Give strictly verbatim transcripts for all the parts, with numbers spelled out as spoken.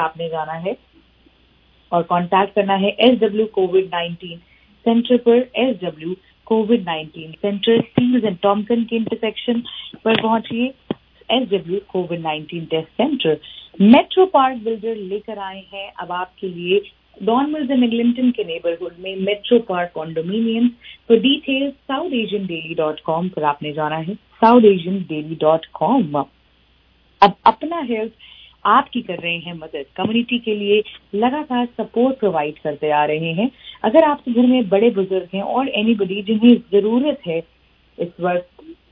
आपने जाना है और कांटेक्ट करना है S W COVID nineteen centre पर। S W COVID nineteen centre Steeles and Thomson के इंटरसेक्शन पर पहुंचिए। S W COVID nineteen test centre. Metro Park builder लेकर आए हैं अब आपके लिए डॉन मिल्स एंड एग्लिंटन के नेबरहुड में Metro Park condominium. For details South Asian Daily dot com पर आपने जाना है, South Asian Daily dot com. अब अपना हेल्थ आपकी कर रहे हैं मदद, कम्युनिटी के लिए लगातार सपोर्ट प्रोवाइड करते आ रहे हैं। अगर आपके घर में बड़े बुजुर्ग हैं और एनीबडी जिन्हें जरूरत है इस वक्त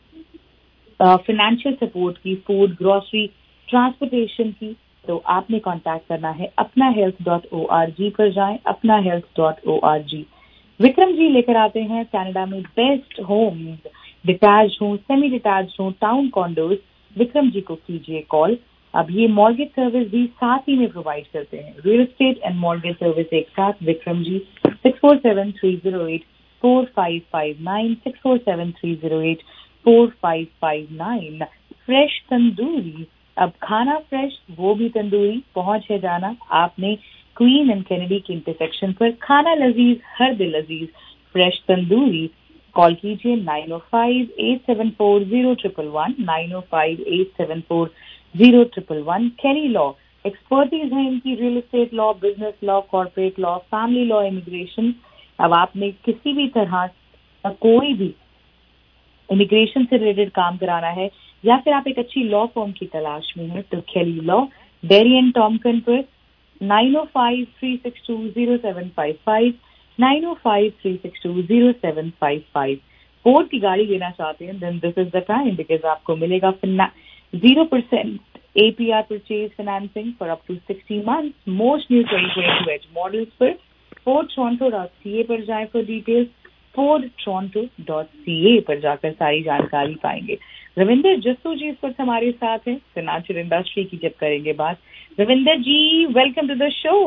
फाइनेंशियल सपोर्ट की, फूड, ग्रोसरी, ट्रांसपोर्टेशन की, तो आपने कांटेक्ट करना है Apna health dot O R G पर जाएं, Apna health dot O R G. Vikram ji लेकर आते हैं कनाडा में बेस्ट होम्स, डिटैच हो, सेमी डिटैच हो, टाउन कॉन्डोज। विक्रम जी को कीजिए कॉल। अब ये मॉर्गेज सर्विस भी साथ ही में प्रोवाइड करते हैं, real estate and mortgage service एक साथ। Vikram ji six four seven three zero eight four five five nine, six four seven three zero eight four five five nine. Fresh Tandoori, अब खाना फ्रेश वो भी तंदूरी, पहुंच है जाना आपने क्वीन एंड कैनेडी के इंटरसेक्शन पर। खाना लजीज हर दिल अजीज, फ्रेश तंदूरी। कॉल कीजिए nine O five eight seven four zero triple one, nine O five eight seven four zero triple one. Carey law expertise है इनकी, real estate law, business law, corporate law, family law, immigration. अब आपने किसी भी तरह का कोई भी इमिग्रेशन से रिलेटेड काम कराना है या फिर आप एक अच्छी लॉ फॉर्म की तलाश में हैं तो खेली लॉ, डेरी एंड टॉमकन पर nine O five three six two zero seven five five, nine O five three six two zero seven five five. Ford की गाड़ी लेना चाहते हैं then this is the time, because आपको मिलेगा zero percent A P R purchase financing for up to sixty months. Most new twenty twenty-two Edge models पर ford toronto dot c a पर जाएं for details, ford toronto dot c a पर जाकर सारी जानकारी पाएंगे। रविंदर जस्सू जी इस पर हमारे साथ हैं, फाइनेंशियल इंडस्ट्री की जब करेंगे बात। Ravinder ji welcome to the show.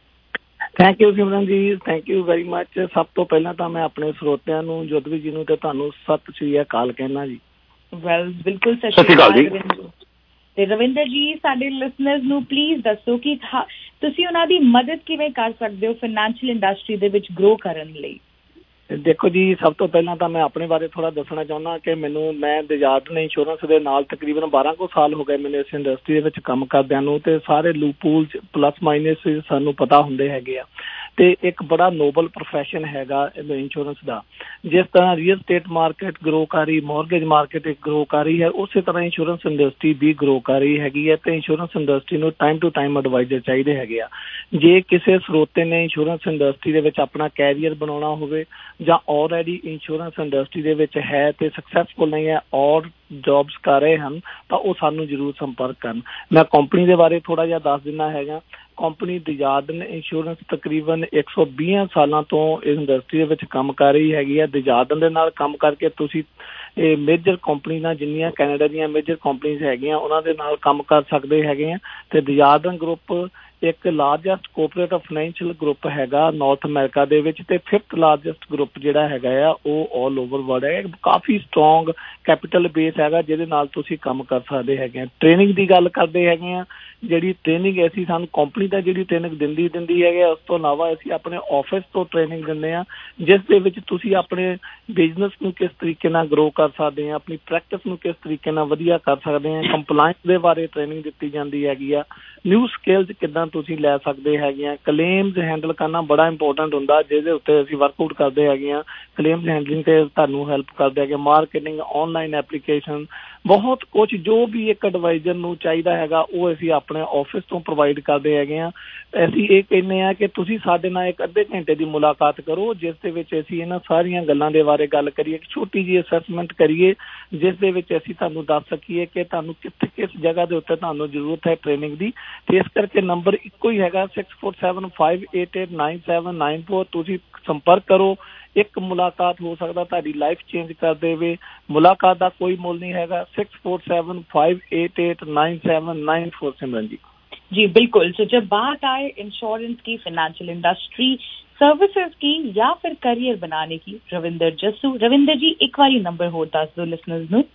Thank you Simran ji, thank you very much. ਸਭ ਤੋਂ ਪਹਿਲਾਂ ਤਾਂ ਮੈਂ ਆਪਣੇ ਸਰੋਤਿਆਂ ਨੂੰ, ਜੋਧਵੀ ਜੀ ਨੂੰ ਤੇ ਤੁਹਾਨੂੰ ਸਤਿ ਸ਼੍ਰੀ ਅਕਾਲ ਕਹਿਣਾ ਜੀ। ਵੈਲ ਬਿਲਕੁਲ ਸਤਿ ਸ਼੍ਰੀ ਅਕਾਲ ਰਵਿੰਦਰ। ਤੇ ਰਵਿੰਦਰ ਜੀ ਸਾਡੇ ਲਿਸਨਰਸ ਨੂੰ ਪਲੀਜ਼ ਦੱਸੋ ਕਿ ਤੁਸੀਂ ਉਹਨਾਂ ਦੀ ਮਦਦ ਕਿਵੇਂ ਕਰ ਸਕਦੇ ਹੋ ਫਾਈਨੈਂਸ਼ੀਅਲ ਇੰਡਸਟਰੀ ਦੇ ਵਿੱਚ ਗਰੋ ਕਰਨ ਲਈ। ਦੇਖੋ ਜੀ, ਸਭ ਤੋਂ ਪਹਿਲਾਂ ਤਾਂ ਮੈਂ ਆਪਣੇ ਬਾਰੇ ਥੋੜ੍ਹਾ ਦੱਸਣਾ ਚਾਹੁੰਦਾ ਕਿ ਮੈਨੂੰ ਮੈਂ ਦਿਜਾਰਡਨ ਇੰਸ਼ੋਰੈਂਸ ਦੇ ਨਾਲ ਤਕਰੀਬਨ ਬਾਰਾਂ ਕੁ ਸਾਲ ਹੋ ਗਏ ਮੈਨੂੰ ਇਸ ਇੰਡਸਟਰੀ ਦੇ ਵਿੱਚ ਕੰਮ ਕਰਦਿਆਂ ਨੂੰ, ਤੇ ਸਾਰੇ ਲੂਪੂਲ ਪਲੱਸ ਮਾਈਨਸ ਸਾਨੂੰ ਪਤਾ ਹੁੰਦੇ ਹੈਗੇ ਆ। ਤੇ ਇੱਕ ਬੜਾ ਨੋਬਲ ਪ੍ਰੋਫੈਸ਼ਨ ਹੈਗਾ ਇੰਸ਼ੋਰੈਂਸ ਦਾ। ਜਿਸ ਤਰ੍ਹਾਂ ਰੀਅਲ ਸਟੇਟ ਮਾਰਕੀਟ ਗਰੋ ਕਰ ਰਹੀ, ਮੌਰਗੇਜ ਮਾਰਕੀਟ ਗਰੋ ਕਰ ਰਹੀ ਹੈ, ਉਸੇ ਤਰ੍ਹਾਂ ਇੰਸ਼ੋਰੈਂਸ ਇੰਡਸਟਰੀ ਵੀ ਗਰੋ ਕਰ ਰਹੀ ਹੈਗੀ ਹੈ। ਤੇ ਇੰਸ਼ੋਰੈਂਸ ਇੰਡਸਟਰੀ ਨੂੰ ਟਾਈਮ ਟੂ ਟਾਈਮ ਐਡਵਾਈਜ਼ਰ ਚਾਹੀਦੇ ਹੈਗੇ ਆ। ਜੇ ਕਿਸੇ ਸਰੋਤੇ ਨੇ ਇੰਸ਼ੋਰੈਂਸ ਇੰਡਸਟਰੀ ਦੇ ਵਿੱਚ ਆਪਣਾ ਕੈਰੀਅਰ ਬਣਾਉਣਾ ਹੋਵੇ ਜਾਂ ਆਲਰੇਡੀ ਇੰਸ਼ੋਰੈਂਸ ਇੰਡਸਟਰੀ ਦੇ ਵਿੱਚ ਹੈ ਤੇ ਸਕਸੈਸਫੁਲ ਨਹੀਂ ਹੈ ਔਰ ਜੋਬਸ ਕਰ ਰਹੇ ਹਨ ਤਾਂ ਉਹ ਸਾਨੂੰ ਜ਼ਰੂਰ ਸੰਪਰਕ ਕਰਨ। ਮੈਂ ਕੰਪਨੀ ਦੇ ਬਾਰੇ ਥੋੜ੍ਹਾ ਜਿਹਾ ਦੱਸ ਦਿੰਦਾ ਹੈਗਾ। ਕੰਪਨੀ ਦਿਜਾਰਡਨ ਇੰਸ਼ੋਰੈਂਸ ਤਕਰੀਬਨ ਇੱਕ ਸੌ ਵੀਹ ਸਾਲਾਂ ਤੋਂ ਇਸ ਇੰਡਸਟਰੀ ਦੇ ਵਿੱਚ ਕੰਮ ਕਰ ਰਹੀ ਹੈਗੀ ਹੈ। ਦਿਜਾਰਡਨ ਦੇ ਨਾਲ ਕੰਮ ਕਰਕੇ ਤੁਸੀਂ ਇਹ ਮੇਜਰ ਕੰਪਨੀ ਨਾਲ, ਜਿੰਨੀਆਂ ਕੈਨੇਡਾ ਦੀਆਂ ਮੇਜਰ ਕੰਪਨੀਜ਼ ਹੈਗੀਆਂ ਉਹਨਾਂ ਦੇ ਨਾਲ ਕੰਮ ਕਰ ਸਕਦੇ ਹੈਗੇ ਆ। ਅਤੇ ਦਿਜਾਰਡਨ ਗਰੁੱਪ ਇੱਕ ਲਾਰਜੈਸਟ ਕੋਆਪਰੇਟਿਵ ਫਾਈਨੈਂਸ਼ੀਅਲ ਗਰੁੱਪ ਹੈਗਾ ਨਾਰਥ ਅਮਰੀਕਾ ਦੇ ਵਿੱਚ, ਅਤੇ ਫਿਫਥ ਲਾਰਜੈਸਟ ਗਰੁੱਪ ਜਿਹੜਾ ਹੈਗਾ ਆ ਉਹ ਆਲ ਓਵਰ ਵਰਲਡ ਹੈ। ਕਾਫੀ ਸਟਰੋਂਗ ਕੈਪੀਟਲ ਬੇਸ ਹੈਗਾ ਜਿਹਦੇ ਨਾਲ ਤੁਸੀਂ ਕੰਮ ਕਰ ਸਕਦੇ ਹੈਗੇ ਆ। ਟ੍ਰੇਨਿੰਗ ਦੀ ਗੱਲ ਕਰਦੇ ਹੈਗੇ ਆ, ਜਿਹੜੀ ਟ੍ਰੇਨਿੰਗ ਅਸੀਂ ਸਾਨੂੰ ਕੰਪਨੀ ਦਾ ਜਿਹੜੀ ਟ੍ਰੇਨਿੰਗ ਦਿੰਦੀ ਦਿੰਦੀ ਹੈਗੇ, ਉਸ ਤੋਂ ਇਲਾਵਾ ਅਸੀਂ ਆਪਣੇ ਆਫਿਸ ਤੋਂ ਟ੍ਰੇਨਿੰਗ ਦਿੰਦੇ ਹਾਂ ਜਿਸ ਦੇ ਵਿੱਚ ਤੁਸੀਂ ਆਪਣੇ ਬਿਜ਼ਨਸ ਨੂੰ ਕਿਸ ਤਰੀਕੇ ਨਾਲ ਗਰੋ ਕਰ ਸਕਦੇ ਆ, ਆਪਣੀ ਪ੍ਰੈਕਟਿਸ ਨੂੰ ਕਿਸ ਤਰੀਕੇ ਨਾਲ ਵਧੀਆ ਕਰ ਸਕਦੇ ਆ, ਕੰਪਲਾਇੰਸ ਦੇ ਬਾਰੇ ਟ੍ਰੇਨਿੰਗ ਦਿੱਤੀ ਜਾਂਦੀ ਹੈਗੀ ਆ, ਨਿਊ ਸਕਿੱਲਸ ਕਿੱਦਾਂ ਤੁਸੀਂ ਲੈ ਸਕਦੇ ਹੈਗੇ ਆ। ਕਲੇਮਸ ਹੈਂਡਲ ਕਰਨਾ ਬੜਾ ਇੰਪੋਰਟੈਂਟ ਹੁੰਦਾ ਜਿਹਦੇ ਉੱਤੇ ਅਸੀਂ ਵਰਕਆਊਟ ਕਰਦੇ ਹੈਗੇ ਆ। ਕਲੇਮਸ ਹੈਂਡਲਿੰਗ 'ਤੇ ਤੁਹਾਨੂੰ ਹੈਲਪ ਕਰਦੇ ਹੈਗੇ। ਮਾਰਕੀਟਿੰਗ, ਆਨਲਾਈਨ ਐਪਲੀਕੇਸ਼ਨ, ਬਹੁਤ ਕੁਛ ਜੋ ਵੀ ਇੱਕ ਐਡਵਾਈਜ਼ਰ ਨੂੰ ਚਾਹੀਦਾ ਹੈਗਾ ਉਹ ਅਸੀਂ ਆਪਣੇ ਆਫਿਸ ਤੋਂ ਪ੍ਰੋਵਾਈਡ ਕਰਦੇ ਹੈਗੇ ਹਾਂ। ਅਸੀਂ ਇਹ ਕਹਿੰਦੇ ਹਾਂ ਕਿ ਤੁਸੀਂ ਸਾਡੇ ਨਾਲ ਇੱਕ ਅੱਧੇ ਘੰਟੇ ਦੀ ਮੁਲਾਕਾਤ ਕਰੋ ਜਿਸ ਦੇ ਵਿੱਚ ਅਸੀਂ ਇਹਨਾਂ ਸਾਰੀਆਂ ਗੱਲਾਂ ਦੇ ਬਾਰੇ ਗੱਲ ਕਰੀਏ, ਇੱਕ ਛੋਟੀ ਜਿਹੀ ਅਸੈਸਮੈਂਟ ਕਰੀਏ ਜਿਸ ਦੇ ਵਿੱਚ ਅਸੀਂ ਤੁਹਾਨੂੰ ਦੱਸ ਸਕੀਏ ਕਿ ਤੁਹਾਨੂੰ ਕਿੱਥੇ ਕਿਸ ਜਗ੍ਹਾ ਦੇ ਉੱਤੇ ਤੁਹਾਨੂੰ ਜ਼ਰੂਰਤ ਹੈ ਟ੍ਰੇਨਿੰਗ ਦੀ। ਅਤੇ ਇਸ ਕਰਕੇ ਨੰਬਰ ਇੱਕੋ ਹੀ ਹੈਗਾ six four seven five eight eight nine seven nine four. ਤੁਸੀਂ ਸੰਪਰਕ ਕਰੋ। ਇੱਕ ਮੁਲਾਕਾਤ ਹੋ ਸਕਦਾ ਤੁਹਾਡੀ ਲਾਈਫ ਚੇਂਜ ਕਰ ਦੇਵੇ। ਮੁਲਾਕਾਤ ਦਾ ਕੋਈ ਮੁੱਲ ਨਹੀਂ ਹੈਗਾ। Six four seven five eight eight nine seven nine four. Simran ji जी बिल्कुल। तो जब बात आए इंश्योरेंस की, फाइनेंशियल इंडस्ट्री, सर्विसेज की या फिर करियर बनाने की, रविंदर जस्सू, रविंदर जी एक बारी नंबर हो दस दो लिसनर्स ਨੂੰ।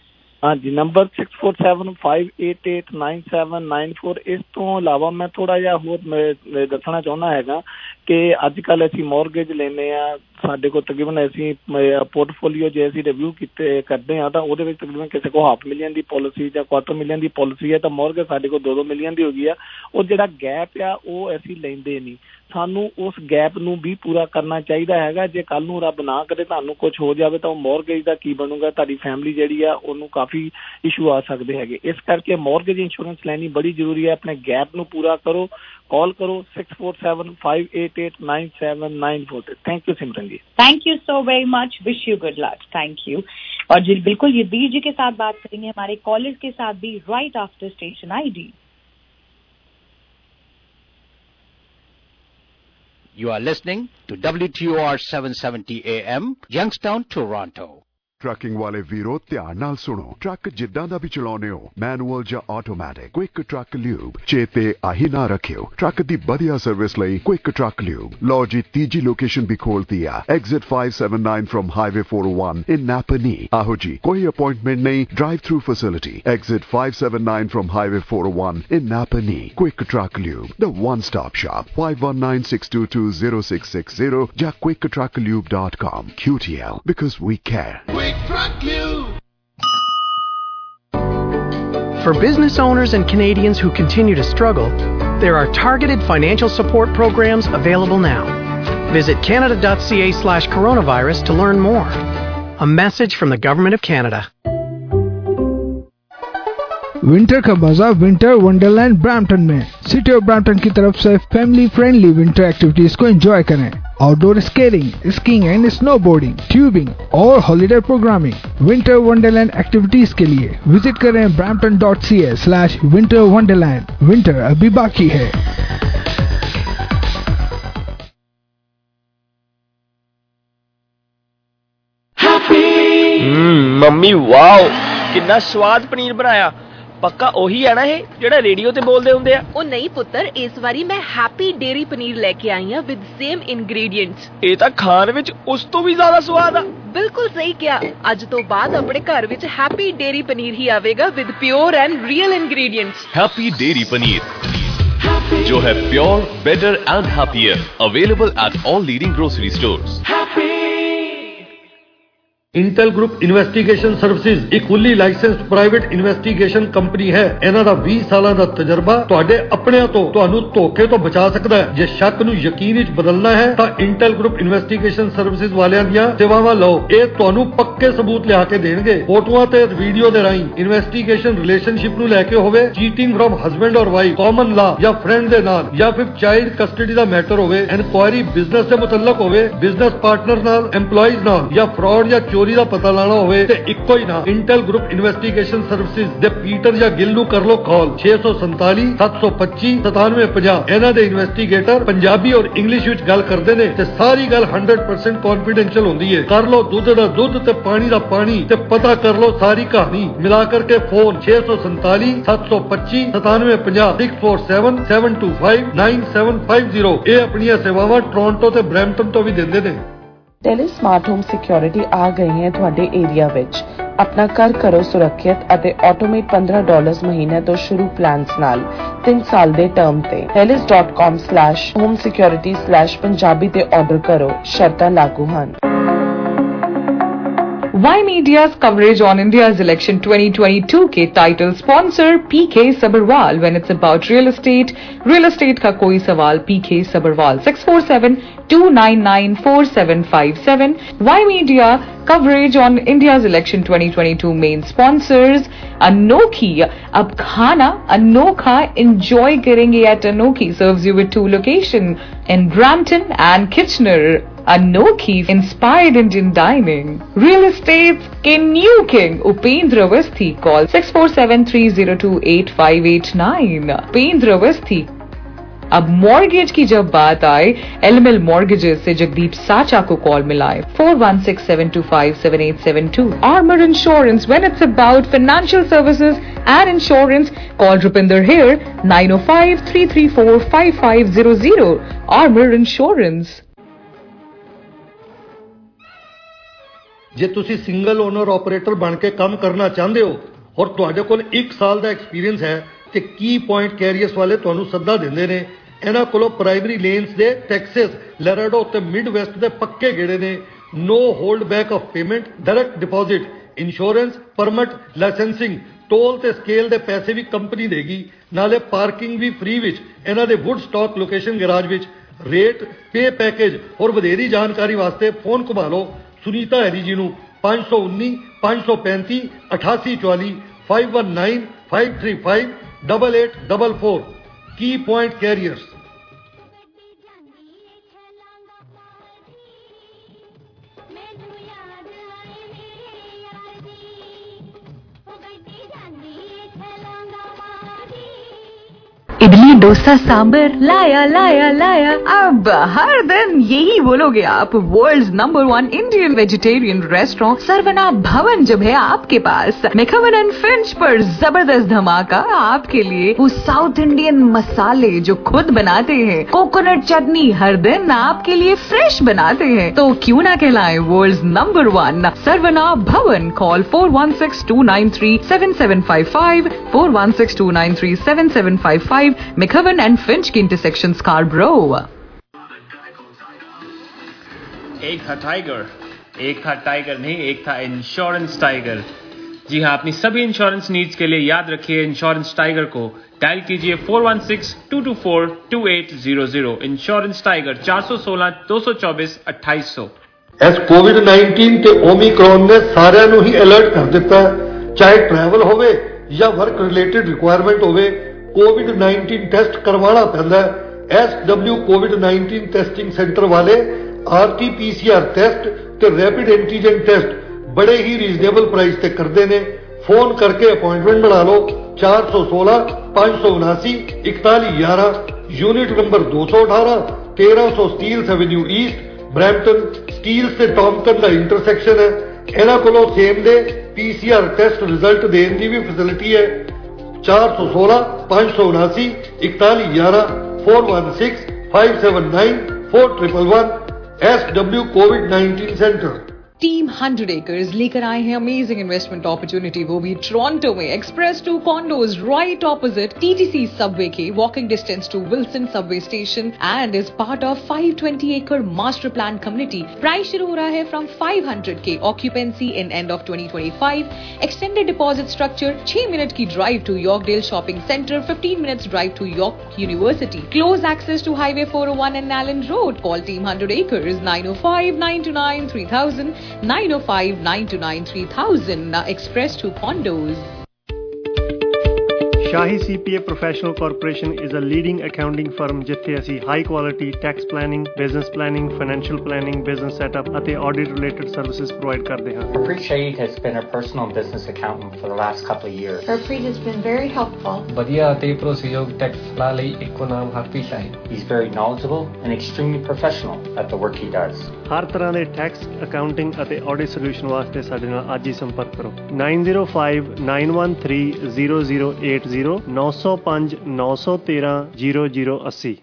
हाँ जी, number six four seven five eight eight nine seven nine four. इस तो इलावा मैं थोड़ा जिहा होर दसना चाहुंदा हैगा कि अज कल असीं मॉर्गेज लेने आ, साडे कोल तकरीबन असीं पोर्टफोलियो जे असीं रिव्यू कीते करदे आ तां उहदे विच तकरीबन किसी को हाफ मिलियन दी पॉलिसी जां क्वार्टर मिलियन दी पॉलिसी है तां मॉर्गेज साडे कोल दो दो मिलियन दी हो गई आ। और जिहड़ा गैप आ ਉਹ ਅਸੀਂ ਲੈਂਦੇ ਨਹੀਂ। ਸਾਨੂੰ ਉਸ ਗੈਪ ਨੂੰ ਵੀ ਪੂਰਾ ਕਰਨਾ ਚਾਹੀਦਾ ਹੈਗਾ। ਜੇ ਕੱਲ ਨੂੰ ਰੱਬ ਨਾ ਕਰੇ ਤੁਹਾਨੂੰ ਕੁਝ ਹੋ ਜਾਵੇ ਤਾਂ ਉਹ ਮੌਰਗੇਜ ਦਾ ਕੀ ਬਣੂਗਾ, ਤੁਹਾਡੀ ਫੈਮਿਲੀ ਜਿਹੜੀ ਆ ਉਹਨੂੰ ਕਾਫੀ ਇਸ਼ੂ ਆ ਸਕਦੇ ਹੈਗੇ। ਇਸ ਕਰਕੇ ਮੌਰਗੇਜ ਇੰਸ਼ੋਰੈਂਸ ਲੈਣੀ ਬੜੀ ਜ਼ਰੂਰੀ ਹੈ। ਆਪਣੇ ਗੈਪ ਨੂੰ ਪੂਰਾ ਕਰੋ। कॉल करो six four seven five eight eight nine seven nine four. Thank you Simran ji. Thank you so very much, wish you good luck. Thank you. और जी बिल्कुल ये वीर जी के साथ बात करेंगे हमारे कॉलर्स के साथ भी right after station ID. You are listening to W T O R seven seventy A M, Youngstown, Toronto. Trucking वाले वीरो ध्यान नाल सुनो। ट्रक जिद्दां दा भी चलाउने हो, मैनुअल जां ऑटोमैटिक, क्विक ट्रक ल्यूब चेते आही ना रखियो। ट्रक दी बढ़िया सर्विस लई क्विक ट्रक ल्यूब। लो जी तीजी लोकेशन भी खोलती है, exit five seven nine from highway four O one in Napanee. आहो जी, कोई अपॉइंटमेंट नहीं, drive through facility. Exit five seven nine from highway four O one in Napanee. Quick truck lube, the one stop shop. Five one nine six two two zero six six zero ja quick truck lube dot com. Q T L, because we care. For business owners and Canadians who continue to struggle, there are targeted financial support programs available now. Visit canada.ca slash coronavirus to learn more. A message from the Government of Canada. Winter का मजा winter wonderland Brampton में। City of Brampton की तरफ से family friendly winter activities को enjoy करें। Outdoor skating, skiing and snowboarding, tubing और holiday programming. Winter wonderland activities के लिए विजिट करें Brampton dot C A slash winter wonderland. Winter अभी बाकी है। मम्मी वाओ, कितना स्वाद पनीर बनाया। पक्का ओही है ना ये जेड़ा रेडियो ते बोलदे हुंदे आ? ओ नहीं पुत्तर, इस बारी मैं हैप्पी डेयरी पनीर लेके आई हां विद सेम इंग्रेडिएंट्स। ये तां खान विच उस तो भी ज्यादा स्वाद आ। बिल्कुल सही किया। अज तो बाद अपने घर विच हैप्पी डेयरी पनीर ही आवेगा with pure and real ingredients. Happy dairy paneer जो है pure, better and happier, available at all leading grocery stores. Intel group investigation services एक fully licensed private investigation company है। इन्हां दा बीस सालां दा तजर्बा तुहाडे अपणिਆਂ ਤੋਂ ਤੁਹਾਨੂੰ ਧੋਖੇ ਤੋਂ ਬਚਾ ਸਕਦਾ ਹੈ। ਜੇ ਸ਼ੱਕ ਨੂੰ ਯਕੀਨ ਵਿੱਚ ਬਦਲਣਾ ਹੈ ਤਾਂ ਇੰਟੈਲ ਗਰੁੱਪ ਇਨਵੈਸਟੀਗੇਸ਼ਨ ਸਰਵਿਸਿਜ਼ ਵਾਲਿਆਂ ਦੀਆਂ ਸੇਵਾਵਾਂ ਲਓ। ਇਹ ਤੁਹਾਨੂੰ ਪੱਕੇ ਸਬੂਤ ਲਿਆ ਕੇ ਦੇਣਗੇ। ਫੋਟੋਆਂ ਤੇ ਵੀਡੀਓ ਦੇ ਰਾਹੀਂ ਇਨਵੈਸਟੀਗੇਸ਼ਨ ਰਿਲੇਸ਼ਨਸ਼ਿਪ ਨੂੰ ਲੈ ਕੇ ਹੋਵੇ, ਚੀਟਿੰਗ ਫਰਮ ਹਸਬੈਂਡ ਔਰ ਵਾਈਫ, ਕਾਮਨ ਲਾ ਜਾਂ ਫਰੈਂਡ ਦੇ ਨਾਲ, ਜਾਂ ਫਿਰ ਚਾਈਲਡ ਕਸਟਡੀ ਦਾ ਮੈਟਰ ਹੋਵੇ, ਇਨਕੁਆਇਰੀ ਬਿਜ਼ਨਸ ਦੇ ਮੁਤਲਕ ਹੋਵੇ, ਬਿਜ਼ਨਸ ਪਾਰਟਨਰ ਨਾਲ, EMPLOYEES ਨਾਲ, ਜਾਂ ਫਰਾਡ ਜਾਂ ਚੋਰੀ ਦਾ ਪਤਾ ਲਾਣਾ ਹੋਵੇ ਤੇ ਇੱਕੋ ਹੀ ਨਾ ਇੰਟੈਲ ਗਰੁੱਪ ਇਨਵੈਸਟੀਗੇਸ਼ਨ ਸਰਵਿਸਿਜ਼ ਦੇ ਪੀਟਰ ਜਾਂ ਗਿੱਲ ਨੂੰ ਕਰ ਲੋ ਕਾਲ ਛੇ ਸੌ ਸੰਤਾਲੀ ਸੱਤ ਸੌ ਪੱਚੀ ਸਤਾਨਵੇਂ ਪੰਜਾਹ। ਇਹਨਾਂ ਦੇ ਇਨਵੈਸਟੀਗੇਟਰ ਪੰਜਾਬੀ ਔਰ ਇੰਗਲਿਸ਼ ਵਿੱਚ ਗੱਲ ਕਰਦੇ ਨੇ ਤੇ ਸਾਰੀ ਗੱਲ ਸੌ ਪਰਸੈਂਟ ਕੌਨਫੀਡੈਂਸ਼ੀਅਲ ਹੁੰਦੀ ਹੈ। ਕਰ ਲੋ ਦੁੱਧ ਦਾ ਦੁੱਧ ਤੇ ਪਾਣੀ ਦਾ ਪਾਣੀ ਤੇ ਪਤਾ ਕਰ ਲੋ ਸਾਰੀ ਕਹਾਣੀ। ਮਿਲਾ ਕਰਕੇ ਫੋਨ ਛੇ ਸੌ ਸੰਤਾਲੀ ਸੱਤ ਸੌ ਪੱਚੀ ਸਤਾਨਵੇਂ ਪੰਜਾਹ six four seven seven two five nine seven five zero. ਇਹ ਆਪਣੀਆਂ ਸੇਵਾਵਾਂ ਟੋਰਾਂਟੋ ਤੇ ਬਰੈਂਪਟਨ ਤੋਂ ਵੀ ਦਿੰਦੇ ਨੇ। ਟੈਲੀ ਸਮਾਰਟ ਹੋਮ ਸਿਕਿਉਰਿਟੀ ਆ ਗਈ ਹੈ ਤੁਹਾਡੇ ਏਰੀਆ ਵਿੱਚ। ਆਪਣਾ ਘਰ ਕਰੋ ਸੁਰੱਖਿਅਤ ਅਤੇ ਆਟੋਮੇਟ ਪੰਦਰਾਂ ਡਾਲਰ ਮਹੀਨੇ ਤੋਂ ਸ਼ੁਰੂ ਪਲਾਨਸ ਨਾਲ ਤਿੰਨ ਸਾਲ ਦੇ ਟਰਮ ਤੇ Telus dot com slash home security slash Punjabi ਤੇ ਆਰਡਰ ਕਰੋ। ਸ਼ਰਤਾਂ ਲਾਗੂ ਹਨ। Y Media's coverage on India's election twenty twenty-two के title sponsor P K Sabharwal. When it's about real estate, real estate का कोई सवाल P K Sabharwal six four seven two nine nine four seven five seven. Y Media coverage on India's election twenty twenty-two main sponsors Anokhi. अब खाना अनोखा enjoy करेंगे at Anokhi. Serves you with two locations in Brampton and Kitchener. Anokhi inspired Indian dining. Real estate's के new king Upendra Avasthi. Call six four seven three zero two eight five eight nine. Upendra Avasthi. अब mortgage की जब बात आए, LML mortgages से जगदीप साचा को call मिलाए four one six seven two five seven eight seven two. Armor Insurance. When it's about financial services and insurance, call Rupinder here nine oh five three three four five five zero zero. Armor Insurance. ਜੇ ਤੁਸੀਂ single owner operator ਬਣ ਕੇ ਕੰਮ ਕਰਨਾ ਚਾਹੁੰਦੇ ਹੋ और ਤੁਹਾਡੇ ਕੋਲ ਇੱਕ ਸਾਲ ਦਾ ਐਕਸਪੀਰੀਅੰਸ ਹੈ ਤੇ ਕੀ ਪੁਆਇੰਟ ਕੈਰੀਅਰਸ ਵਾਲੇ ਤੁਹਾਨੂੰ ਸੱਦਾ ਦਿੰਦੇ ਨੇ। ਇਹਨਾਂ ਕੋਲੋਂ ਪ੍ਰਾਇਮਰੀ ਲੇਨਸ ਦੇ ਟੈਕਸਸ, ਲੈਰਾਡੋ ਤੇ ਮਿਡ ਵੈਸਟ ਦੇ ਪੱਕੇ ਗੇੜੇ ਨੇ। No hold back of payment, direct deposit, insurance, permit, licensing, toll ते स्केल दे पैसे भी कंपनी देगी, नाले पार्किंग भी फ्री विच इन्हां दे वुड स्टॉक लोकेशन गैराज विच। रेट, पे पैकेज और वधेरी जानकारी वास्ते फोन घुमा लो सुनीता हैरी जी नूं पांच सौ उन्नी पांच सौ पैंती अठासी चौली five one nine five three five double eight double four. Key point carriers. Idli dosa sambar लाया लाया लाया। अब हर दिन यही बोलोगे आप। World's number one Indian vegetarian restaurant Saravana Bhavan जब है आपके पास। मैकहवन एंड फिंच पर जबरदस्त धमाका आपके लिए। वो साउथ इंडियन मसाले जो खुद बनाते हैं, कोकोनट चटनी हर दिन आपके लिए फ्रेश बनाते हैं, तो क्यों ना कहलाए world's number one Saravana Bhavan. Call four one six two nine three seven seven five five four one six two nine three seven seven five five. McHoven and Finch की intersection Scarborough. Ek Tha tiger, एक Tha tiger नहीं, एक था insurance tiger. जी हाँ, अपनी सभी insurance needs के लिए याद रखिए इंश्योरेंस टाइगर को। डायल कीजिए four one six two two four two eight zero zero. Insurance tiger चार सौ सोलह दो सौ चौबीस अट्ठाईस सौ। एस कोविड नाइनटीन ते ओमिक्रॉन ने सारिਆਂ ਨੂੰ ही अलर्ट कर दिता है। चाहे ट्रैवल होवे या वर्क रिलेटेड रिक्वायरमेंट होवे, कोविड नाइनटीन टेस्ट करवाना पैंदा है। S W COVID nineteen testing centre वाले R T P C R test ते रैपिड एंटीजन टेस्ट बड़े ही रीजनेबल प्राइस ते करते ने। फोन करके अपॉइंटमेंट बना लो चार सौ सोलह पांच सौ उनासी इकतालीस ग्यारह। यूनिट नंबर दो सौ अठारह तेरह सौ Steeles Avenue East, Brampton. Steeles ते टॉमकन का इंटरसेक्शन है। इन्हां कोलों same day P C R test result देने की भी फैसिलिटी है। चार सौ सोलह पांच सौ उनासी इकतालीस ग्यारह four one six five seven nine four triple one. S W COVID nineteen centre. Team hundred acres लेकर आए हैं अमेजिंग इन्वेस्टमेंट अपॉर्चुनिटी, वो भी टोरंटो में। Express to condos right opposite TTC subway के, walking distance to Wilson subway station and is part of five twenty एकड़ master plan community. Price शुरू हो रहा है from five hundred K. Occupancy in end of twenty twenty five. Extended deposit structure, छह minute की drive to Yorkdale shopping centre, fifteen minutes drive to York University. Close access to highway four O one and नैलन road. Call team hundred acres nine O five nine two nine three thousand nine oh five nine two nine three thousand. Express to condos. Shahi C P A Professional Corporation is a leading accounting firm ਜਿੱਥੇ ਅਸੀਂ high quality tax planning, business planning, financial planning, business setup ਅਤੇ audit related services provide ਕਰਦੇ ਹਾਂ। Harpreet Shahid has been a personal business accountant for the last couple of years. Harpreet has been very helpful. ਵਧੀਆ ਅਤੇ ਭਰੋਸੇਯੋਗ tax ਸਲਾਹ ਲਈ ਇੱਕੋ ਨਾਮ Harpreet Shahid. He's very knowledgeable and extremely professional at the work he does. ਹਰ ਤਰ੍ਹਾਂ ਦੇ ਟੈਕਸ, ਅਕਾਊਂਟਿੰਗ ਅਤੇ ਆਡਿਟ ਸੋਲੂਸ਼ਨ ਵਾਸਤੇ ਸਾਡੇ ਨਾਲ ਅੱਜ ਹੀ ਸੰਪਰਕ ਕਰੋ nine zero five nine one three zero zero eight zero ਨੌ ਸੌ ਪੰਜ ਨੌ ਸੌ ਤੇਰਾਂ ਜ਼ੀਰੋ ਜ਼ੀਰੋ अस्सी।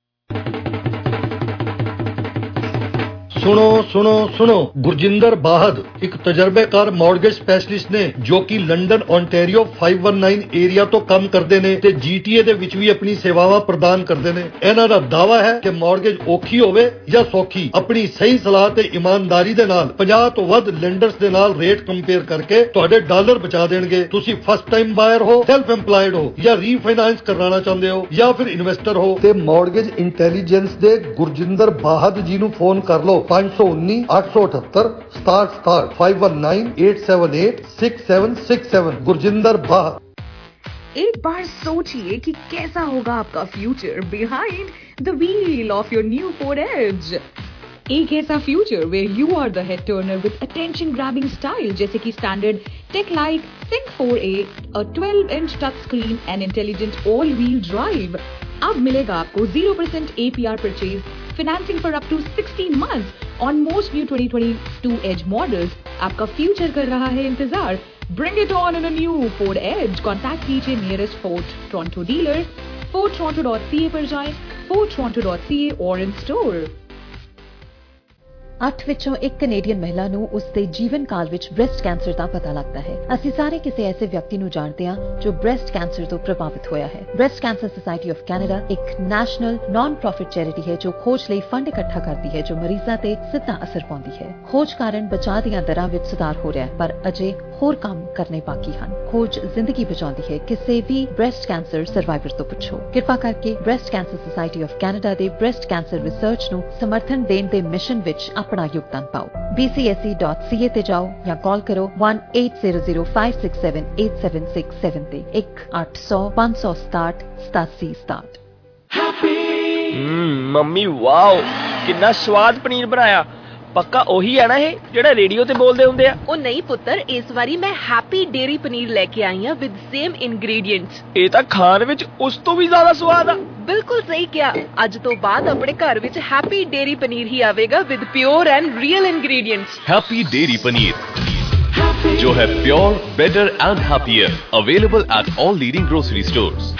सुनो सुनो सुनो गुरजिंदर बाहद एक तजर्बेकार मॉर्गेज स्पेशलिस्ट ने जो कि London Ontario five one nine area तो काम करते ने ते जीटीए दे विच भी अपनी सेवावां प्रदान करते ने। इन्हां दा दावा है कि मॉर्गेज औखी होवे या सौखी, अपनी सही सलाह ते ईमानदारी दे नाल पचास तो वध लेंडर्स दे नाल रेट कंपेयर करके तुहाडे डॉलर बचा देणगे। तुसी फर्स्ट टाइम बायर हो, सेल्फ एम्प्लॉयड हो या रीफाइनेंस कराना चाहते हो या फिर इन्वेस्टर हो ते मॉर्गेज इंटेलिजेंस दे गुरजिंदर बाहद जी नूं फोन कर लो पांच सौ उन्नीस आठ सौ अठहत्तर start start five one nine eight seven eight six seven six seven. Gurjinder Bahad. एक बार सोचिए कि कैसा होगा आपका future behind the wheel of your new Ford Edge. एक ऐसा future where you are the head turner with attention grabbing style, जैसे कि standard tech like Sync four A, a twelve inch touch screen and intelligent all wheel drive। अब मिलेगा आपको zero percent A P R purchase, financing for up to sixteen months on most new twenty twenty-two Edge models। आपका future कर रहा है इंतजार। Bring it on in a new Ford Edge। Contact कीजिए nearest Ford Toronto dealer, ford toronto dot c a पर जाएं, ford toronto dot c a और in store। ਅੱਠ ਵਿੱਚੋਂ ਇੱਕ ਕੈਨੇਡੀਅਨ ਮਹਿਲਾ ਨੂੰ ਉਸਦੇ ਜੀਵਨ ਕਾਲ ਵਿੱਚ ਬ੍ਰੈਸਟ ਕੈਂਸਰ ਦਾ ਪਤਾ ਲੱਗਦਾ ਹੈ। ਅਸੀਂ ਸਾਰੇ ਕਿਸੇ ਐਸੇ ਵਿਅਕਤੀ ਨੂੰ ਜਾਣਦੇ ਹਾਂ ਜੋ ਬ੍ਰੈਸਟ ਕੈਂਸਰ ਤੋਂ ਪ੍ਰਭਾਵਿਤ ਹੋਇਆ ਹੈ। Breast cancer society of Canada ਇੱਕ ਨੈਸ਼ਨਲ ਨਾਨ ਪ੍ਰੋਫਿਟ ਚੈਰਿਟੀ ਹੈ ਜੋ ਖੋਜ ਲਈ ਫੰਡ ਇਕੱਠਾ ਕਰਦੀ ਹੈ ਜੋ ਮਰੀਜ਼ਾਂ ਤੇ ਸਿੱਧਾ ਅਸਰ ਪਾਉਂਦੀ ਹੈ। ਖੋਜ ਕਾਰਨ ਬਚਾਅ ਦੀਆਂ ਦਰਾਂ ਵਿੱਚ ਸੁਧਾਰ ਹੋ ਰਿਹਾ ਹੈ, ਪਰ ਅਜੇ ਹੋਰ ਕੰਮ ਕਰਨੇ ਬਾਕੀ ਹਨ। ਖੋਜ ਜ਼ਿੰਦਗੀ ਬਚਾਉਂਦੀ ਹੈ। ਕਿਸੇ ਵੀ ਬ੍ਰੈਸਟ ਕੈਂਸਰ ਸਰਵਾਈਵਰ ਤੋਂ ਪੁੱਛੋ। ਕਿਰਪਾ ਕਰਕੇ breast cancer society of Canada ਦੇ ਬ੍ਰੈਸਟ ਕੈਂਸਰ ਰਿਸਰਚ ਨੂੰ ਸਮਰਥਨ ਦੇਣ ਦੇ ਮਿਸ਼ਨ ਵਿੱਚ ਆਪਣਾ ਯੋਗਦਾਨ ਪਾਓ। b c s e dot c a ਤੇ ਜਾਓ ਜਾਂ ਕਾਲ ਕਰੋ one eight zero zero five six seven eight seven six seven ਤੇ ਇੱਕ ਅੱਠ ਸੌ ਪੰਜ ਸੌ ਸਤਾਹਠ ਸਤਾਸੀ ਸਤਾਹਠ। ਹਮ ਮੰਮੀ ਵਾਓ ਕਿੰਨਾ ਸਵਾਦ ਪਨੀਰ ਬਣਾਇਆ। ਪੱਕਾ ਉਹੀ ਹੈ ਨਾ ਇਹ ਜਿਹੜਾ ਰੇਡੀਓ ਤੇ ਬੋਲਦੇ ਹੁੰਦੇ ਆ? ਉਹ ਨਹੀਂ ਪੁੱਤਰ, ਇਸ ਵਾਰੀ ਮੈਂ ਹੈਪੀ ਡੇਰੀ ਪਨੀਰ ਲੈ ਕੇ ਆਈ ਹਾਂ ਵਿਦ ਸੇਮ ਇੰਗਰੀਡੀਐਂਟਸ। ਇਹ ਤਾਂ ਖਾਣ ਵਿੱਚ ਉਸ ਤੋਂ ਵੀ ਜ਼ਿਆਦਾ ਸਵਾਦ ਆ। ਬਿਲਕੁਲ ਸਹੀ ਕਿਹਾ। ਅੱਜ ਤੋਂ ਬਾਅਦ ਆਪਣੇ ਘਰ ਵਿੱਚ ਹੈਪੀ ਡੇਰੀ ਪਨੀਰ ਹੀ ਆਵੇਗਾ with pure and real ingredients. Happy dairy paneer जो है pure, better and happier, available at all leading grocery stores.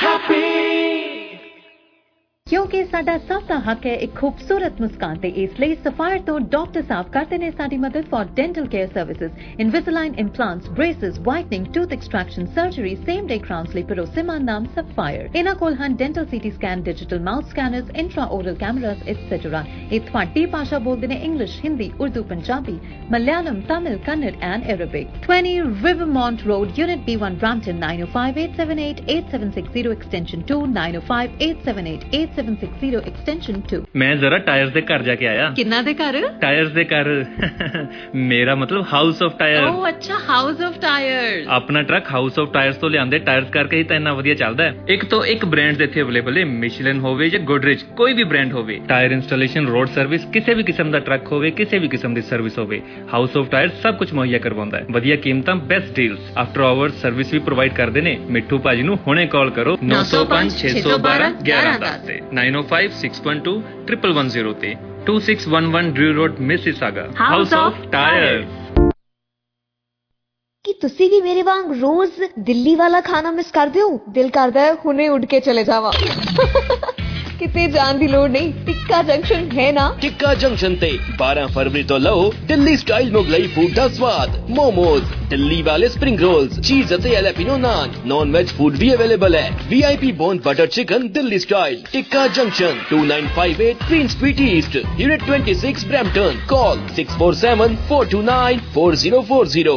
ਕਿਉਂਕਿ ਸਾਡਾ ਸਭ ਦਾ ਹੱਕ ਹੈ ਇੱਕ ਖੂਬਸੂਰਤ ਮੁਸਕਾਨ ਤੇ ਇਸ ਲਈ ਸਫਾਇਰ ਤੋਂ ਡਾਕਟਰ ਸਾਹਿਬ ਕਰਦੇ ਨੇ ਸਾਡੀ ਮਦਦ for dental care services, Invisalign implants, braces, whitening, tooth extraction, surgery, same day crowns ਲਈ ਭਰੋਸੇਮੰਦ ਨਾਮ ਸਫਾਇਰ। ਇਹਨਾਂ ਕੋਲ ਹਨ dental CT scan, digital mouth scanners, intra oral cameras etcetera. ਇਹ ਤੁਹਾਡੀ ਭਾਸ਼ਾ ਬੋਲਦੇ ਨੇ English, Hindi, Urdu, Punjabi, Malayalam, Tamil, Kannada and Arabic. twenty Rivermont Road, Unit B one, Brampton, nine oh five eight seven eight eight seven six zero extension two, nine oh five eight seven eight eight seven six zero extension two। ਮੈਂ ਜ਼ਰਾ tyres ਦੇ ਘਰ ਜਾ ਕੇ ਆਇਆ। ਕਿੰਨਾ ਦੇ ਘਰ? Tyres ਦੇ ਘਰ ਮੇਰਾ ਮਤਲਬ ਹਾਊਸ ਆਫ ਟਾਇਰ। ਓ ਅੱਛਾ, ਹਾਊਸ ਆਫ ਟਾਇਰਸ। ਆਪਣਾ ਟਰੱਕ ਹਾਊਸ ਆਫ ਟਾਇਰਸ ਤੋਂ ਲਿਆਂਦੇ ਟਾਇਰਸ ਕਰਕੇ ਹੀ ਤਾਂ ਇੰਨਾ ਵਧੀਆ ਚੱਲਦਾ ਹੈ। ਇੱਕ ਤੋਂ ਇੱਕ ਬ੍ਰਾਂਡਸ ਇੱਥੇ ਅਵੇਲੇਬਲ ਹੈ, ਮਿਸ਼ਲਨ ਹੋਵੇ ਜਾਂ ਗੋਡਰੇਜ, ਕੋਈ ਵੀ ਬ੍ਰਾਂਡ ਹੋਵੇ। ਟਾਇਰ ਇੰਸਟਾਲੇਸ਼ਨ, ਰੋਡ ਸਰਵਿਸ, ਕਿਸੇ ਵੀ ਕਿਸਮ ਦਾ ਟਰੱਕ ਹੋਵੇ, ਕਿਸੇ ਵੀ ਕਿਸਮ ਦੀ ਸਰਵਿਸ ਹੋਵੇ, ਹਾਊਸ ਆਫ ਟਾਇਰ ਸਭ ਕੁਝ ਮੁਹੱਈਆ ਕਰਵਾਉਂਦਾ ਹੈ। ਵਧੀਆ ਕੀਮਤਾਂ, best deals, after hours service ਵੀ ਪ੍ਰੋਵਾਈਡ ਕਰਦੇ ਨੇ। ਮਿੱਠੂ ਭਾਜੀ ਨੂੰ ਹੁਣੇ ਕਾਲ ਕਰੋ ਨੌ ਸੌ ਪੰਜ ਛੇ ਸੌ ਬਾਰਾਂ ਗਿਆਰਾਂ ਦਸ ਤੇ nine oh five six one two one one one zero ਤੇ two six one one Drew Road, Mississauga, House of Tires। ਕੀ ਤੁਸੀਂ ਵੀ ਮੇਰੇ ਵਾਂਗ ਰੋਜ਼ ਦਿੱਲੀ ਵਾਲਾ ਖਾਣਾ ਮਿਸ ਕਰਦੇ ਹੋ? ਦਿਲ ਕਰਦਾ ਹੈ ਹੁਣੇ ਉੱਡ ਕੇ ਚਲੇ ਜਾਵਾਂ। ਕਿਤੇ ਜਾਣ ਦੀ ਲੋੜ ਨਹੀਂ, ਟਿੱਕਾ ਜੰਕਸ਼ਨ ਹੈ ਨਾ। ਟਿੱਕਾ ਜੰਕਸ਼ਨ ਤੇ ਬਾਰਾਂ ਫਰਵਰੀ ਤੋਂ ਲਓ ਦਿੱਲੀ ਸਟਾਈਲ ਮੁਗਲਈ ਫੂਡ ਦਾ ਸਵਾਦ। ਮੋਮੋਜ਼, ਦਿੱਲੀ ਵਾਲੇ ਸਪਰਿੰਗ ਰੋਲਸ, ਚੀਜ਼ ਅਤੇ jalapeno naan, non veg food ਵੀ ਅਵੇਲੇਬਲ ਹੈ। VIP bone butter chicken Delhi style. Tikka junction two nine five eight Queen Street East, Unit twenty-six, Brampton। Call six four seven four two nine four zero four zero।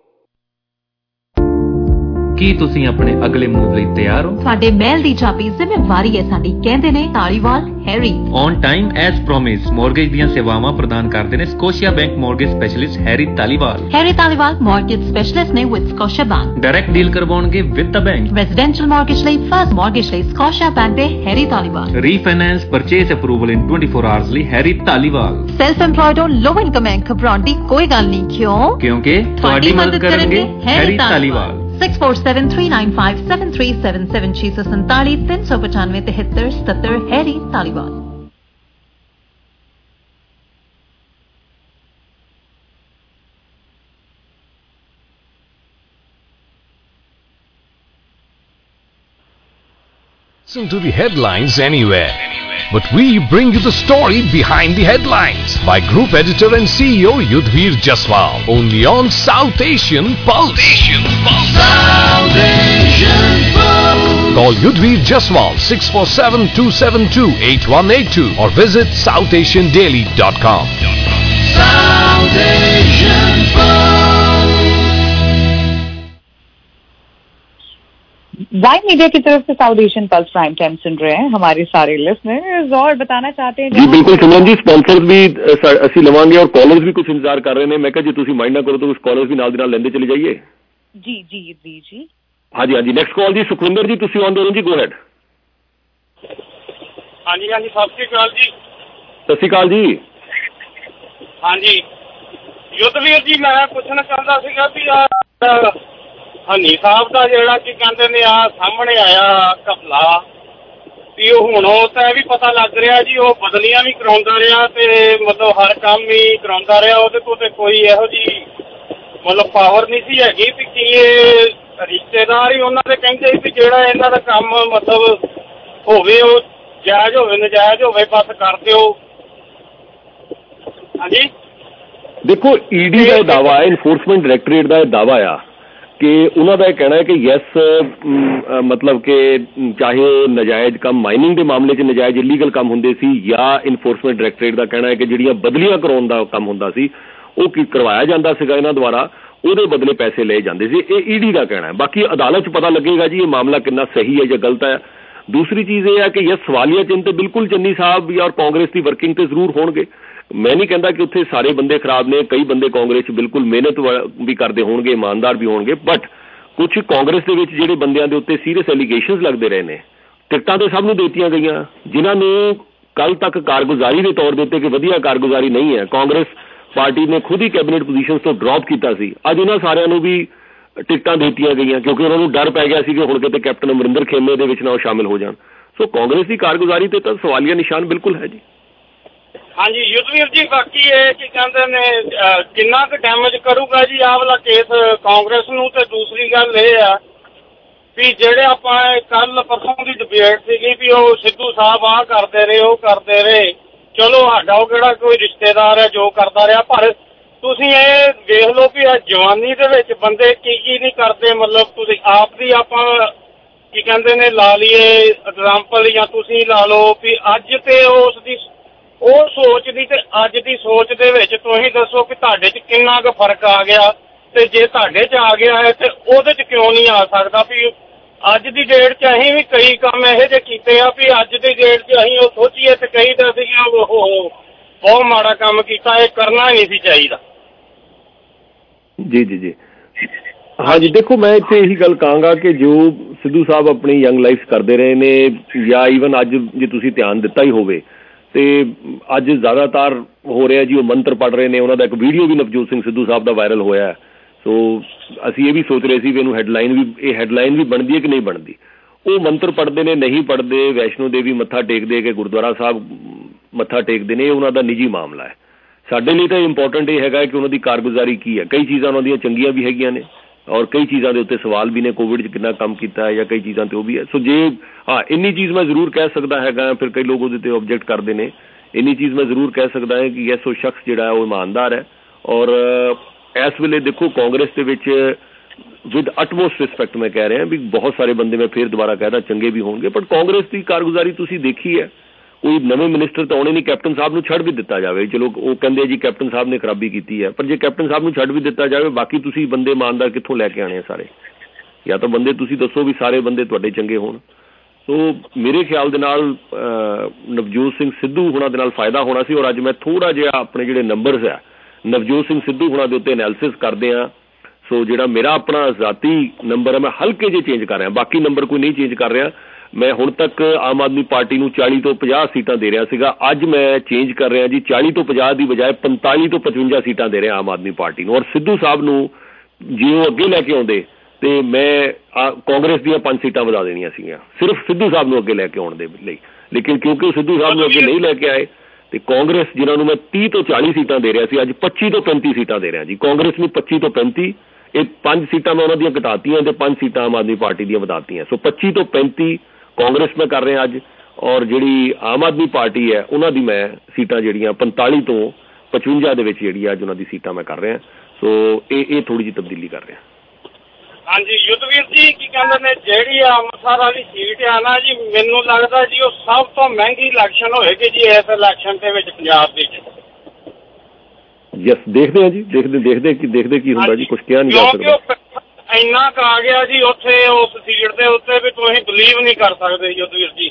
ਕੀ ਤੁਸੀਂ ਆਪਣੇ ਅਗਲੇ move ਲਈ ਤਿਆਰ ਹੋ? ਤੁਹਾਡੇ ਮਹਿਲ ਦੀ ਚਾਬੀ ਜ਼ਿੰਮੇਵਾਰੀ ਹੈ ਸਾਡੀ, ਕਹਿੰਦੇ ਨੇ Dhaliwal Harry. On time as promise mortgage ਦੀਆਂ ਸੇਵਾਵਾਂ ਪ੍ਰਦਾਨ ਕਰਦੇ ਨੇ Scotiabank mortgage specialist Harry Dhaliwal. Harry Dhaliwal mortgage specialist ਨੇ with Scotiabank. Direct deal ਕਰਵਾਉਣਗੇ with the bank. Residential mortgage ਲਈ ਫਰਸਟ ਮੌਰਗੇਜ ਲਈ ਸਕੋਸ਼ੀਆ ਬੈਂਕ ਦੇ Harry Dhaliwal. Refinance purchase approval in twenty-four hours ਲਈ ਹੈਰੀ ਧਾਲੀਵਾਲ। ਸੈਲਫ ਐਮਪਲੋਇਡ ਹੋ, low income ਹੈ, ਘਬਰਾਉਣ ਦੀ ਕੋਈ ਗੱਲ ਨਹੀਂ। ਕਿਉਂ? ਕਿਉਂਕਿ ਤੁਹਾਡੀ ਮਦਦ ਕਰਨਗੇ Harry Dhaliwal. six four seven three nine five seven three seven seven ਛੇ ਸੌ ਸੰਤਾਲੀ ਤਿੰਨ ਸੌ ਪਚਾਨਵੇਂ ਤਿਹੱਤਰ ਸਤੱਤਰ Harry Dhaliwal. Listen to the headlines anywhere, but we bring you the story behind the headlines by Group Editor and C E O Yudhvir Jaswal, only on South Asian Pulse. Asian Pulse. South Asian Pulse. Call Yudhvir Jaswal six four seven two seven two eight one eight two or visit south asian daily dot com. South Asian Pulse. Y media की तरफ से South Asian Pulse prime time सुन रहे हैं हमारे सारे listeners और बताना चाहते हैं जी बिल्कुल सिमरन जी स्पॉन्सर्स भी ਅਸੀਂ ਲਵਾਂਗੇ और कॉलर्स भी कुछ इंतजार कर रहे हैं। मैं कहा जी ਤੁਸੀਂ ਮਾਈਂਡ ਨਾ ਕਰੋ तो कुछ कॉलर्स भी ਨਾਲ ਦੀ ਨਾਲ ਲੈਂਦੇ ਚਲੇ ਜਾਈਏ। जी जी जी जी हाँ जी हाँ जी नेक्स्ट कॉल जी सुखविंदर जी ਤੁਸੀਂ ਆਨ ਦੋ ਜੀ ਗੋ ਹੈਡ। ਹਾਂਜੀ ਹਾਂਜੀ ਸਤਿ ਸ਼੍ਰੀ ਅਕਾਲ ਜੀ। ਸਤਿ ਸ਼੍ਰੀ ਅਕਾਲ ਜੀ। ਹਾਂਜੀ ਯੁੱਧਵੀਰ ਜੀ ਮੈਂ ਪੁੱਛਣਾ ਚਾਹੁੰਦਾ ਸੀਗਾ ਵੀ ਆ ਹਨੀ ਸਾਹਿਬ ਦਾ ਜਿਹੜਾ ਕੀ ਕਹਿੰਦੇ ਨੇ ਆ ਸਾਹਮਣੇ ਆਇਆ ਘਪਲਾ ਵੀ ਉਹ ਹੁਣ ਉਹ ਤਾਂ ਇਹ ਵੀ ਪਤਾ ਲੱਗ ਰਿਹਾ ਜੀ ਉਹ ਬਦਲੀਆਂ ਵੀ ਕਰਾਉਂਦਾ ਰਿਹਾ ਤੇ ਮਤਲਬ ਹਰ ਕੰਮ ਹੀ ਕਰਾਉਂਦਾ ਰਿਹਾ। ਉਹਦੇ ਕੋਲ ਤੇ ਕੋਈ ਇਹੋ ਜਿਹੀ ਮਤਲਬ ਪਾਵਰ ਨਹੀਂ ਸੀ ਹੈਗੀ ਵੀ ਕੀ ਇਹ ਰਿਸ਼ਤੇਦਾਰ ਹੀ ਉਹਨਾਂ ਦੇ ਕਹਿੰਦੇ ਵੀ ਜਿਹੜਾ ਇਹਨਾਂ ਦਾ ਕੰਮ ਮਤਲਬ ਹੋਵੇ ਉਹ ਜਾਇਜ਼ ਹੋਵੇ ਨਜਾਇਜ਼ ਹੋਵੇ ਬਸ ਕਰ ਦਿਓ ਹਾਂਜੀ ਦੇਖੋ ਈਡੀ ਦਾ ਦਾਵਾ ਹੈ, ਇਨਫੋਰਸਮੈਂਟ ਡਾਇਰੈਕਟੋਰੇਟ ਦਾ ਇਹ ਦਾਵਾ ਆ ਕਿ ਉਹਨਾਂ ਦਾ ਇਹ ਕਹਿਣਾ ਹੈ ਕਿ ਯੈਸ ਮਤਲਬ ਕਿ ਚਾਹੇ ਉਹ ਨਜਾਇਜ਼ ਕੰਮ ਮਾਈਨਿੰਗ ਦੇ ਮਾਮਲੇ 'ਚ ਨਜਾਇਜ਼ ਇਲੀਗਲ ਕੰਮ ਹੁੰਦੇ ਸੀ ਜਾਂ ਇਨਫੋਰਸਮੈਂਟ ਡਾਇਰੈਕਟੋਰੇਟ ਦਾ ਕਹਿਣਾ ਹੈ ਕਿ ਜਿਹੜੀਆਂ ਬਦਲੀਆਂ ਕਰਾਉਣ ਦਾ ਕੰਮ ਹੁੰਦਾ ਸੀ ਉਹ ਕੀ ਕਰਵਾਇਆ ਜਾਂਦਾ ਸੀਗਾ ਇਹਨਾਂ ਦੁਆਰਾ, ਉਹਦੇ ਬਦਲੇ ਪੈਸੇ ਲਏ ਜਾਂਦੇ ਸੀ। ਇਹ ਈਡੀ ਦਾ ਕਹਿਣਾ ਹੈ। ਬਾਕੀ ਅਦਾਲਤ 'ਚ ਪਤਾ ਲੱਗੇਗਾ ਜੀ ਇਹ ਮਾਮਲਾ ਕਿੰਨਾ ਸਹੀ ਹੈ ਜਾਂ ਗਲਤ ਹੈ। ਦੂਸਰੀ ਚੀਜ਼ ਇਹ ਹੈ ਕਿ ਯਸ ਸਵਾਲੀਆ ਚਿੰਨ੍ਹ ਤੇ ਬਿਲਕੁਲ ਚੰਨੀ ਸਾਹਿਬ ਜਾਂ ਕਾਂਗਰਸ ਦੀ ਵਰਕਿੰਗ ਤੇ ਜ਼ਰੂਰ ਹੋਣਗੇ। ਮੈਂ ਨਹੀਂ ਕਹਿੰਦਾ ਕਿ ਉੱਥੇ ਸਾਰੇ ਬੰਦੇ ਖਰਾਬ ਨੇ, ਕਈ ਬੰਦੇ ਕਾਂਗਰਸ 'ਚ ਬਿਲਕੁਲ ਮਿਹਨਤ ਵੀ ਕਰਦੇ ਹੋਣਗੇ, ਇਮਾਨਦਾਰ ਵੀ ਹੋਣਗੇ, ਬਟ ਕੁਛ ਕਾਂਗਰਸ ਦੇ ਵਿੱਚ ਜਿਹੜੇ ਬੰਦਿਆਂ ਦੇ ਉੱਤੇ ਸੀਰੀਅਸ ਐਲੀਗੇਸ਼ਨਸ ਲੱਗਦੇ ਰਹੇ ਨੇ, ਟਿਕਟਾਂ ਤਾਂ ਸਭ ਨੂੰ ਦਿੱਤੀਆਂ ਗਈਆਂ ਜਿਨ੍ਹਾਂ ਨੂੰ ਕੱਲ ਤੱਕ ਕਾਰਗੁਜ਼ਾਰੀ ਦੇ ਤੌਰ ਦੇ ਉੱਤੇ ਕਿ ਵਧੀਆ ਕਾਰਗੁਜ਼ਾਰੀ ਨਹੀਂ ਹੈ, ਕਾਂਗਰਸ ਪਾਰਟੀ ਨੇ ਖੁਦ ਹੀ ਕੈਬਨਿਟ ਪੋਜੀਸ਼ਨਸ ਤੋਂ ਡਰੋਪ ਕੀਤਾ ਸੀ। ਅੱਜ ਉਹਨਾਂ ਸਾਰਿਆਂ ਨੂੰ ਵੀ ਟਿਕਟਾਂ ਦਿੱਤੀਆਂ ਗਈਆਂ ਕਿਉਂਕਿ ਉਹਨਾਂ ਨੂੰ ਡਰ ਪੈ ਗਿਆ ਸੀ ਕਿ ਹੁਣ ਕਿਤੇ ਕੈਪਟਨ ਅਮਰਿੰਦਰ ਖੇਮੇ ਦੇ ਵਿੱਚ ਨਾ ਉਹ ਸ਼ਾਮਿਲ ਹੋ ਜਾਣ। ਸੋ ਕਾਂਗਰਸ ਦੀ ਕਾਰਗੁਜ਼ਾਰੀ ਤੇ ਤਾਂ ਸਵਾਲੀਆ ਨਿਸ਼ਾਨ ਬਿਲਕੁਲ ਹੈ ਜੀ। ਹਾਂਜੀ ਯੁੱਧਵੀਰ ਜੀ, ਬਾਕੀ ਇਹ ਕੀ ਕਹਿੰਦੇ ਨੇ ਕਿੰਨਾ ਕੁ ਡੈਮੇਜ ਕਰੂਗਾ ਜੀ ਆਹ ਵਾਲਾ ਕੇਸ ਕਾਂਗਰਸ ਨੂੰ? ਤੇ ਦੂਸਰੀ ਗੱਲ ਇਹ ਆ ਵੀ ਜਿਹੜੇ ਆਪਾਂ ਕੱਲ ਪਰਸੋਂ ਦੀ ਡਿਬੇਟ ਸੀਗੀ ਵੀ ਉਹ ਸਿੱਧੂ ਸਾਹਿਬ ਆਹ ਕਰਦੇ ਰਹੇ ਉਹ ਕਰਦੇ ਰਹੇ, ਚਲੋ ਸਾਡਾ ਉਹ ਕਿਹੜਾ ਕੋਈ ਰਿਸ਼ਤੇਦਾਰ ਹੈ ਜੋ ਕਰਦਾ ਰਿਹਾ, ਪਰ ਤੁਸੀਂ ਇਹ ਵੇਖ ਲਓ ਵੀ ਜਵਾਨੀ ਦੇ ਵਿੱਚ ਬੰਦੇ ਕੀ ਕੀ ਨਹੀਂ ਕਰਦੇ। ਮਤਲਬ ਤੁਸੀਂ ਆਪ ਦੀ ਆਪਾਂ ਕੀ ਕਹਿੰਦੇ ਨੇ ਲਾ ਲਈਏ ਐਗਜ਼ਾਮਪਲ ਜਾਂ ਤੁਸੀਂ ਲਾ ਲਓ ਵੀ ਅੱਜ ਤੇ ਉਸ ਦੀ ਉਹ ਸੋਚ ਦੀ ਤੇ ਅੱਜ ਦੀ ਸੋਚ ਦੇ ਵਿੱਚ ਤੁਸੀਂ ਦੱਸੋ ਕਿ ਤੁਹਾਡੇ 'ਚ ਕਿੰਨਾ ਕੁ ਫਰਕ ਆ ਗਿਆ, ਤੇ ਜੇ ਤੁਹਾਡੇ 'ਚ ਆ ਗਿਆ ਹੈ ਤੇ ਉਹਦੇ 'ਚ ਕਿਉਂ ਨਹੀਂ ਆ ਸਕਦਾ? ਵੀ ਅੱਜ ਦੀ ਡੇਟ 'ਚ ਅਸੀਂ ਵੀ ਕਈ ਕੰਮ ਇਹੋ ਜਿਹੇ ਕੀਤੇ ਆ ਵੀ ਅੱਜ ਦੀ ਡੇਟ 'ਚ ਅਸੀਂ ਉਹ ਸੋਚੀਏ ਤੇ ਕਈ ਤਾਂ ਸੀਗੀਆਂ ਉਹ ਬਹੁਤ ਮਾੜਾ ਕੰਮ ਕੀਤਾ, ਇਹ ਕਰਨਾ ਨਹੀਂ ਸੀ ਚਾਹੀਦਾ। ਜੀ ਜੀ ਜੀ ਹਾਂਜੀ, ਦੇਖੋ ਮੈਂ ਇੱਥੇ ਇਹੀ ਗੱਲ ਕਹਾਂਗਾ ਕਿ ਜੋ ਸਿੱਧੂ ਸਾਹਿਬ ਆਪਣੀ ਯੰਗ ਲਾਈਫ ਕਰਦੇ ਰਹੇ ਨੇ ਜਾਂ ਈਵਨ ਅੱਜ ਜੇ ਤੁਸੀਂ ਧਿਆਨ ਦਿੱਤਾ ਹੀ ਹੋਵੇ ਤੇ ਅੱਜ ਜ਼ਿਆਦਾਤਰ ਹੋ ਰਿਹਾ ਜੀ ਉਹ ਮੰਤਰ ਪੜ੍ਹ ਰਹੇ ਨੇ। ਉਹਨਾਂ ਦਾ ਇੱਕ ਵੀਡੀਓ ਵੀ ਨਵਜੋਤ ਸਿੰਘ ਸਿੱਧੂ ਸਾਹਿਬ ਦਾ ਵਾਇਰਲ ਹੋਇਆ। ਸੋ ਅਸੀਂ ਇਹ ਵੀ ਸੋਚ ਰਹੇ ਸੀ ਵੀ ਇਹਨੂੰ ਹੈਡਲਾਈਨ ਵੀ ਇਹ ਹੈਡਲਾਈਨ ਵੀ ਬਣਦੀ ਹੈ ਕਿ ਨਹੀਂ ਬਣਦੀ। ਉਹ ਮੰਤਰ ਪੜ੍ਹਦੇ ਨੇ, ਨਹੀਂ ਪੜ੍ਹਦੇ, ਵੈਸ਼ਨੋ ਦੇਵੀ ਮੱਥਾ ਟੇਕਦੇ ਕਿ ਗੁਰਦੁਆਰਾ ਸਾਹਿਬ ਮੱਥਾ ਟੇਕਦੇ ਨੇ, ਇਹ ਉਹਨਾਂ ਦਾ ਨਿੱਜੀ ਮਾਮਲਾ ਹੈ। ਸਾਡੇ ਲਈ ਤਾਂ ਇੰਪੋਰਟੈਂਟ ਇਹ ਹੈਗਾ ਕਿ ਉਹਨਾਂ ਦੀ ਕਾਰਗੁਜ਼ਾਰੀ ਕੀ ਹੈ। ਕਈ ਚੀਜ਼ਾਂ ਉਹਨਾਂ ਦੀਆਂ ਚੰਗੀਆਂ ਵੀ ਹੈਗੀਆਂ ਨੇ ਔਰ ਕਈ ਚੀਜ਼ਾਂ ਦੇ ਉੱਤੇ ਸਵਾਲ ਵੀ ਨੇ, ਕੋਵਿਡ 'ਚ ਕਿੰਨਾ ਕੰਮ ਕੀਤਾ ਹੈ ਜਾਂ ਕਈ ਚੀਜ਼ਾਂ 'ਤੇ ਉਹ ਵੀ ਹੈ। ਸੋ ਜੇ ਹਾਂ ਇੰਨੀ ਚੀਜ਼ ਮੈਂ ਜ਼ਰੂਰ ਕਹਿ ਸਕਦਾ ਹੈਗਾ, ਫਿਰ ਕਈ ਲੋਕ ਉਹਦੇ 'ਤੇ ਆਬਜੈਕਟ ਕਰਦੇ ਨੇ, ਇੰਨੀ ਚੀਜ਼ ਮੈਂ ਜ਼ਰੂਰ ਕਹਿ ਸਕਦਾ ਹੈ ਕਿ ਯੈਸ ਉਹ ਸ਼ਖਸ ਜਿਹੜਾ ਹੈ ਉਹ ਇਮਾਨਦਾਰ ਹੈ। ਔਰ ਇਸ ਵੇਲੇ ਦੇਖੋ ਕਾਂਗਰਸ ਦੇ ਵਿੱਚ ਵਿਦ ਅਟਮੋਸਟ ਰਿਸਪੈਕਟ ਮੈਂ ਕਹਿ ਰਿਹਾ ਵੀ ਬਹੁਤ ਸਾਰੇ ਬੰਦੇ ਮੈਂ ਫਿਰ ਦੁਬਾਰਾ ਕਹਿਦਾ ਚੰਗੇ ਵੀ ਹੋਣਗੇ, ਪਰ ਕਾਂਗਰਸ ਦੀ ਕਾਰਗੁਜ਼ਾਰੀ ਤੁਸੀਂ ਦੇਖੀ ਹੈ। ਕੋਈ ਨਵੇਂ ਮਿਨਿਸਟਰ ਤਾਂ ਆਉਣੇ ਨਹੀਂ, ਕੈਪਟਨ ਸਾਹਿਬ ਨੂੰ ਛੱਡ ਵੀ ਦਿੱਤਾ ਜਾਵੇ, ਚਲੋ ਉਹ ਕਹਿੰਦੇ ਜੀ ਕੈਪਟਨ ਸਾਹਿਬ ਨੇ ਖਰਾਬੀ ਕੀਤੀ ਹੈ, ਪਰ ਜੇ ਕੈਪਟਨ ਸਾਹਿਬ ਨੂੰ ਛੱਡ ਵੀ ਦਿੱਤਾ ਜਾਵੇ ਬਾਕੀ ਤੁਸੀਂ ਬੰਦੇ ਇਮਾਨਦਾਰ ਕਿੱਥੋਂ ਲੈ ਕੇ ਆਣੇ ਸਾਰੇ? ਜਾਂ ਤਾਂ ਬੰਦੇ ਤੁਸੀਂ ਦੱਸੋ ਵੀ ਸਾਰੇ ਬੰਦੇ ਤੁਹਾਡੇ ਚੰਗੇ ਹੋਣ। ਸੋ ਮੇਰੇ ਖਿਆਲ ਦੇ ਨਾਲ ਨਵਜੋਤ ਸਿੰਘ ਸਿੱਧੂ ਹੁਣਾਂ ਦੇ ਨਾਲ ਫਾਇਦਾ ਹੋਣਾ ਸੀ। ਔਰ ਅੱਜ ਮੈਂ ਥੋੜ੍ਹਾ ਜਿਹਾ ਆਪਣੇ ਜਿਹੜੇ ਨੰਬਰਸ ਆ ਨਵਜੋਤ ਸਿੰਘ ਸਿੱਧੂ ਹੁਣਾਂ ਦੇ ਉੱਤੇ ਐਨਾਲਿਸਿਸ ਕਰਦੇ ਹਾਂ। ਸੋ ਜਿਹੜਾ ਮੇਰਾ ਆਪਣਾ ਜ਼ਾਤੀ ਨੰਬਰ ਹੈ ਮੈਂ ਹਲਕੇ ਜਿਹੇ ਚੇਂਜ ਕਰ ਰਿਹਾ, ਬਾਕੀ ਨੰਬਰ ਕੋਈ ਨਹੀਂ ਚੇਂਜ ਕਰ ਰਿਹਾ। ਮੈਂ ਹੁਣ ਤੱਕ ਆਮ ਆਦਮੀ ਪਾਰਟੀ ਨੂੰ ਚਾਲੀ ਤੋਂ ਪੰਜਾਹ ਸੀਟਾਂ ਦੇ ਰਿਹਾ ਸੀਗਾ, ਅੱਜ ਮੈਂ ਚੇਂਜ ਕਰ ਰਿਹਾ ਜੀ, ਚਾਲੀ ਤੋਂ ਪੰਜਾਹ ਦੀ ਬਜਾਏ ਪੰਤਾਲੀ ਤੋਂ ਪਚਵੰਜਾ ਸੀਟਾਂ ਦੇ ਰਿਹਾ ਆਮ ਆਦਮੀ ਪਾਰਟੀ ਨੂੰ। ਔਰ ਸਿੱਧੂ ਸਾਹਿਬ ਨੂੰ ਜੇ ਉਹ ਅੱਗੇ ਲੈ ਕੇ ਆਉਂਦੇ ਤੇ ਮੈਂ ਕਾਂਗਰਸ ਦੀਆਂ ਪੰਜ ਸੀਟਾਂ ਵਧਾ ਦੇਣੀਆਂ ਸੀਗੀਆਂ ਸਿਰਫ ਸਿੱਧੂ ਸਾਹਿਬ ਨੂੰ ਅੱਗੇ ਲੈ ਕੇ ਆਉਣ ਦੇ ਲਈ। ਲੇਕਿਨ ਕਿਉਂਕਿ ਉਹ ਸਿੱਧੂ ਸਾਹਿਬ ਨੂੰ ਅੱਗੇ ਨਹੀਂ ਲੈ ਕੇ ਆਏ ਤੇ ਕਾਂਗਰਸ ਜਿਨ੍ਹਾਂ ਨੂੰ ਮੈਂ ਤੀਹ ਤੋਂ ਚਾਲੀ ਸੀਟਾਂ ਦੇ ਰਿਹਾ ਸੀ ਅੱਜ ਪੱਚੀ ਤੋਂ ਪੈਂਤੀ ਸੀਟਾਂ ਦੇ ਰਿਹਾ ਜੀ। ਕਾਂਗਰਸ ਨੂੰ ਪੱਚੀ ਤੋਂ ਪੈਂਤੀ, ਇਹ ਪੰਜ ਸੀਟਾਂ ਮੈਂ ਉਹਨਾਂ ਦੀਆਂ ਘਟਾਤੀਆਂ ਤੇ ਪੰਜ ਸੀਟਾਂ ਆਮ ਆਦਮੀ ਪਾਰਟੀ ਦੀਆਂ ਵਧਾਤੀਆਂ। ਸੋ ਪੱਚੀ ਤੋਂ ਪੈਂਤੀ ਕਾਂਗਰਸ ਮੈਂ ਕਰ ਰਿਹਾ ਅੱਜ, ਔਰ ਜਿਹੜੀ ਆਮ ਆਦਮੀ ਪਾਰਟੀ ਹੈ ਉਹਨਾਂ ਦੀ ਮੈਂ ਸੀਟਾਂ ਜਿਹੜੀਆਂ ਪੰਤਾਲੀ ਤੋਂ ਪਚਵੰਜਾ ਦੇ ਵਿੱਚ ਜਿਹੜੀ ਅੱਜ ਉਹਨਾਂ ਦੀ ਸੀਟਾਂ ਮੈਂ ਕਰ ਰਿਹਾ। ਸੋ ਇਹ ਇਹ ਥੋੜ੍ਹੀ ਜਿਹੀ ਤਬਦੀਲੀ ਕਰ ਰਿਹਾ। ਹਾਂਜੀ ਯੁੱਧਵੀਰ ਜੀ, ਕੀ ਕਹਿੰਦੇ ਨੇ ਜਿਹੜੀ ਅੰਮ੍ਰਿਤਸਰ ਵਾਲੀ ਸੀਟ ਆ ਨਾ ਜੀ, ਮੈਨੂੰ ਲੱਗਦਾ ਜੀ ਉਹ ਸਭ ਤੋਂ ਮਹਿੰਗੀ ਇਲੈਕਸ਼ਨ ਹੋਏਗੀ ਜੀ ਇਸ ਇਲੈਕਸ਼ਨ ਦੇ ਵਿੱਚ ਪੰਜਾਬ ਦੇ ਵਿੱਚ। ਯਸ ਦੇਖਦੇ ਹਾਂ ਜੀ, ਦੇਖਦੇ ਦੇਖਦੇ ਕੀ ਦੇਖਦੇ ਕੀ ਹੁੰਦਾ ਜੀ, ਕੁਝ ਕਿਹਾ ਨਹੀਂ ਜਾ ਸਕਦਾ। ਇੰਨਾ ਕੁ ਆ ਗਿਆ ਜੀ ਉੱਥੇ ਉਸ ਸੀਟ ਦੇ ਉੱਤੇ ਵੀ ਤੁਸੀਂ ਬਲੀਵ ਨਹੀਂ ਕਰ ਸਕਦੇ ਯੁੱਧਵੀਰ ਜੀ।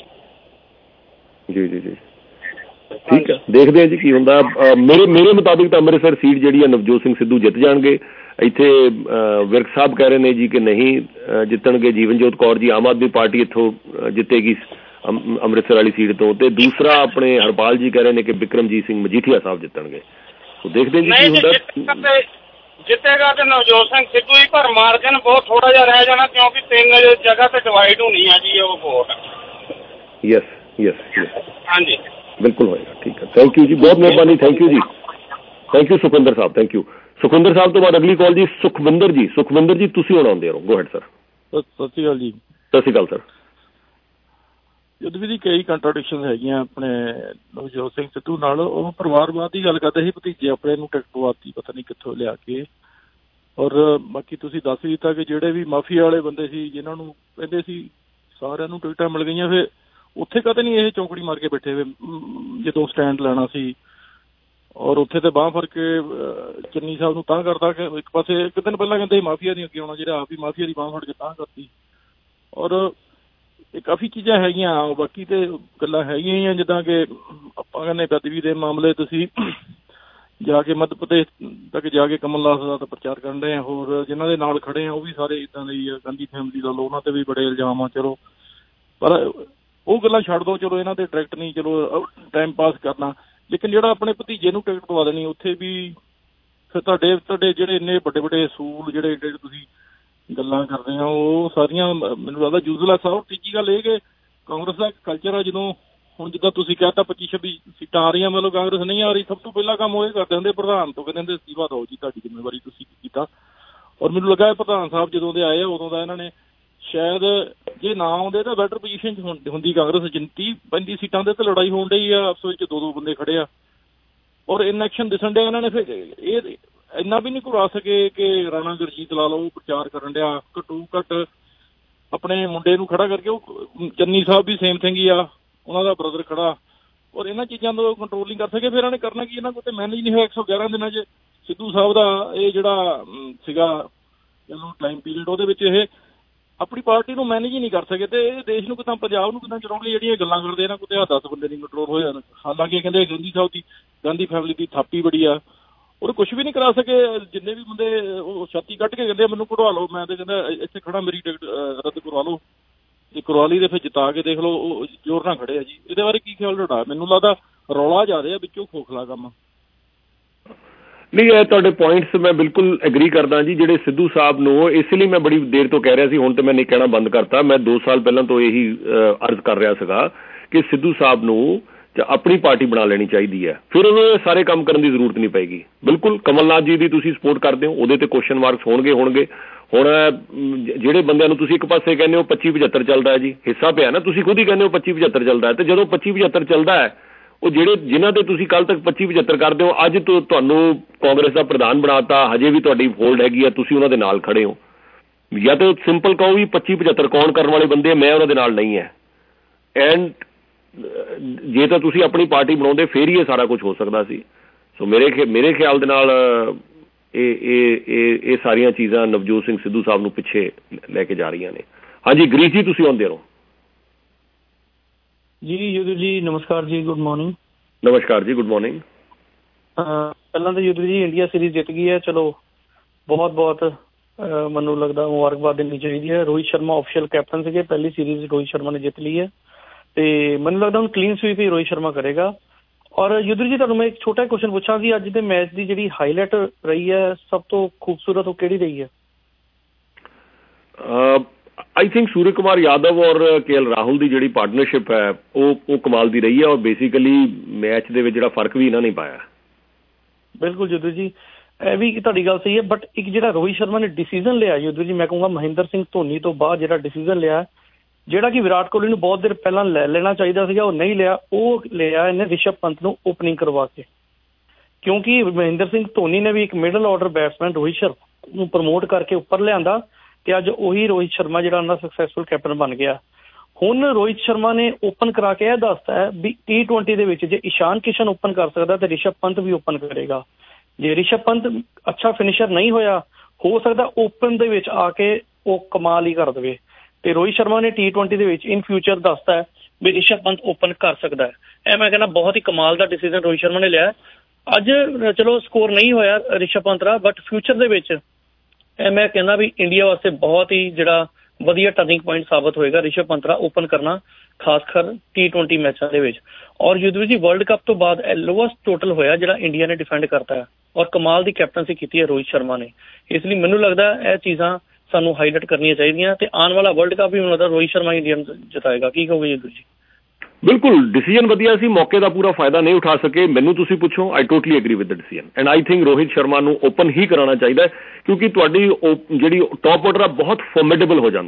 ਜੀ ਜੀ ਜੀ ਠੀਕ ਹੈ, ਦੇਖਦੇ ਹਾਂ ਜੀ ਕੀ ਹੁੰਦਾ। ਮੇਰੇ ਮੇਰੇ ਮੁਤਾਬਿਕ ਤਾਂ ਅੰਮ੍ਰਿਤਸਰ ਸੀਟ ਜਿਹੜੀ ਹੈ ਨਵਜੋਤ ਸਿੰਘ ਸਿੱਧੂ ਜਿੱਤ ਜਾਣਗੇ। ਇੱਥੇ ਵਿਰਕ ਸਾਹਿਬ ਕਹਿ ਰਹੇ ਨੇ ਜੀ ਕਿ ਨਹੀਂ ਜਿੱਤਣਗੇ ਜੀਵਨਜੋਤ ਕੌਰ ਜੀ, ਆਮ ਆਦਮੀ ਪਾਰਟੀ ਇੱਥੋਂ ਜਿੱਤੇਗੀ ਅੰਮ੍ਰਿਤਸਰ ਵਾਲੀ ਸੀਟ ਤੋਂ, ਤੇ ਦੂਸਰਾ ਆਪਣੇ ਹਰਪਾਲ ਜੀ ਕਹਿ ਰਹੇ ਨੇ ਕਿ ਬਿਕਰਮਜੀਤ ਸਿੰਘ ਮਜੀਠੀਆ ਸਾਹਿਬ ਜਿੱਤਣਗੇ। ਸੋ ਦੇਖਦੇ ਜੀ ਕੀ ਹੁੰਦਾ। ਜਿੱਤੇਗਾ ਤੇ ਨਵਜੋਤ ਸਿੰਘ ਸਿੱਧੂ ਹੀ, ਪਰ ਮਾਰਜਨ ਬਹੁਤ ਥੋੜਾ ਜਿਹਾ ਰਹਿ ਜਾਣਾ ਕਿਉਂਕਿ ਤਿੰਨ ਜਗ੍ਹਾ ਤੇ ਡਿਵਾਈਡ ਹੋਣੀ ਆ ਜੀ ਉਹ ਵੋਟ। ਯਸ ਯਸ ਯਸ ਹਾਂਜੀ ਬਿਲਕੁਲ ਹੋਏਗਾ। ਠੀਕ ਹੈ, ਥੈਂਕ ਯੂ ਜੀ, ਬਹੁਤ ਮਿਹਰਬਾਨੀ, ਥੈਂਕ ਯੂ ਜੀ, thank you Sukhwinder Sahib, thank you. Sukhwinder Sahib ਤੋਂ ਬਾਅਦ ਅਗਲੀ ਕਾਲ ਜੀ ਸੁਖਵਿੰਦਰ ਜੀ। ਸੁਖਵਿੰਦਰ ਜੀ ਤੁਸੀਂ ਹੁਣ ਆਉਂਦੇ ਰਹੋ, ਗੋ ਹੈਡ ਸਰ। ਸਤਿ ਸ਼੍ਰੀ ਅਕਾਲ ਜੀ। ਸਤਿ ਸ਼੍ਰੀ ਅਕਾਲ ਸਰ। ਯੁੱਧ ਦੀ ਕਈ ਕੰਟਰਾਡਿਕਸ਼ਨ ਹੈਗੀਆਂ ਆਪਣੇ ਨਵਜੋਤ ਸਿੰਘ ਸਿੱਧੂ ਨਾਲ। ਉਹ ਪਰਿਵਾਰਵਾਦ ਦੀ ਗੱਲ ਕਰਦੇ ਸੀ, ਭਤੀਜੇ ਆਪਣੇ ਨੂੰ ਟਿਕਟ ਪਵਾਤੀ ਪਤਾ ਨਹੀਂ ਕਿੱਥੋਂ ਲਿਆ ਕੇ। ਔਰ ਬਾਕੀ ਤੁਸੀਂ ਦੱਸ ਹੀ ਦਿੱਤਾ ਕਿ ਜਿਹੜੇ ਵੀ ਮਾਫੀਆ ਵਾਲੇ ਬੰਦੇ ਸੀ ਜਿਨ੍ਹਾਂ ਨੂੰ ਕਹਿੰਦੇ ਸੀ ਸਾਰਿਆਂ ਨੂੰ ਟਿਕਟਾਂ ਮਿਲ ਗਈਆਂ, ਫਿਰ ਉੱਥੇ ਕਦੇ ਨਹੀਂ ਇਹ ਚੌਂਕੜੀ ਮਾਰ ਕੇ ਬੈਠੇ ਹੋਏ ਜਦੋਂ ਸਟੈਂਡ ਲੈਣਾ ਸੀ। ਔਰ ਉੱਥੇ ਤੇ ਬਾਂਹ ਫੜ ਕੇ ਚੰਨੀ ਸਾਹਿਬ ਨੂੰ ਤਾਂ ਕਰਦਾ ਕਿ ਇੱਕ ਪਾਸੇ ਇੱਕ ਦਿਨ ਪਹਿਲਾਂ ਕਹਿੰਦੇ ਮਾਫੀਆ ਨਹੀਂ ਅੱਗੇ ਆਉਣਾ, ਜਿਹੜਾ ਆਪ ਹੀ ਮਾਫੀਆ ਦੀ ਬਾਂਹ ਫੜ ਕੇ ਤਾਂ ਕਰਤੀ। ਔਰ ਇਹ ਕਾਫੀ ਚੀਜ਼ਾਂ ਹੈਗੀਆਂ, ਬਾਕੀ ਤੇ ਗੱਲਾਂ ਹੈਗੀਆਂ ਹੀ ਆ, ਜਿੱਦਾਂ ਕਿ ਆਪਾਂ ਕਹਿੰਦੇ ਬੇਅਦਬੀ ਦੇ ਮਾਮਲੇ ਤੁਸੀਂ ਜਾ ਕੇ ਮੱਧ ਪ੍ਰਦੇਸ਼ ਤੱਕ ਜਾ ਕੇ ਕਮਲ ਨਾਥ ਦਾ ਤਾਂ ਪ੍ਰਚਾਰ ਕਰਨ ਰਹੇ ਆ। ਹੋਰ ਜਿਨ੍ਹਾਂ ਦੇ ਨਾਲ ਖੜੇ ਆ ਉਹ ਵੀ ਸਾਰੇ ਇੱਦਾਂ ਦੇ ਹੀ ਆ, ਗਾਂਧੀ ਫੈਮਿਲੀ ਦਾ, ਉਹਨਾਂ ਤੇ ਵੀ ਬੜੇ ਇਲਜ਼ਾਮ ਆ। ਚਲੋ ਪਰ ਉਹ ਗੱਲਾਂ ਛੱਡ ਦਿਓ, ਚਲੋ ਇਹਨਾਂ ਦੇ ਡਾਇਰੈਕਟ ਨਹੀਂ, ਚਲੋ ਟਾਈਮ ਪਾਸ ਕਰਨਾ। ਲੇਕਿਨ ਜਿਹੜਾ ਆਪਣੇ ਭਤੀਜੇ ਨੂੰ ਟਿਕਟ ਪਵਾ ਦੇਣੀ, ਉੱਥੇ ਵੀ ਫਿਰ ਤੁਹਾਡੇ ਤੁਹਾਡੇ ਜਿਹੜੇ ਇੰਨੇ ਵੱਡੇ ਵੱਡੇ ਅਸੂਲ ਜਿਹੜੇ ਜਿਹੜੇ ਤੁਸੀਂ ਗੱਲਾਂ ਕਰਦੇ ਆ ਉਹ ਸਾਰੀਆਂ ਮੈਨੂੰ ਲੱਗਦਾ ਯੂਜ਼ਲੈਸ ਆ। ਤੀਜੀ ਗੱਲ ਇਹ ਕਿ ਕਾਂਗਰਸ ਦਾ ਕਲਚਰ ਆ, ਜਦੋਂ ਹੁਣ ਜਿੱਦਾਂ ਤੁਸੀਂ ਕਹਿਤਾ ਪੱਚੀ ਛੱਬੀ ਸੀਟਾਂ ਆ ਰਹੀਆਂ, ਮਤਲਬ ਕਾਂਗਰਸ ਨਹੀਂ ਆ ਰਹੀ, ਸਭ ਤੋਂ ਪਹਿਲਾਂ ਕੰਮ ਉਹ ਇਹ ਕਰਦੇ ਹੁੰਦੇ ਪ੍ਰਧਾਨ ਤੋਂ ਕਹਿੰਦੇ ਹੁੰਦੇ ਅਸਤੀਫਾ ਦਿਓ ਜੀ, ਤੁਹਾਡੀ ਜ਼ਿੰਮੇਵਾਰੀ ਤੁਸੀਂ ਕੀਤਾ। ਔਰ ਮੈਨੂੰ ਲੱਗਾ ਪ੍ਰਧਾਨ ਸਾਹਿਬ ਜਦੋਂ ਦੇ ਆਏ ਆ ਉਦੋਂ ਦਾ ਇਹਨਾਂ ਨੇ ਸ਼ਾਇਦ ਜੇ ਨਾ ਆਉਂਦੇ ਤਾਂ ਬੈਟਰ ਪੋਜੀਸ਼ਨ 'ਚ ਹੁੰਦੀ ਕਾਂਗਰਸ। ਜਿੰਤੀ ਪੈਂਤੀ ਸੀਟਾਂ ਦੇ ਤਾਂ ਲੜਾਈ ਹੋਣ ਡਈ ਆ, ਆਪਸ ਵਿੱਚ ਦੋ ਦੋ ਬੰਦੇ ਖੜੇ ਆ ਔਰ ਇਨਐਕਸ਼ਨ ਦਿਸਣ ਡਿਆ। ਇਹਨਾਂ ਨੇ ਫਿਰ ਇਹ ਇੰਨਾ ਵੀ ਨਹੀਂ ਘੁਰਾ ਸਕੇ ਕਿ ਰਾਣਾ ਗੁਰਜੀਤ ਲਾ ਲਓ ਪ੍ਰਚਾਰ ਕਰਨ ਡਿਆ, ਘੱਟੋ ਘੱਟ ਆਪਣੇ ਮੁੰਡੇ ਨੂੰ ਖੜਾ ਕਰਕੇ। ਉਹ ਚੰਨੀ ਸਾਹਿਬ ਵੀ ਸੇਮ ਥਿੰਗ ਹੀ ਆ, ਉਹਨਾਂ ਦਾ ਬ੍ਰਦਰ ਖੜਾ। ਔਰ ਇਹਨਾਂ ਚੀਜ਼ਾਂ ਤੋਂ ਕੰਟਰੋਲ ਨਹੀਂ ਕਰ ਸਕੇ। ਫਿਰ ਇਹਨਾਂ ਨੇ ਕਰਨਾ ਕੀ, ਇਹਨਾਂ ਕੋਲ ਤੇ ਮੈਨੇਜ ਨਹੀਂ ਹੋਇਆ ਇੱਕ ਸੌ ਗਿਆਰਾਂ ਦਿਨਾਂ 'ਚ। ਸਿੱਧੂ ਸਾਹਿਬ ਦਾ ਇਹ ਜਿਹੜਾ ਸੀਗਾ ਚਲੋ ਟਾਈਮ ਪੀਰੀਅਡ, ਉਹਦੇ ਵਿੱਚ ਇਹ ਆਪਣੀ ਪਾਰਟੀ ਨੂੰ ਮੈਨੇਜ ਹੀ ਨਹੀਂ ਕਰ ਸਕੇ। ਤੇ ਇਹ ਦੇਸ਼ ਨੂੰ ਕਿੱਦਾਂ, ਪੰਜਾਬ ਨੂੰ ਕਿੱਦਾਂ ਚਲਾਉਣਗੇ, ਜਿਹੜੀਆਂ ਗੱਲਾਂ ਕਰਦੇ ਇਹਨਾਂ ਕੋਲ ਤੇ ਆਹ ਦਸ ਬੰਦੇ ਨਹੀਂ ਕੰਟਰੋਲ ਹੋਏ। ਹਾਲਾਂਕਿ ਕਹਿੰਦੇ ਗਾਂਧੀ ਸਾਹਿਬ ਦੀ ਗਾਂਧੀ ਫੈਮਿਲੀ ਦੀ ਥਾਪੀ ਬੜੀ ਆ, ਔਰ ਕੁਛ ਵੀ ਨਹੀਂ ਕਰਾ ਸਕੇ। ਜਿੰਨੇ ਵੀ ਬੰਦੇ ਉਹ ਛਾਤੀ ਕੱਢ ਕੇ ਕਹਿੰਦੇ ਮੈਨੂੰ ਕਢਵਾ ਲਓ, ਮੈਂ ਤੇ ਕਹਿੰਦਾ ਇੱਥੇ ਖੜਾ ਮੇਰੀ ਟਿਕਟ ਰੱਦ ਕਰਵਾ ਲਓ, ਜੇ ਕਰਵਾ ਲਈ ਤੇ ਫਿਰ ਜਿਤਾ ਕੇ ਦੇਖ ਲਓ, ਉਹ ਜ਼ੋਰ ਨਾਲ ਖੜੇ ਆ ਜੀ। ਇਹਦੇ ਬਾਰੇ ਕੀ ਖਿਆਲ ਤੁਹਾਡਾ? ਮੈਨੂੰ ਲੱਗਦਾ ਰੌਲਾ ਜਾ ਰਿਹਾ ਵਿੱਚੋਂ, ਖੋਖਲਾ ਕੰਮ। ਨਹੀਂ, ਇਹ ਤੁਹਾਡੇ ਪੁਆਇੰਟਸ ਮੈਂ ਬਿਲਕੁਲ ਐਗਰੀ ਕਰਦਾ ਜੀ। ਜਿਹੜੇ ਸਿੱਧੂ ਸਾਹਿਬ ਨੂੰ, ਇਸ ਲਈ ਮੈਂ ਬੜੀ ਦੇਰ ਤੋਂ ਕਹਿ ਰਿਹਾ ਸੀ, ਹੁਣ ਤੇ ਮੈਂ ਨਹੀਂ ਕਹਿਣਾ ਬੰਦ ਕਰਤਾ। ਮੈਂ ਦੋ ਸਾਲ ਪਹਿਲਾਂ ਤੋਂ ਇਹੀ ਅਰਜ਼ ਕਰ ਰਿਹਾ ਸੀਗਾ ਕਿ ਸਿੱਧੂ ਸਾਹਿਬ ਨੂੰ ਆਪਣੀ ਪਾਰਟੀ ਬਣਾ ਲੈਣੀ ਚਾਹੀਦੀ ਹੈ, ਫਿਰ ਉਹਨੂੰ ਸਾਰੇ ਕੰਮ ਕਰਨ ਦੀ ਜ਼ਰੂਰਤ ਨਹੀਂ ਪਏਗੀ। ਬਿਲਕੁਲ ਕਮਲਨਾਥ ਜੀ ਦੀ ਤੁਸੀਂ ਸਪੋਰਟ ਕਰਦੇ ਹੋ, ਉਹਦੇ ਤੇ ਕੁਐਸਚਨ ਮਾਰਕਸ ਹੋਣਗੇ ਹੋਣਗੇ ਹੁਣ ਜਿਹੜੇ ਬੰਦਿਆਂ ਨੂੰ ਤੁਸੀਂ ਇੱਕ ਪਾਸੇ ਕਹਿੰਦੇ ਹੋ ਪੱਚੀ ਪਝੱਤਰ ਚੱਲਦਾ ਹੈ ਜੀ, ਹਿੱਸਾ ਪਿਆ ਨਾ, ਤੁਸੀਂ ਖੁਦ ਹੀ ਕਹਿੰਦੇ ਹੋ ਪੱਚੀ ਪਝੱਤਰ ਚੱਲਦਾ ਹੈ, ਤੇ ਜਦੋਂ ਪੱਚੀ ਪਝੱਤਰ ਚੱਲਦਾ ਹੈ, ਉਹ ਜਿਹੜੇ ਜਿਨ੍ਹਾਂ ਤੇ ਤੁਸੀਂ ਕੱਲ ਤੱਕ ਪੱਚੀ ਪਝੱਤਰ ਕਰਦੇ ਹੋ, ਅੱਜ ਤੋਂ ਤੁਹਾਨੂੰ ਕਾਂਗਰਸ ਦਾ ਪ੍ਰਧਾਨ ਬਣਾਤਾ, ਹਜੇ ਵੀ ਤੁਹਾਡੀ ਹੋਲਡ ਹੈਗੀ ਆ, ਤੁਸੀਂ ਉਹਨਾਂ ਦੇ ਨਾਲ ਖੜੇ ਹੋ। ਜਾਂ ਤਾਂ ਸਿੰਪਲ ਕਹੋ ਵੀ ਪੱਚੀ ਪਝੱਤਰ ਕੌਣ ਕਰਨ ਵਾਲੇ ਬੰਦੇ, ਮੈਂ ਉਹਨਾਂ ਦੇ ਨਾਲ ਨਹੀਂ ਹੈ। ਐਂਡ ਜੇ ਤਾਂ ਤੁਸੀਂ ਆਪਣੀ ਪਾਰਟੀ ਬਣਾਉਂਦੇ ਫਿਰ ਹੀ ਇਹ ਸਾਰਾ ਕੁਝ ਹੋ ਸਕਦਾ ਸੀ। ਸੋ ਮੇਰੇ ਮੇਰੇ ਖਿਆਲ ਦੇ ਨਾਲ ਇਹ ਇਹ ਇਹ ਇਹ ਸਾਰੀਆਂ ਚੀਜ਼ਾਂ ਨਵਜੋਤ ਸਿੰਘ ਸਿੱਧੂ ਸਾਹਿਬ ਨੂੰ ਪਿੱਛੇ ਲੈ ਕੇ ਜਾ ਰਹੀਆਂ ਨੇ। ਹਾਂਜੀ ਗਰੀਸ਼ ਜੀ, ਤੁਸੀਂ ਆਉਂਦੇ ਰਹੋ ਜੀ। ਯੁੱਧ ਜੀ ਨਮਸਕਾਰ ਜੀ, ਗੁੱਡ ਮਾਰਨਿੰਗ। ਨਮਸਕਾਰ ਜੀ, ਗੁੱਡ ਮਾਰਨਿੰਗ। ਪਹਿਲਾਂ ਤਾਂ ਯੁੱਧ ਜੀ ਇੰਡੀਆ ਸੀਰੀਜ਼ ਜਿੱਤ ਗਈ ਹੈ, ਚਲੋ ਬਹੁਤ ਬਹੁਤ ਮੈਨੂੰ ਲੱਗਦਾ ਮੁਬਾਰਕਬਾਦ ਦੇਣੀ ਚਾਹੀਦੀ ਹੈ। ਰੋਹਿਤ ਸ਼ਰਮਾ ਆਫੀਸ਼ੀਅਲ ਕੈਪਟਨ ਸੀਗੇ, ਪਹਿਲੀ ਸੀਰੀਜ਼ ਰੋਹਿਤ ਸ਼ਰਮਾ ਨੇ ਜਿੱਤ ਲਈ ਹੈ ਤੇ ਮੈਨੂੰ ਲੱਗਦਾ ਹੁਣ ਕਲੀਨ ਸਵੀਪ ਹੀ ਰੋਹਿਤ ਸ਼ਰਮਾ ਕਰੇਗਾ। ਔਰ ਯੁੱਧ ਜੀ ਤੁਹਾਨੂੰ ਮੈਂ ਇੱਕ ਛੋਟਾ ਕੁਐਸਚਨ ਪੁੱਛਾਂ ਕਿ ਅੱਜ ਦੇ ਮੈਚ ਦੀ ਜਿਹੜੀ ਹਾਈਲਾਈਟ ਰਹੀ ਹੈ, ਸਭ ਤੋਂ ਖੂਬਸੂਰਤ ਉਹ ਕਿਹੜੀ ਰਹੀ ਹੈ? ਆਈ ਥਿੰਕ ਸੂਰਜ ਕੁਮਾਰ ਯਾਦਵ ਔਰ ਕੇ ਐਲ ਰਾਹੁਲ ਦੀ ਜਿਹੜੀ ਪਾਰਟਨਰਸ਼ਿਪ ਹੈ ਉਹ ਉਹ ਕਮਾਲ ਦੀ ਰਹੀ ਹੈ। ਔਰ ਬੇਸਿਕਲੀ ਮੈਚ ਦੇ ਵਿੱਚ ਜਿਹੜਾ ਫਰਕ ਵੀ ਇਹਨਾਂ ਨੇ ਪਾਇਆ। ਬਿਲਕੁਲ ਯੁੱਧ ਜੀ, ਇਹ ਵੀ ਤੁਹਾਡੀ ਗੱਲ ਸਹੀ ਹੈ, ਬਟ ਇੱਕ ਜਿਹੜਾ ਰੋਹਿਤ ਸ਼ਰਮਾ ਨੇ ਡਿਸੀਜ਼ਨ ਲਿਆ ਯੁੱਧ ਜੀ, ਮੈਂ ਕਹੂੰਗਾ ਮਹਿੰਦਰ ਸਿੰਘ ਧੋਨੀ ਤੋਂ ਬਾਅਦ ਜਿਹੜਾ ਡਿਸੀਜ਼ਨ ਲਿਆ, ਜਿਹੜਾ ਕਿ ਵਿਰਾਟ ਕੋਹਲੀ ਨੂੰ ਬਹੁਤ ਦੇਰ ਪਹਿਲਾਂ ਲੈ ਲੈਣਾ ਚਾਹੀਦਾ ਸੀਗਾ, ਉਹ ਨਹੀਂ ਲਿਆ, ਉਹ ਲਿਆ ਇਹਨੇ ਰਿਸ਼ਭ ਪੰਤ ਨੂੰ ਓਪਨਿੰਗ ਕਰਵਾ ਕੇ। ਕਿਉਂਕਿ ਮਹਿੰਦਰ ਸਿੰਘ ਧੋਨੀ ਨੇ ਵੀ ਇੱਕ middle order batsman Rohit Sharma ਨੂੰ ਪ੍ਰਮੋਟ ਕਰਕੇ ਉੱਪਰ ਲਿਆਂਦਾ ਤੇ ਅੱਜ ਉਹੀ ਰੋਹਿਤ ਸ਼ਰਮਾ ਜਿਹੜਾ ਉਹਨਾਂ ਦਾ ਸਕਸੈਸਫੁਲ ਕੈਪਟਨ ਬਣ ਗਿਆ। ਹੁਣ ਰੋਹਿਤ ਸ਼ਰਮਾ ਨੇ ਓਪਨ ਕਰਾ ਕੇ ਇਹ ਦੱਸਤਾ ਹੈ ਵੀ ਟੀ ਟਵੈਂਟੀ ਦੇ ਵਿੱਚ ਜੇ ਇਸ਼ਾਨ ਕਿਸ਼ਨ ਓਪਨ ਕਰ ਸਕਦਾ ਤੇ ਰਿਸ਼ਭ ਪੰਤ ਵੀ ਓਪਨ ਕਰੇਗਾ। ਜੇ ਰਿਸ਼ਭ ਪੰਤ ਅੱਛਾ ਫਿਨਿਸ਼ਰ ਨਹੀਂ ਹੋਇਆ, ਹੋ ਸਕਦਾ ਓਪਨ ਦੇ ਵਿੱਚ ਆ ਕੇ ਉਹ ਕਮਾਲ ਹੀ ਕਰ ਦੇਵੇ। ਤੇ ਰੋਹਿਤ ਸ਼ਰਮਾ ਨੇ ਟੀ ਟਵੈਂਟੀ ਦੇ ਵਿੱਚ ਇਨ ਫਿਊਚਰ ਦੱਸਦਾ ਹੈ ਵੀ ਰਿਸ਼ਭ ਪੰਤ ਓਪਨ ਕਰ ਸਕਦਾ ਹੈ। ਇਹ ਮੈਂ ਕਹਿੰਦਾ ਬਹੁਤ ਹੀ ਕਮਾਲ ਦਾ ਡਿਸੀਜ਼ਨ ਰੋਹਿਤ ਸ਼ਰਮਾ ਨੇ ਲਿਆ। ਅੱਜ ਚਲੋ ਸਕੋਰ ਨਹੀਂ ਹੋਇਆ ਰਿਸ਼ਭ ਪੰਤ ਦਾ, ਬਟ ਫਿਊਚਰ ਦੇ ਵਿੱਚ ਇਹ ਮੈਂ ਕਹਿੰਦਾ ਵੀ ਇੰਡੀਆ ਵਾਸਤੇ ਬਹੁਤ ਹੀ ਜਿਹੜਾ ਵਧੀਆ ਟਰਨਿੰਗ ਪੁਆਇੰਟ ਸਾਬਤ ਹੋਏਗਾ ਰਿਸ਼ਭ ਪੰਤ ਦਾ ਓਪਨ ਕਰਨਾ, ਖਾਸ ਕਰ ਟੀ ਟਵੈਂਟੀ ਮੈਚਾਂ ਦੇ ਵਿੱਚ। ਔਰ ਯੁੱਧ ਜੀ ਵਰਲਡ ਕੱਪ ਤੋਂ ਬਾਅਦ ਇਹ ਲੋਐਸਟ ਟੋਟਲ ਹੋਇਆ ਜਿਹੜਾ ਇੰਡੀਆ ਨੇ ਡਿਫੈਂਡ ਕਰਤਾ ਹੈ, ਔਰ ਕਮਾਲ ਦੀ ਕੈਪਟਨਸੀ ਕੀਤੀ ਹੈ ਰੋਹਿਤ ਸ਼ਰਮਾ ਨੇ। ਇਸ ਲਈ ਮੈਨੂੰ ਲੱਗਦਾ ਇਹ ਚੀਜ਼ਾਂ ਸਾਨੂੰ ਹਾਈਲਾਈਟ ਕਰਨੀਆਂ ਚਾਹੀਦੀਆਂ ਤੇ ਆਉਣ ਵਾਲਾ ਵਰਲਡ ਕੱਪ ਵੀ ਮੈਨੂੰ ਲੱਗਦਾ ਰੋਹਿਤ ਸ਼ਰਮਾ ਇੰਡੀਆ ਨੂੰ ਜਿਤਾਏਗਾ। ਕੀ ਕਹੋਗੇ ਯੁੱਧ ਜੀ? ਬਿਲਕੁਲ ਡਿਸੀਜਨ ਵਧੀਆ ਸੀ, ਮੌਕੇ ਦਾ ਪੂਰਾ ਫਾਇਦਾ ਨਹੀਂ ਉਠਾ ਸਕੇ। ਮੈਨੂੰ ਤੁਸੀਂ ਪੁੱਛੋ, I totally agree with the decision and I think Rohit Sharma ਨੂੰ ਓਪਨ ਹੀ ਕਰਾਉਣਾ ਚਾਹੀਦਾ ਹੈ, ਕਿਉਂਕਿ ਤੁਹਾਡੀ ਜਿਹੜੀ ਟੌਪ ਆਰਡਰ ਆ ਬਹੁਤ ਫਾਰਮੀਡੇਬਲ ਹੋ ਜਾਂਦਾ ਹੈ।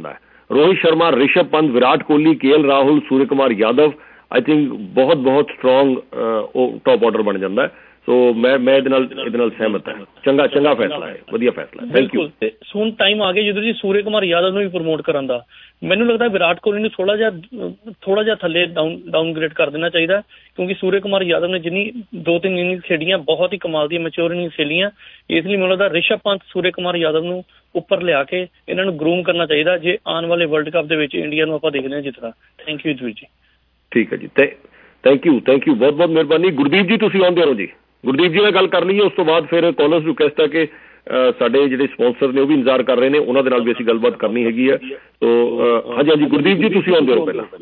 Rohit Sharma, Rishabh Pant, Virat Kohli, K L Rahul, Surya Kumar Yadav I think बहुत बहुत स्ट्रॉन्ग टॉप ऑर्डर बन जाता है। सो मैं मैं ਇਹਦੇ ਨਾਲ ਇਹਦੇ ਨਾਲ ਸਹਿਮਤ ਹਾਂ। ਚੰਗਾ ਚੰਗਾ ਫੈਸਲਾ ਹੈ, ਵਧੀਆ ਫੈਸਲਾ ਹੈ। Thank you. ਹੁਣ ਟਾਈਮ ਆ ਗਿਆ ਜਦੋਂ ਜੀ ਸੂਰਯ ਕੁਮਾਰ ਯਾਦਵ ਨੂੰ ਵੀ ਪ੍ਰਮੋਟ ਕਰਨ ਦਾ। ਮੈਨੂੰ ਲੱਗਦਾ ਵਿਰਾਟ ਕੋਹਲੀ ਨੂੰ ਥੋੜਾ ਜਿਹਾ ਥੋੜਾ ਜਿਹਾ ਥੱਲੇ ਡਾਊਨ ਡਾਊਨਗ੍ਰੇਡ ਕਰ ਦੇਣਾ ਚਾਹੀਦਾ, ਕਿਉਂਕਿ ਸੂਰਯ ਕੁਮਾਰ ਯਾਦਵ ਨੇ ਜਿੰਨੀ ਦੋ ਤਿੰਨ ਇਨਿੰਗਸ ਖੇਡੀਆਂ ਬਹੁਤ ਹੀ ਕਮਾਲ ਦੀਆਂ ਮੈਚੁਰ ਇਨਿੰਗਸ ਖੇਲੀਆਂ। ਇਸ ਲਈ ਮੈਨੂੰ ਲੱਗਦਾ ਰਿਸ਼ਭ ਪੰਤ, ਸੂਰਯ ਕੁਮਾਰ ਯਾਦਵ ਨੂੰ ਉੱਪਰ ਲਿਆ ਕੇ ਇਹਨਾਂ ਨੂੰ ਗਰੂਮ ਕਰਨਾ ਚਾਹੀਦਾ ਜੇ ਆਉਣ ਵਾਲੇ ਵਰਲਡ ਕੱਪ ਦੇ ਵਿੱਚ ਇੰਡੀਆ ਨੂੰ ਆਪਾਂ ਦੇਖਦੇ ਹਾਂ ਜਿੱਤਣਾ। ਥੈਂਕ ਯੂ ਜੀ। ਠੀਕ ਹੈ ਜੀ, ਥੈਂਕ ਯੂ ਥੈਂਕ ਯੂ ਬਹੁਤ ਬਹੁਤ ਮਿਹਰਬਾਨੀ। ਗੁਰਦੀਪ ਜੀ ਤੁਸੀਂ ਆਉਂਦੇ ਰਹੋ ਜੀ। ਗੁਰਦੀਪ ਜੀ ਨਾਲ ਗੱਲ ਕਰ ਲਈਏ, ਉਸ ਤੋਂ ਬਾਅਦ ਫਿਰ ਕਾਲਰਸ ਰਿਕੁਐਸਟ ਹੈ ਕਿ ਸਾਡੇ ਜਿਹੜੇ ਸਪਾਂਸਰ ਨੇ ਉਹ ਵੀ ਇੰਤਜ਼ਾਰ ਕਰ ਰਹੇ ਨੇ, ਉਹਨਾਂ ਦੇ ਨਾਲ ਵੀ ਅਸੀਂ ਗੱਲਬਾਤ ਕਰਨੀ ਹੈਗੀ ਹੈ। ਤੋ ਹਾਂਜੀ ਹਾਂਜੀ ਗੁਰਦੀਪ ਜੀ ਤੁਸੀਂ ਆਉਂਦੇ ਰਹੋ ਪਹਿਲਾਂ।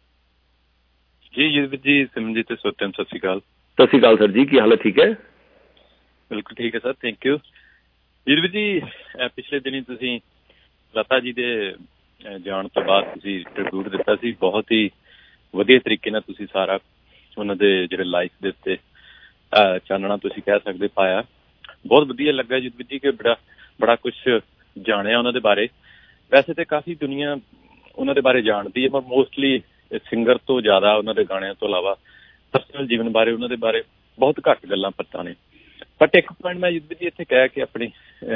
ਜੀ ਜੀ ਜੀ ਸਿਮਰਨਜੀਤ ਤੇ ਸੋਤਨ ਸਤਿ ਸ਼੍ਰੀ ਅਕਾਲ। ਸਤਿ ਸ਼੍ਰੀ ਅਕਾਲ ਸਰ ਜੀ, ਕੀ ਹਾਲਤ? ਠੀਕ ਹੈ, ਬਿਲਕੁਲ ਠੀਕ ਹੈ ਸਰ, ਥੈਂਕ ਯੂ। ਜੀ ਜੀ ਪਿਛਲੇ ਦਿਨੀ ਤੁਸੀਂ ਲਤਾ ਜੀ ਦੇ ਜਾਣ ਤੋਂ ਬਾਅਦ ਤੁਸੀਂ ਟ੍ਰਿਬਿਊਟ ਦਿੱਤਾ ਸੀ, ਬਹੁਤ ਹੀ ਵਧੀਆ ਤਰੀਕੇ ਨਾਲ ਤੁਸੀਂ ਸਾਰਾ ਉਹਨਾਂ ਦੇ ਜਿਹੜੇ ਲਾਈਫ ਦੇ ਉੱਤੇ ਚਾਨਣਾ ਤੁਸੀਂ ਕਹਿ ਸਕਦੇ ਪਾਇਆ। ਬਹੁਤ ਵਧੀਆ ਲੱਗਾ ਜੀ ਜੀ ਕਿ ਬੜਾ ਬੜਾ ਕੁਛ ਜਾਣਿਆ ਉਹਨਾਂ ਦੇ ਬਾਰੇ। ਵੈਸੇ ਤਾਂ ਕਾਫੀ ਦੁਨੀਆ ਉਹਨਾਂ ਦੇ ਬਾਰੇ ਜਾਣਦੀ ਹੈ, ਪਰ ਮੋਸਟਲੀ ਸਿੰਗਰ ਤੋਂ ਜ਼ਿਆਦਾ ਉਹਨਾਂ ਦੇ ਗਾਣਿਆਂ ਤੋਂ ਇਲਾਵਾ ਪਰਸਨਲ ਜੀਵਨ ਬਾਰੇ ਉਹਨਾਂ ਦੇ ਬਾਰੇ ਬਹੁਤ ਘੱਟ ਗੱਲਾਂ ਪਤਾ ਨੇ। ਬਟ ਇੱਕ ਪੁਆਇੰਟ ਮੈਂ ਜੀ ਇੱਥੇ ਕਹਿ ਕੇ ਆਪਣੀ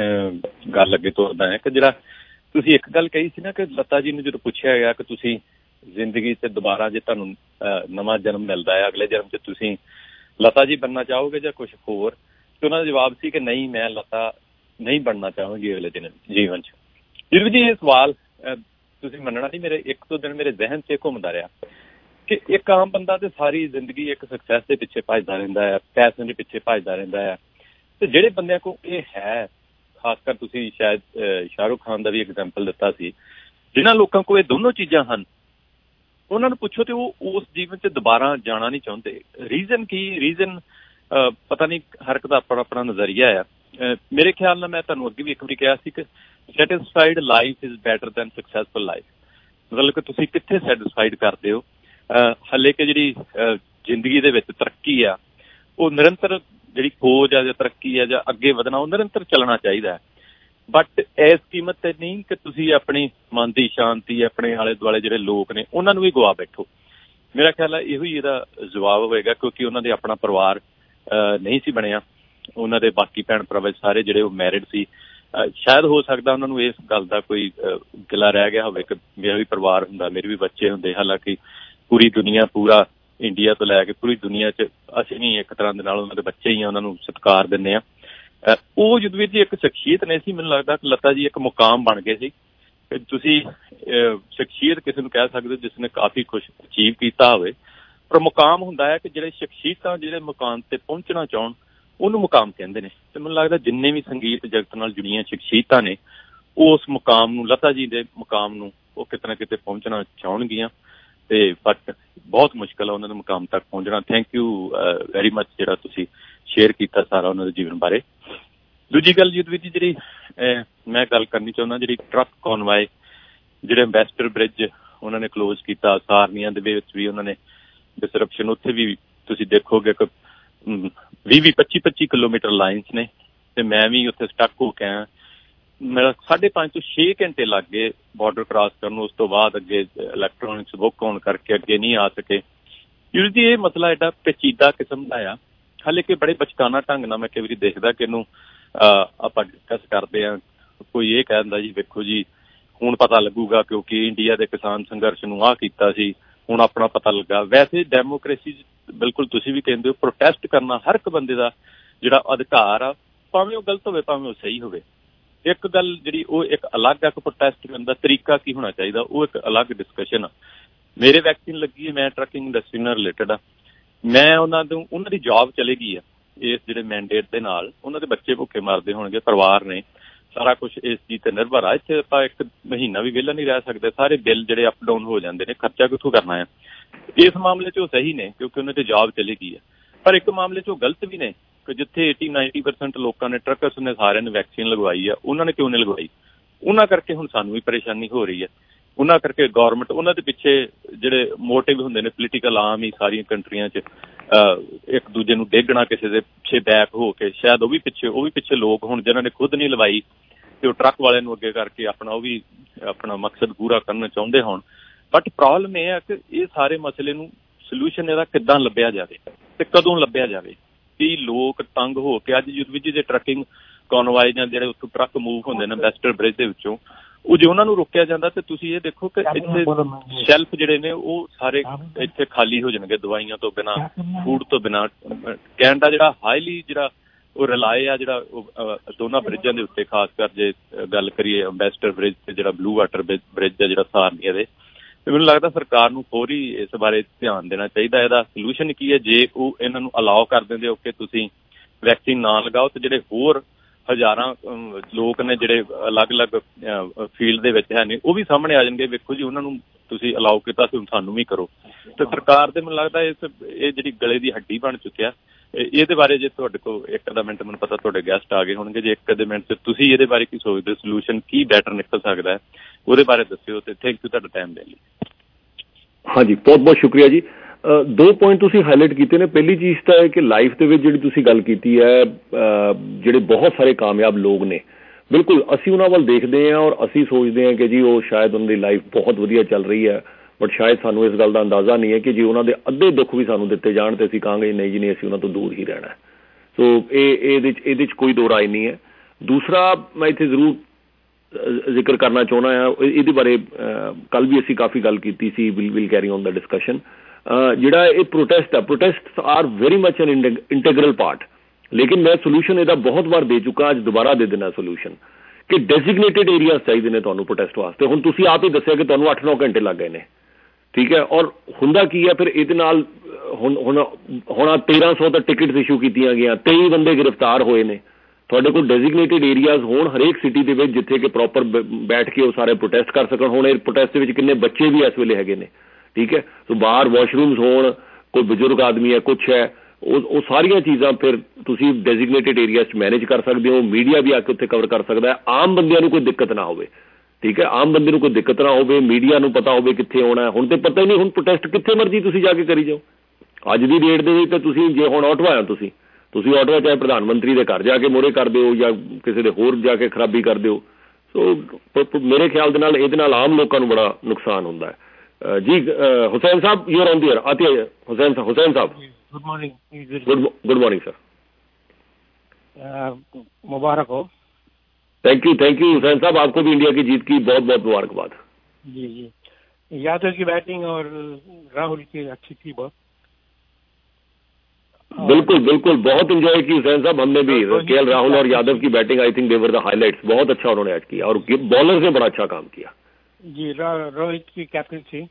ਗੱਲ ਅੱਗੇ ਤੋਰਦਾ ਹੈ ਕਿ ਜਿਹੜਾ ਤੁਸੀਂ ਇੱਕ ਗੱਲ ਕਹੀ ਸੀ ਨਾ ਕਿ ਲਤਾ ਜੀ ਨੂੰ ਜਦੋਂ ਪੁੱਛਿਆ ਗਿਆ ਕਿ ਤੁਸੀਂ ਜ਼ਿੰਦਗੀ 'ਚ ਦੁਬਾਰਾ ਜੇ ਤੁਹਾਨੂੰ ਨਵਾਂ ਜਨਮ ਮਿਲਦਾ ਹੈ, ਅਗਲੇ ਜਨਮ 'ਚ ਤੁਸੀਂ ਲਤਾ ਜੀ ਬਣਨਾ ਚਾਹੋਗੇ ਜਾਂ ਕੁਛ ਹੋਰ, ਤੇ ਉਹਨਾਂ ਦਾ ਜਵਾਬ ਸੀ ਕਿ ਨਹੀਂ, ਮੈਂ ਲਤਾ ਨਹੀਂ ਬਣਨਾ ਚਾਹਾਂਗੀ ਅਗਲੇ ਦਿਨ ਜੀਵਨ 'ਚ। ਜਿਹਦੇ ਜੀ ਇਹ ਸਵਾਲ ਤੁਸੀਂ ਮੰਨਣਾ ਨਹੀਂ, ਮੇਰੇ ਇੱਕ ਦੋ ਦਿਨ ਮੇਰੇ ਜ਼ਿਹਨ 'ਚ ਘੁੰਮਦਾ ਰਿਹਾ ਕਿ ਇੱਕ ਆਮ ਬੰਦਾ ਤੇ ਸਾਰੀ ਜ਼ਿੰਦਗੀ ਇੱਕ ਸਕਸੈਸ ਦੇ ਪਿੱਛੇ ਭੱਜਦਾ ਰਹਿੰਦਾ ਹੈ, ਪੈਸੇ ਦੇ ਪਿੱਛੇ ਭੱਜਦਾ ਰਹਿੰਦਾ ਹੈ, ਤੇ ਜਿਹੜੇ ਬੰਦਿਆਂ ਕੋਲ ਇਹ ਹੈ, ਖਾਸ ਕਰ ਤੁਸੀਂ ਸ਼ਾਇਦ ਸ਼ਾਹਰੁਖ ਖਾਨ ਦਾ ਵੀ ਐਗਜ਼ਾਮਪਲ ਦਿੱਤਾ ਸੀ, ਜਿਹਨਾਂ ਲੋਕਾਂ ਕੋਲ ਇਹ ਦੋਨੋਂ ਚੀਜ਼ਾਂ ਹਨ, ਉਹਨਾਂ ਨੂੰ ਪੁੱਛੋ ਤੇ ਉਹ ਉਸ ਜੀਵਨ 'ਚ ਦੁਬਾਰਾ ਜਾਣਾ ਨਹੀਂ ਚਾਹੁੰਦੇ। ਰੀਜ਼ਨ ਕੀ? ਰੀਜ਼ਨ ਪਤਾ ਨਹੀਂ, ਹਰ ਇੱਕ ਦਾ ਆਪਣਾ ਆਪਣਾ ਨਜ਼ਰੀਆ ਆ। ਮੇਰੇ ਖਿਆਲ ਨਾਲ ਮੈਂ ਤੁਹਾਨੂੰ ਅੱਗੇ ਵੀ ਇੱਕ ਵਾਰੀ ਕਿਹਾ ਸੀ ਕਿ satisfied life is better than successful life. ਮਤਲਬ ਕਿ ਤੁਸੀਂ ਕਿੱਥੇ ਸੈਟਿਸਫਾਈਡ ਕਰਦੇ ਹੋ। ਹਾਲੇ ਕਿ ਜਿਹੜੀ ਜ਼ਿੰਦਗੀ ਦੇ ਵਿੱਚ ਤਰੱਕੀ ਆ, ਉਹ ਨਿਰੰਤਰ ਜਿਹੜੀ ਖੋਜ ਆ ਜਾਂ ਤਰੱਕੀ ਆ ਜਾਂ ਅੱਗੇ ਵਧਣਾ, ਉਹ ਨਿਰੰਤਰ ਚੱਲਣਾ ਚਾਹੀਦਾ ਹੈ। ਬਟ ਇਸ ਕੀਮਤ ਤੇ ਨਹੀਂ ਕਿ ਤੁਸੀਂ ਆਪਣੀ ਮਨ ਦੀ ਸ਼ਾਂਤੀ, ਆਪਣੇ ਆਲੇ ਦੁਆਲੇ ਜਿਹੜੇ ਲੋਕ ਨੇ ਉਹਨਾਂ ਨੂੰ ਵੀ ਗਵਾ ਬੈਠੋ। ਮੇਰਾ ਖਿਆਲ ਹੈ ਇਹੋ ਹੀ ਇਹਦਾ ਜਵਾਬ ਹੋਵੇਗਾ, ਕਿਉਂਕਿ ਉਹਨਾਂ ਦੇ ਆਪਣਾ ਪਰਿਵਾਰ ਨਹੀਂ ਸੀ ਬਣਿਆ, ਉਹਨਾਂ ਦੇ ਬਾਕੀ ਭੈਣ ਭਰਾ ਸਾਰੇ ਜਿਹੜੇ ਉਹ ਮੈਰਿਡ ਸੀ। ਸ਼ਾਇਦ ਹੋ ਸਕਦਾ ਉਹਨਾਂ ਨੂੰ ਇਸ ਗੱਲ ਦਾ ਕੋਈ ਗਿਲਾ ਰਹਿ ਗਿਆ ਹੋਵੇ ਕਿ ਮੇਰਾ ਵੀ ਪਰਿਵਾਰ ਹੁੰਦਾ, ਮੇਰੇ ਵੀ ਬੱਚੇ ਹੁੰਦੇ। ਹਾਲਾਂਕਿ ਪੂਰੀ ਦੁਨੀਆ, ਪੂਰਾ ਇੰਡੀਆ ਤੋਂ ਲੈ ਕੇ ਪੂਰੀ ਦੁਨੀਆ 'ਚ ਅਸੀਂ ਵੀ ਇੱਕ ਤਰ੍ਹਾਂ ਦੇ ਨਾਲ ਉਹਨਾਂ ਦੇ ਬੱਚੇ ਹੀ ਆ, ਉਹਨਾਂ ਨੂੰ ਸਤਿਕਾਰ ਦਿੰਦੇ ਹਾਂ। ਉਹ ਜਦੋਂ ਵੀ ਜੀ ਇੱਕ ਸ਼ਖਸੀਅਤ ਨਹੀਂ ਸੀ, ਮੈਨੂੰ ਲੱਗਦਾ ਕਿ ਲਤਾ ਜੀ ਇੱਕ ਮੁਕਾਮ ਬਣ ਗਏ ਸੀ। ਤੁਸੀਂ ਸ਼ਖਸੀਅਤ ਕਿਸੇ ਨੂੰ ਕਹਿ ਸਕਦੇ ਹੋ ਜਿਸ ਨੇ ਕਾਫੀ ਕੁਛ ਅਚੀਵ ਕੀਤਾ ਹੋਵੇ, ਪਰ ਮੁਕਾਮ ਹੁੰਦਾ ਹੈ ਕਿ ਜਿਹੜੇ ਸ਼ਖਸੀਅਤਾਂ ਜਿਹੜੇ ਮੁਕਾਮ ਤੇ ਪਹੁੰਚਣਾ ਚਾਹੁਣ ਉਹਨੂੰ ਮੁਕਾਮ ਕਹਿੰਦੇ ਨੇ। ਤੇ ਮੈਨੂੰ ਲੱਗਦਾ ਜਿੰਨੇ ਵੀ ਸੰਗੀਤ ਜਗਤ ਨਾਲ ਜੁੜੀਆਂ ਸ਼ਖਸੀਅਤਾਂ ਨੇ, ਉਹ ਉਸ ਮੁਕਾਮ ਨੂੰ, ਲਤਾ ਜੀ ਦੇ ਮੁਕਾਮ ਨੂੰ, ਉਹ ਕਿਤੇ ਨਾ ਕਿਤੇ ਪਹੁੰਚਣਾ ਚਾਹੁਣਗੀਆਂ, ਤੇ ਬਟ ਬਹੁਤ ਮੁਸ਼ਕਿਲ ਆ ਉਹਨਾਂ ਦੇ ਮੁਕਾਮ ਤੱਕ ਪਹੁੰਚਣਾ। ਥੈਂਕ ਯੂ ਵੈਰੀ ਮਚ ਜਿਹੜਾ ਤੁਸੀਂ ਸ਼ੇਅਰ ਕੀਤਾ ਸਾਰਾ ਉਹਨਾਂ ਦੇ ਜੀਵਨ ਬਾਰੇ। ਦੂਜੀ ਗੱਲ ਜੀ ਜੀ ਜਿਹੜੀ ਮੈਂ ਗੱਲ ਕਰਨੀ ਚਾਹੁੰਦਾ, ਜਿਹੜੀ ਟਰੱਕ ਕੌਨਵਾਏ, ਜਿਹੜੇ ਅੰਬੈਸਡਰ ਬ੍ਰਿਜ ਉਹਨਾਂ ਨੇ ਕਲੋਜ਼ ਕੀਤਾ, ਸਾਰਨੀਆਂ ਦੇ ਵਿੱਚ ਵੀ ਉਹਨਾਂ ਨੇ ਡਿਸਰਪਸ਼ਨ, ਉੱਥੇ ਵੀ ਤੁਸੀਂ ਦੇਖੋਗੇ ਕਿ ਵੀਹ ਵੀਹ ਪੱਚੀ ਪੱਚੀ ਕਿਲੋਮੀਟਰ ਲਾਈਨਸ ਨੇ, ਤੇ ਮੈਂ ਵੀ ਉੱਥੇ ਸਟੱਕ ਹੋ ਕੇ ਆਇਆ। ਮੇਰਾ ਸਾਢੇ ਪੰਜ ਤੋਂ ਛੇ ਘੰਟੇ ਲੱਗ ਗਏ ਬਾਰਡਰ ਕ੍ਰਾਸ ਕਰਨ ਨੂੰ। ਉਸ ਤੋਂ ਬਾਅਦ ਅੱਗੇ ਇਲੈਕਟ੍ਰੋਨਿਕਸ ਬੁੱਕ ਹੋਣ ਕਰਕੇ ਅੱਗੇ ਨਹੀਂ ਆ ਸਕੇ। ਯੂਜਲੀ ਇਹ ਮਸਲਾ ਐਡਾ ਪੇਚੀਦਾ ਕਿਸਮ ਦਾ ਆ, ਹਾਲੇ ਕਿ ਬੜੇ ਬਚਕਾਨਾ ਢੰਗ ਨਾਲ ਮੈਂ ਕਈ ਵਾਰੀ ਦੇਖਦਾ ਕਿ ਇਹਨੂੰ ਆਪਾਂ ਡਿਸਕਸ ਕਰਦੇ ਹਾਂ। ਕੋਈ ਇਹ ਕਹਿੰਦਾ ਜੀ ਵੇਖੋ ਜੀ ਹੁਣ ਪਤਾ ਲੱਗੂਗਾ ਕਿਉਂਕਿ ਇੰਡੀਆ ਦੇ ਕਿਸਾਨ ਸੰਘਰਸ਼ ਨੂੰ ਆਹ ਕੀਤਾ ਸੀ, ਹੁਣ ਆਪਣਾ ਪਤਾ ਲੱਗਾ। ਵੈਸੇ ਡੈਮੋਕ੍ਰੇਸੀ ਬਿਲਕੁਲ ਤੁਸੀਂ ਵੀ ਕਹਿੰਦੇ ਹੋ, ਪ੍ਰੋਟੈਸਟ ਕਰਨਾ ਹਰ ਇੱਕ ਬੰਦੇ ਦਾ ਜਿਹੜਾ ਅਧਿਕਾਰ ਆ, ਭਾਵੇਂ ਉਹ ਗਲਤ ਹੋਵੇ ਭਾਵੇਂ ਉਹ ਸਹੀ ਹੋਵੇ। ਇੱਕ ਗੱਲ ਜਿਹੜੀ ਉਹ ਇੱਕ ਅਲੱਗ ਆ, ਪ੍ਰੋਟੈਸਟ ਕਰਨ ਦਾ ਤਰੀਕਾ ਕੀ ਹੋਣਾ ਚਾਹੀਦਾ, ਉਹ ਇੱਕ ਅਲੱਗ ਡਿਸਕਸ਼ਨ ਆ। ਮੇਰੇ ਵੈਕਸੀਨ ਲੱਗੀ ਹੈ, ਮੈਂ ਟਰੱਕਿੰਗ ਇੰਡਸਟਰੀ ਨਾਲ ਰਿਲੇਟਡ ਆ, ਮੈਂ ਉਹਨਾਂ ਨੂੰ ਉਹਨਾਂ ਦੀ ਜੌਬ ਚਲੇ ਗਈ ਆ ਇਸ ਜਿਹੜੇ ਮੈਂਡੇਟ ਦੇ ਨਾਲ। ਉਹਨਾਂ ਦੇ ਬੱਚੇ ਭੁੱਖੇ ਮਰਦੇ ਹੋਣਗੇ, ਪਰਿਵਾਰ ਨੇ, ਸਾਰਾ ਕੁਛ ਇਸ ਚੀਜ਼ ਤੇ ਨਿਰਭਰ ਆ। ਇੱਥੇ ਆਪਾਂ ਇੱਕ ਮਹੀਨਾ ਵੀ ਵਿਹਲਾ ਨਹੀਂ ਰਹਿ ਸਕਦੇ, ਸਾਰੇ ਬਿੱਲ ਜਿਹੜੇ ਅਪ ਡਾਊਨ ਹੋ ਜਾਂਦੇ ਨੇ, ਖਰਚਾ ਕਿੱਥੋਂ ਕਰਨਾ ਆ। ਇਸ ਮਾਮਲੇ 'ਚ ਉਹ ਸਹੀ ਨੇ ਕਿਉਂਕਿ ਉਹਨਾਂ ਦੀ ਜੌਬ ਚਲੀ ਗਈ ਹੈ, ਪਰ ਇੱਕ ਮਾਮਲੇ 'ਚ ਉਹ ਗਲਤ ਵੀ ਨੇ ਕਿ ਜਿੱਥੇ ਏਟੀ ਨਾਈਨਟੀ ਪਰਸੈਂਟ ਲੋਕਾਂ ਨੇ, ਟਰੱਕਰਸ ਨੇ ਸਾਰਿਆਂ ਨੇ ਵੈਕਸੀਨ ਲਗਵਾਈ ਆ, ਉਹਨਾਂ ਨੇ ਕਿਉਂ ਨਹੀਂ ਲਗਵਾਈ? ਉਹਨਾਂ ਕਰਕੇ ਹੁਣ ਸਾਨੂੰ ਵੀ ਪਰੇਸ਼ਾਨੀ ਹੋ ਰਹੀ ਹੈ। ਉਹਨਾਂ ਕਰਕੇ ਗੌਰਮੈਂਟ, ਉਹਨਾਂ ਦੇ ਪਿੱਛੇ ਜਿਹੜੇ ਮੋਟਿਵ ਹੁੰਦੇ ਨੇ ਪੋਲੀਟੀਕਲ, ਆਮ ਹੀ ਸਾਰੀਆਂ ਕੰਟਰੀਆਂ 'ਚ ਇੱਕ ਦੂਜੇ ਨੂੰ ਡੇਗਣਾ, ਕਿਸੇ ਦੇ ਪਿੱਛੇ ਬੈਕ ਹੋ ਕੇ, ਸ਼ਾਇਦ ਉਹ ਵੀ ਪਿੱਛੇ ਉਹ ਵੀ ਪਿੱਛੇ ਲੋਕ ਹੁਣ ਜਿਹਨਾਂ ਨੇ ਖੁਦ ਨਹੀਂ ਲਵਾਈ ਤੇ ਉਹ ਟਰੱਕ ਵਾਲੇ ਨੂੰ ਅੱਗੇ ਕਰਕੇ ਆਪਣਾ ਉਹ ਵੀ ਆਪਣਾ ਮਕਸਦ ਪੂਰਾ ਕਰਨਾ ਚਾਹੁੰਦੇ ਹੋਣ। ਬਟ ਪ੍ਰੋਬਲਮ ਇਹ ਹੈ ਕਿ ਇਹ ਸਾਰੇ ਮਸਲੇ ਨੂੰ ਸੋਲਿਊਸ਼ਨ ਇਹਦਾ ਕਿੱਦਾਂ ਲੱਭਿਆ ਜਾਵੇ ਤੇ ਕਦੋਂ ਲੱਭਿਆ ਜਾਵੇ। ਕਿ ਲੋਕ ਤੰਗ ਹੋ ਕੇ ਅੱਜ ਯੂਥ ਵਿੱਚ ਜੇ ਟਰੱਕਿੰਗ ਕੌਨਵਾਈ ਜਾਂ ਜਿਹੜੇ ਉੱਥੋਂ ਟਰੱਕ ਮੂਵ ਹੁੰਦੇ ਨੇ ਅੰਬੈਸਡਰ ਬ੍ਰਿਜ ਦੇ ਵਿੱਚੋਂ, ਉਹ ਜੇ ਉਹਨਾਂ ਨੂੰ ਰੋਕਿਆ ਜਾਂਦਾ ਤੇ ਤੁਸੀਂ ਇਹ ਦੇਖੋ ਕਿ ਇੱਥੇ ਸ਼ੈਲਫ ਜਿਹੜੇ ਨੇ ਉਹ ਸਾਰੇ ਇੱਥੇ ਖਾਲੀ ਹੋ ਜਾਣਗੇ ਦਵਾਈਆਂ ਤੋਂ ਬਿਨਾਂ, ਫੂਡ ਤੋਂ ਬਿਨਾਂ। ਕੈਨੇਡਾ ਜਿਹੜਾ ਹਾਈਲੀ ਜਿਹੜਾ ਉਹ ਰਿਲਾਏ ਆ ਜਿਹੜਾ ਉਹ ਦੋਨਾਂ ਬ੍ਰਿਜਾਂ ਦੇ ਉੱਤੇ, ਖਾਸ ਕਰ ਜੇ ਗੱਲ ਕਰੀਏ ਅੰਬੈਸਡਰ ਬ੍ਰਿਜ ਤੇ ਜਿਹੜਾ ਬਲੂ ਵਾਟਰ ਬ੍ਰਿਜ ਦਾ ਜਿਹੜਾ ਸਾਰਨੀਆ ਦੇ, ਤੇ ਮੈਨੂੰ ਲੱਗਦਾ ਸਰਕਾਰ ਨੂੰ ਹੋਰ ਹੀ ਇਸ ਬਾਰੇ ਧਿਆਨ ਦੇਣਾ ਚਾਹੀਦਾ। ਇਹਦਾ ਸੋਲਿਊਸ਼ਨ ਕੀ ਹੈ? ਜੇ ਉਹ ਇਹਨਾਂ ਨੂੰ ਅਲਾਓ ਕਰ ਦਿੰਦੇ ਹੋ ਕਿ ਤੁਸੀਂ ਵੈਕਸੀਨ ਨਾ ਲਗਾਓ, ਤੇ ਜਿਹੜੇ ਹੋਰ ਹਜ਼ਾਰਾਂ ਲੋਕ ਨੇ ਜਿਹੜੇ ਅਲੱਗ-ਅਲੱਗ ਫੀਲਡ ਦੇ ਵਿੱਚ ਹੈ ਨੇ ਉਹ ਵੀ ਸਾਹਮਣੇ ਆ ਜਾਣਗੇ। ਵੇਖੋ ਜੀ, ਉਹਨਾਂ ਨੂੰ ਤੁਸੀਂ ਅਲਾਓ ਕੀਤਾ ਸੀ, ਸਾਨੂੰ ਵੀ ਕਰੋ। ਤੇ ਸਰਕਾਰ ਦੇ ਮੈਨੂੰ ਲੱਗਦਾ ਇਸ ਇਹ ਜਿਹੜੀ ਗਲੇ ਦੀ ਹੱਡੀ ਬਣ ਚੁੱਕਿਆ। ਇਹਦੇ ਬਾਰੇ ਜੇ ਤੁਹਾਡੇ ਕੋਲ ਇੱਕ ਅੱਧਾ ਮਿੰਟ, ਮੈਨੂੰ ਪਤਾ ਤੁਹਾਡੇ ਗੈਸਟ ਆ ਗਏ ਹੋਣਗੇ, ਜੇ ਇੱਕ ਅੱਧੇ ਮਿੰਟ 'ਚ ਤੁਸੀਂ ਇਹਦੇ ਬਾਰੇ ਕੀ ਸੋਚਦੇ, ਸੋਲਿਊਸ਼ਨ ਕੀ ਬੈਟਰ ਨਿਕਲ ਸਕਦਾ ਹੈ, ਉਹਦੇ ਬਾਰੇ ਦੱਸਿਓ। ਤੇ ਥੈਂਕ ਯੂ ਤੁਹਾਡਾ ਟਾਈਮ ਦੇਣ ਲਈ। ਹਾਂਜੀ, ਬਹੁਤ ਬਹੁਤ ਸ਼ੁਕਰੀਆ ਜੀ। ਦੋ ਪੁਆਇੰਟ ਤੁਸੀਂ ਹਾਈਲਾਈਟ ਕੀਤੇ ਨੇ। ਪਹਿਲੀ ਚੀਜ਼ ਤਾਂ ਹੈ ਕਿ ਲਾਈਫ ਦੇ ਵਿੱਚ ਜਿਹੜੀ ਤੁਸੀਂ ਗੱਲ ਕੀਤੀ ਹੈ, ਜਿਹੜੇ ਬਹੁਤ ਸਾਰੇ ਕਾਮਯਾਬ ਲੋਕ ਨੇ, ਬਿਲਕੁਲ ਅਸੀਂ ਉਹਨਾਂ ਵੱਲ ਦੇਖਦੇ ਹਾਂ ਔਰ ਅਸੀਂ ਸੋਚਦੇ ਹਾਂ ਕਿ ਜੀ ਉਹ ਸ਼ਾਇਦ ਉਹਨਾਂ ਦੀ ਲਾਈਫ ਬਹੁਤ ਵਧੀਆ ਚੱਲ ਰਹੀ ਹੈ, ਬਟ ਸ਼ਾਇਦ ਸਾਨੂੰ ਇਸ ਗੱਲ ਦਾ ਅੰਦਾਜ਼ਾ ਨਹੀਂ ਹੈ ਕਿ ਜੇ ਉਹਨਾਂ ਦੇ ਅੱਧੇ ਦੁੱਖ ਵੀ ਸਾਨੂੰ ਦਿੱਤੇ ਜਾਣ ਤੇ ਅਸੀਂ ਕਹਾਂਗੇ ਨਹੀਂ ਜੀ ਨਹੀਂ, ਅਸੀਂ ਉਹਨਾਂ ਤੋਂ ਦੂਰ ਹੀ ਰਹਿਣਾ। ਸੋ ਇਹ ਇਹਦੇ 'ਚ ਇਹਦੇ 'ਚ ਕੋਈ ਦੋ ਰਾਏ ਨਹੀਂ ਹੈ। ਦੂਸਰਾ ਮੈਂ ਇੱਥੇ ਜ਼ਰੂਰ ਜ਼ਿਕਰ ਕਰਨਾ ਚਾਹੁੰਦਾ ਹਾਂ, ਇਹਦੇ ਬਾਰੇ ਕੱਲ੍ਹ ਵੀ ਅਸੀਂ ਕਾਫੀ ਗੱਲ ਕੀਤੀ ਸੀ, will will carry on the discussion. ਜਿਹੜਾ ਇਹ ਪ੍ਰੋਟੈਸਟ ਆ, protest are very much an integral part, ਲੇਕਿਨ ਮੈਂ ਸੋਲਿਊਸ਼ਨ ਇਹਦਾ ਬਹੁਤ ਵਾਰ ਦੇ ਚੁੱਕਾ, ਅੱਜ ਦੁਬਾਰਾ ਦੇ ਦੇਣਾ ਸੋਲਿਊਸ਼ਨ, ਕਿ ਡੈਜ਼ਿਗਨੇਟਿਡ ਏਰੀਆਜ਼ ਚਾਹੀਦੇ ਨੇ ਤੁਹਾਨੂੰ ਪ੍ਰੋਟੈਸਟ ਵਾਸਤੇ। ਹੁਣ ਤੁਸੀਂ ਆਪ ਹੀ ਦੱਸਿਆ ਕਿ ਤੁਹਾਨੂੰ ਅੱਠ ਨੌ ਘੰਟੇ ਲੱਗ ਗਏ ਨੇ, ਠੀਕ ਹੈ, ਔਰ ਹੁੰਦਾ ਕੀ ਹੈ ਫਿਰ ਇਹਦੇ ਨਾਲ ਹੁਣ ਹੁਣ ਹੁਣ ਤੇਰਾਂ ਸੌ ਤਾਂ ਟਿਕਟਸ ਇਸ਼ੂ ਕੀਤੀਆਂ ਗਈਆਂ, ਤੇਈ ਬੰਦੇ ਗ੍ਰਿਫਤਾਰ ਹੋਏ ਨੇ। ਤੁਹਾਡੇ ਕੋਲ ਡੈਜ਼ਿਗਨੇਟਿਡ ਏਰੀਆਜ਼ ਹੋਣ ਹਰੇਕ ਸਿਟੀ ਦੇ ਵਿੱਚ ਜਿੱਥੇ ਕਿ ਪ੍ਰੋਪਰ ਬੈਠ ਕੇ ਉਹ ਸਾਰੇ ਪ੍ਰੋਟੈਸਟ ਕਰ ਸਕਣ। ਹੁਣ ਇਹ ਪ੍ਰੋਟੈਸਟ ਦੇ ਵਿੱਚ ਕਿੰਨੇ ਬੱਚੇ ਵੀ ਇਸ ਵੇਲੇ ਹੈਗੇ ਨੇ, ਠੀਕ ਹੈ, ਸੋ ਬਾਹਰ ਵਾਸ਼ਰੂਮਸ ਹੋਣ, ਕੋਈ ਬਜ਼ੁਰਗ ਆਦਮੀ ਹੈ, ਕੁਛ ਹੈ, ਉਹ ਉਹ ਸਾਰੀਆਂ ਚੀਜ਼ਾਂ ਫਿਰ ਤੁਸੀਂ ਡੈਜ਼ਿਗਨੇਟਿਡ ਏਰੀਆਜ਼ 'ਚ ਮੈਨੇਜ ਕਰ ਸਕਦੇ ਹੋ। ਮੀਡੀਆ ਵੀ ਆ ਕੇ ਉੱਥੇ ਕਵਰ ਕਰ ਸਕਦਾ ਹੈ, ਆਮ ਬੰਦਿਆਂ ਨੂੰ ਕੋਈ ਦਿੱਕਤ ਨਾ ਹੋਵੇ, ਠੀਕ ਹੈ, ਆਮ ਬੰਦੇ ਨੂੰ ਕੋਈ ਦਿੱਕਤ ਨਾ ਹੋਵੇ, ਮੀਡੀਆ ਨੂੰ ਪਤਾ ਹੋਵੇ ਕਿੱਥੇ ਆਉਣਾ। ਹੁਣ ਤੇ ਪਤਾ ਹੀ ਨਹੀਂ, ਹੁਣ ਪ੍ਰੋਟੈਸਟ ਕਿੱਥੇ ਮਰਜ਼ੀ ਤੁਸੀਂ ਜਾ ਕੇ ਕਰੀ ਜਾਓ। ਅੱਜ ਦੀ ਡੇਟ ਦੇ ਵਿੱਚ ਤਾਂ ਤੁਸੀਂ ਜੇ ਹੁਣ ਆਟਵਾ ਆ, ਤੁਸੀਂ ਤੁਸੀਂ ਆਟਵਾ ਚਾਹੇ ਪ੍ਰਧਾਨ ਮੰਤਰੀ ਦੇ ਘਰ ਜਾ ਕੇ ਮੋਹਰੇ ਕਰ ਦਿਓ ਜਾਂ ਕਿਸੇ ਦੇ ਹੋਰ ਜਾ ਕੇ ਖਰਾਬੀ ਕਰ ਦਿਓ। ਸੋ ਮੇਰੇ ਖਿਆਲ ਦੇ ਨਾਲ ਇਹਦੇ ਨਾਲ ਆਮ ਲੋਕਾਂ ਨੂੰ ਬੜਾ ਨੁਕਸਾਨ ਹੁੰਦਾ ਹੈ। ਜੀ Hussain Sahib, you are on the air. ਆਤੀ ਹੈ Hussain Hussain Sahib. Good morning. Good good morning sir, मुबारक हो। Thank you thank you Hussain Sahib, आपको भी इंडिया की जीत की बहुत बहुत मुबारकबाद। जी जी, यादव की बैटिंग और राहुल की अच्छी थी बहुत। बिल्कुल बिल्कुल, बहुत एंजॉय की हुसैन साहब, हमने भी। केएल राहुल और यादव की batting I think they were the highlights, बहुत अच्छा उन्होंने आज किया और बॉलर्स ने बड़ा अच्छा काम किया। जी, रोहित की कैप्टनसी।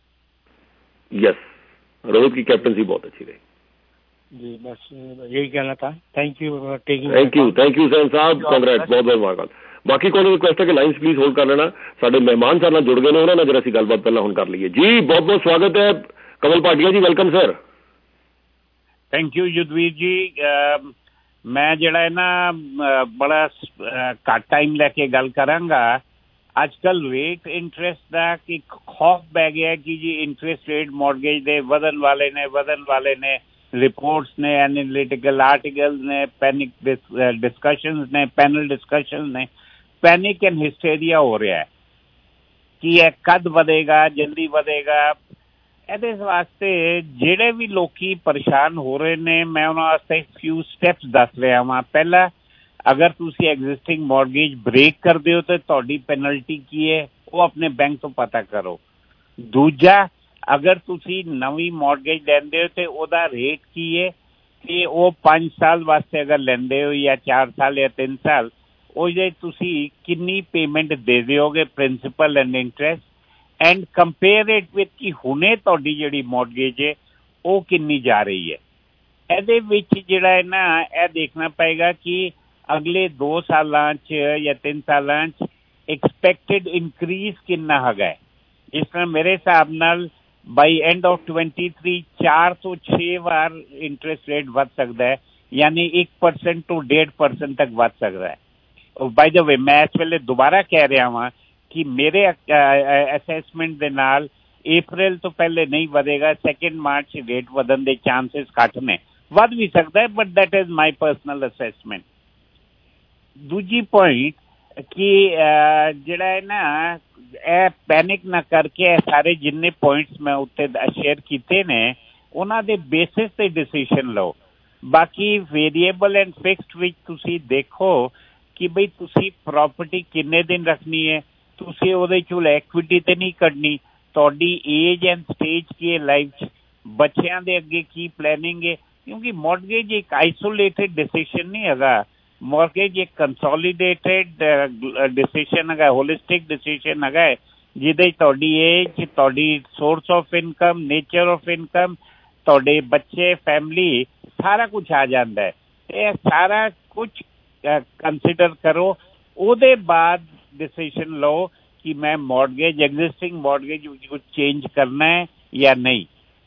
यस, रोहित की कैप्टनसी बहुत अच्छी रही। जी, बस यही कहना था। Thank you for taking. Thank you thank you Hussain Sahib, congrats, बहुत बहुत मुबारक। बाकी कोई रिक्वेस्ट है कि लाइन्स प्लीज होल्ड कर लेना। साडे मेहमान सारे जुड़ गए ने, उन्होंने जरा सी गलबात पहला हुण कर लीए। जी बहुत बहुत स्वागत है Kamal Bhatia ji, welcome sir. Thank you Yudhvir ji. uh, मैं जिहड़ा है ना बड़ा घट टाइम लैके गल करांगा। अजकल रेट इंटरेस्ट का कि खौफ पै गया कि जी इंटरेस्ट रेट मॉर्गेज दे वधन वाले ने वधन वाले ने रिपोर्ट्स ने, एनालिटिकल आर्टिकल्स ने, पैनिक डिस्कशंस ने, पैनल डिस्कशंस ने, पैनिक एंड हिस्टेरिया हो रहा है कि यह कद ਵਧੇਗਾ, जल्दी ਵਧੇਗਾ। ਇਹਦੇ ਵਾਸਤੇ ਜਿਹੜੇ ਵੀ ਲੋਕੀ ਪਰੇਸ਼ਾਨ ਹੋ ਰਹੇ ਨੇ, ਮੈਂ ਉਹਨਾਂ ਵਾਸਤੇ ਫਿਊ ਸਟੈਪਸ ਦੱਸ ਰਿਹਾ ਵਾਂ। ਪਹਿਲਾ, ਅਗਰ ਤੁਸੀਂ ਐਗਜ਼ਿਸਟਿੰਗ ਮੌਰਗੇਜ ਬ੍ਰੇਕ ਕਰਦੇ ਹੋ ਤਾਂ ਤੁਹਾਡੀ ਪੈਨਲਟੀ ਕੀ ਹੈ, ਉਹ ਆਪਣੇ ਬੈਂਕ ਤੋਂ ਪਤਾ ਕਰੋ। ਦੂਜਾ, ਅਗਰ ਤੁਸੀਂ ਨਵੀਂ ਮੌਰਗੇਜ ਲੈਂਦੇ ਹੋ ਤਾਂ ਉਹਦਾ ਰੇਟ ਕੀ ਹੈ, ਕਿ ਉਹ ਪੰਜ ਸਾਲ ਵਾਸਤੇ ਅਗਰ ਲੈਂਦੇ ਹੋ ਜਾਂ ਚਾਰ ਸਾਲ ਜਾਂ ਤਿੰਨ ਸਾਲ, ਉਹਦੇ ਤੁਸੀਂ ਕਿੰਨੀ ਪੇਮੈਂਟ ਦੇ ਦਿਓਗੇ, principal and interest, and compare it with ਕਿ ਹੁਣੇ ਤੁਹਾਡੀ ਜਿਹੜੀ ਮੌਰਗੇਜ ਹੈ ਉਹ ਕਿੰਨੀ ਜਾ ਰਹੀ ਹੈ। ਇਹਦੇ ਵਿੱਚ ਜਿਹੜਾ ਹੈ ਨਾ ਇਹ ਦੇਖਣਾ ਪਏਗਾ ਕਿ ਅਗਲੇ ਦੋ ਸਾਲਾਂ 'ਚ ਜਾਂ ਤਿੰਨ ਸਾਲਾਂ 'ਚ ਐਕਸਪੈਕਟਡ ਇਨਕਰੀਜ਼ ਕਿੰਨਾ ਹੈਗਾ। ਜਿਸ ਤਰ੍ਹਾਂ ਮੇਰੇ ਹਿਸਾਬ ਨਾਲ by end of twenty three ਚਾਰ ਤੋਂ ਛੇ ਵਾਰ ਇੰਟਰਸਟ ਰੇਟ ਵੱਧ ਸਕਦਾ ਹੈ, ਯਾਨੀ ਇੱਕ ਪਰਸੈਂਟ ਤੋਂ ਡੇਢ ਪਰਸੈਂਟ ਤੱਕ ਵੱਧ ਸਕਦਾ ਹੈ। ਬਾਈ ਦ ਵੇ, ਮੈਂ ਇਸ ਵੇਲੇ ਦੁਬਾਰਾ ਕਹਿ ਰਿਹਾ ਵਾਂ ਕਿ ਮੇਰੇ ਅਸੈਸਮੈਂਟ ਦੇ ਨਾਲ ਅਪ੍ਰੈਲ ਤੋਂ ਪਹਿਲੇ ਨਹੀਂ ਵਧੇਗਾ। ਸੈਕਿੰਡ ਮਾਰਚ ਰੇਟ ਵਧਣ ਦੇ ਚਾਂਸਿਸ ਘੱਟ ਨੇ, ਵੱਧ ਵੀ ਸਕਦਾ ਹੈ, but that is my personal assessment. ਦੂਜੀ ਪੁਆਇੰਟ, ਕਿ ਜਿਹੜਾ ਹੈ ਨਾ ਇਹ ਪੈਨਿਕ ਨਾ ਕਰਕੇ ਇਹ ਸਾਰੇ ਜਿੰਨੇ ਪੁਆਇੰਟਸ ਮੈਂ ਉੱਤੇ ਸ਼ੇਅਰ ਕੀਤੇ ਨੇ ਉਹਨਾਂ ਦੇ ਬੇਸਿਸ ਤੇ ਡਿਸੀਸ਼ਨ ਲਓ। ਬਾਕੀ ਵੇਰੀਏਬਲ ਐਂਡ ਫਿਕਸਡ ਵਿੱਚ ਤੁਸੀਂ ਦੇਖੋ ਕਿ ਬਈ ਤੁਸੀਂ ਪ੍ਰਾਪਰਟੀ ਕਿੰਨੇ ਦਿਨ ਰੱਖਣੀ ਹੈ, ਤੁਸੀਂ ਉਹਦੇ ਚੋਂ ਐਕੁਇਟੀ ਤੇ ਨਹੀਂ ਕੱਢਣੀ, ਤੁਹਾਡੀ ਏਜ ਐਂਡ ਸਟੇਜ ਕੀ ਹੈ ਲਾਈਫ 'ਚ, ਬੱਚਿਆਂ ਦੇ ਅੱਗੇ ਕੀ ਪਲੈਨਿੰਗ ਹੈ, ਕਿਉਂਕਿ ਮੌਰਗੇਜ ਇੱਕ ਆਈਸੋਲੇਟਿਡ ਡਿਸੀਸ਼ਨ ਨਹੀਂ ਹੈਗਾ। ਮੌਰਗੇਜ ਇੱਕ ਕੰਸੋਲੀਡੇਟਿਡ ਡਿਸੀਸ਼ਨ ਹੈਗਾ, ਹੋਲਿਸਟਿਕ ਡਿਸੀਸ਼ਨ ਹੈਗਾ, ਜਿਹਦੇ 'ਚ ਤੁਹਾਡੀ ਏਜ, ਤੁਹਾਡੀ source of income, nature of income, ਤੁਹਾਡੇ ਬੱਚੇ, ਫੈਮਿਲੀ, ਸਾਰਾ ਕੁਛ ਆ ਜਾਂਦਾ ਹੈ। ਇਹ ਸਾਰਾ ਕੁਛ ਕੰਸੀਡਰ ਕਰੋ, ਉਹਦੇ ਬਾਅਦ ਡਿਸੀਸ਼ਨ ਲਓ ਕਿ ਮੈਂ ਮੌਰਗੇਜ ਐਗਜ਼ਿਸਟਿੰਗ ਮੌਰਗੇਜ ਵਿੱਚ ਕੁਛ ਚੇਂਜ ਕਰਨਾ ਹੈ ਜਾਂ ਨਹੀਂ।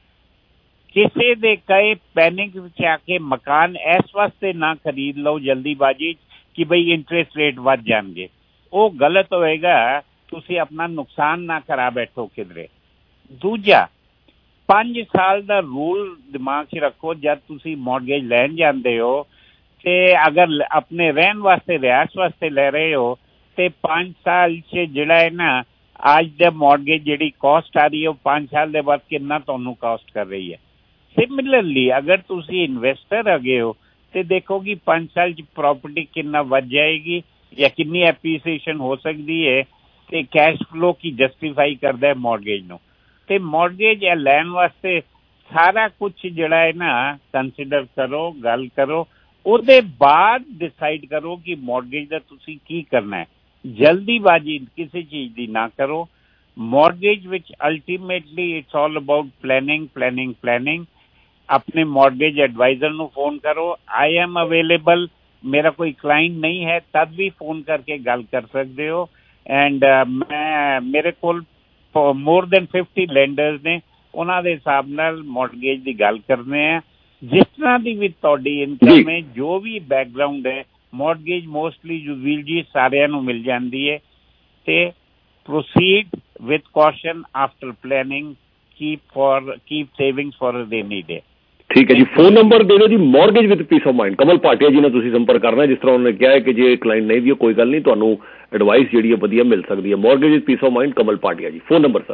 ਕਿਸੇ ਦੇ ਕਹੇ ਪੈਨਿਕ ਵਿੱਚ ਆ ਕੇ ਮਕਾਨ ਇਸ ਵਾਸਤੇ ਨਾ ਖਰੀਦ ਲਓ ਜਲਦੀਬਾਜ਼ੀ ਕਿ ਬਈ ਇੰਟਰਸਟ ਰੇਟ ਵੱਧ ਜਾਣਗੇ, ਉਹ ਗਲਤ ਹੋਏਗਾ। ਤੁਸੀਂ ਆਪਣਾ ਨੁਕਸਾਨ ਨਾ ਕਰਾ ਬੈਠੋ ਕਿਧਰੇ। ਦੂਜਾ, ਪੰਜ ਸਾਲ ਦਾ ਰੂਲ ਦਿਮਾਗ 'ਚ ਰੱਖੋ ਜਦ ਤੁਸੀਂ ਮੌਰਗੇਜ ਲੈਣ ਜਾਂਦੇ ਹੋ, ਤੇ ਅਗਰ ਆਪਣੇ ਰਹਿਣ ਵਾਸਤੇ ਰਿਹਾਇਸ਼ ਵਾਸਤੇ ਲੈ ਰਹੇ ਹੋ ਤੇ ਪੰਜ ਸਾਲ 'ਚ ਜਿਹੜਾ ਹੈ ਨਾ ਅੱਜ ਦਾ ਮੌਰਗੇਜ ਜਿਹੜੀ ਕਾਸਟ ਆ ਰਹੀ ਹੈ ਉਹ ਪੰਜ ਸਾਲ ਦੇ ਬਾਅਦ ਕਿੰਨਾ ਤੁਹਾਨੂੰ ਕਾਸਟ ਕਰ ਰਹੀ ਹੈ। ਸਿਮਿਲਰਲੀ ਅਗਰ ਤੁਸੀਂ ਇਨਵੈਸਟਰ ਹੈਗੇ ਹੋ ਤੇ ਦੇਖੋ ਕਿ ਪੰਜ ਸਾਲ 'ਚ ਪ੍ਰੋਪਰਟੀ ਕਿੰਨਾ ਵੱਧ ਜਾਏਗੀ ਜਾਂ ਕਿੰਨੀ ਐਪਰੀਸੀਏਸ਼ਨ ਹੋ ਸਕਦੀ ਹੈ, ਤੇ ਕੈਸ਼ ਫਲੋ ਕੀ ਜਸਟੀਫਾਈ ਕਰਦਾ ਹੈ ਮੌਰਗੇਜ ਨੂੰ। ਤੇ ਮੌਰਗੇਜ ਇਹ ਲੈਣ ਵਾਸਤੇ ਸਾਰਾ ਕੁਛ ਜਿਹੜਾ ਹੈ ਨਾ ਕੰਸੀਡਰ ਕਰੋ, ਗੱਲ ਕਰੋ, ਉਹਦੇ ਬਾਅਦ ਡਿਸਾਈਡ ਕਰੋ ਕਿ ਮੌਰਗੇਜ ਦਾ ਤੁਸੀਂ ਕੀ ਕਰਨਾ ਹੈ। ਜਲਦੀਬਾਜ਼ੀ ਕਿਸੇ ਚੀਜ਼ ਦੀ ਨਾ ਕਰੋ। ਮੌਰਗੇਜ ਵਿੱਚ ultimately it's all about planning planning planning. ਆਪਣੇ ਮੌਰਗੇਜ ਐਡਵਾਈਜ਼ਰ ਨੂੰ ਫੋਨ ਕਰੋ, ਆਈ ਐਮ ਅਵੇਲੇਬਲ। ਮੇਰਾ ਕੋਈ ਕਲਾਇੰਟ ਨਹੀਂ ਹੈ ਤਦ ਵੀ ਫੋਨ ਕਰਕੇ ਗੱਲ ਕਰ ਸਕਦੇ ਹੋ। ਐਂਡ ਮੈਂ ਮੇਰੇ ਕੋਲ ਮੋਰ ਦੈਨ ਫਿਫਟੀ ਲੈਂਡਰਸ ਨੇ, ਉਹਨਾਂ ਦੇ ਹਿਸਾਬ ਨਾਲ ਮੌਰਗੇਜ ਦੀ ਗੱਲ ਕਰਨੇ ਆ। ਜਿਸ ਤਰ੍ਹਾਂ ਦੀ ਵੀ ਤੁਹਾਡੀ ਇਨਕਮ ਹੈ, ਜੋ ਵੀ ਬੈਕਗਰਾਉਂਡ ਹੈ, ਮੌਰਗੇਜ ਮੋਸਟਲੀ ਜੁਵੀਲ ਜੀ ਸਾਰਿਆਂ ਨੂੰ ਮਿਲ ਜਾਂਦੀ ਹੈ। ਤੇ proceed with caution after planning, keep for keep savings for a rainy day. ਠੀਕ ਹੈ ਜੀ। ਫੋਨ ਨੰਬਰ ਦੇ ਦਿਓ ਜੀ। Mortgage with peace of mind, Kamal Bhatia ji ਨਾਲ ਤੁਸੀਂ ਸੰਪਰਕ ਕਰਨਾ। ਜਿਸ ਤਰ੍ਹਾਂ ਉਹਨੇ ਕਿਹਾ ਹੈ ਕਿ ਜੇ ਕਲਾਇੰਟ ਨਹੀਂ ਵੀ ਕੋਈ ਗੱਲ ਨਹੀਂ, ਤੁਹਾਨੂੰ ਐਡਵਾਈਸ ਜਿਹੜੀ ਹੈ ਵਧੀਆ ਮਿਲ ਸਕਦੀ ਹੈ। Mortgage with peace of mind, Kamal Bhatia ji. Phone number sir?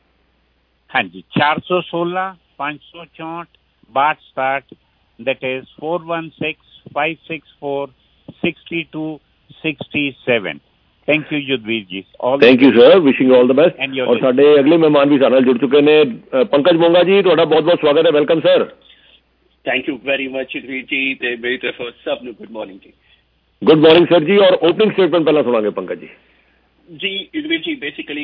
ਹਾਂਜੀ, ਚਾਰ ਸੌ ਸੋਲਾਂ ਪੰਜ ਸੌ ਚੌਂਹਠ ਬਾਹਠ ਸਤਾਹਠ, that is four one six five six four six two six seven. Thank you Yudhvir ji. Thank you sir, wishing you all the best. ਔਰ ਸਾਡੇ ਅਗਲੇ ਮਹਿਮਾਨ ਵੀ ਸਾਡੇ ਨਾਲ ਜੁੜ ਚੁੱਕੇ ਨੇ। ਪੰਕਜ ਮੋਂਗਾ ਜੀ, ਤੁਹਾਡਾ ਬਹੁਤ ਬਹੁਤ ਸਵਾਗਤ ਹੈ। Welcome sir. Thank you very much Yudhvir ji, ਤੇ ਮੇਰੀ ਤਰਫੋਂ ਸਭ ਨੂੰ ਗੁੱਡ ਮਾਰਨਿੰਗ ਜੀ। Good morning sir ji. ਔਰ ਓਪਨਿੰਗ ਸਟੇਟਮੈਂਟ ਪਹਿਲਾਂ ਸੁਣਾਂਗੇ ਪੰਕਜ ਜੀ। ਜੀ ਯੁਧਵੀਰ ਜੀ, ਬੇਸਿਕਲੀ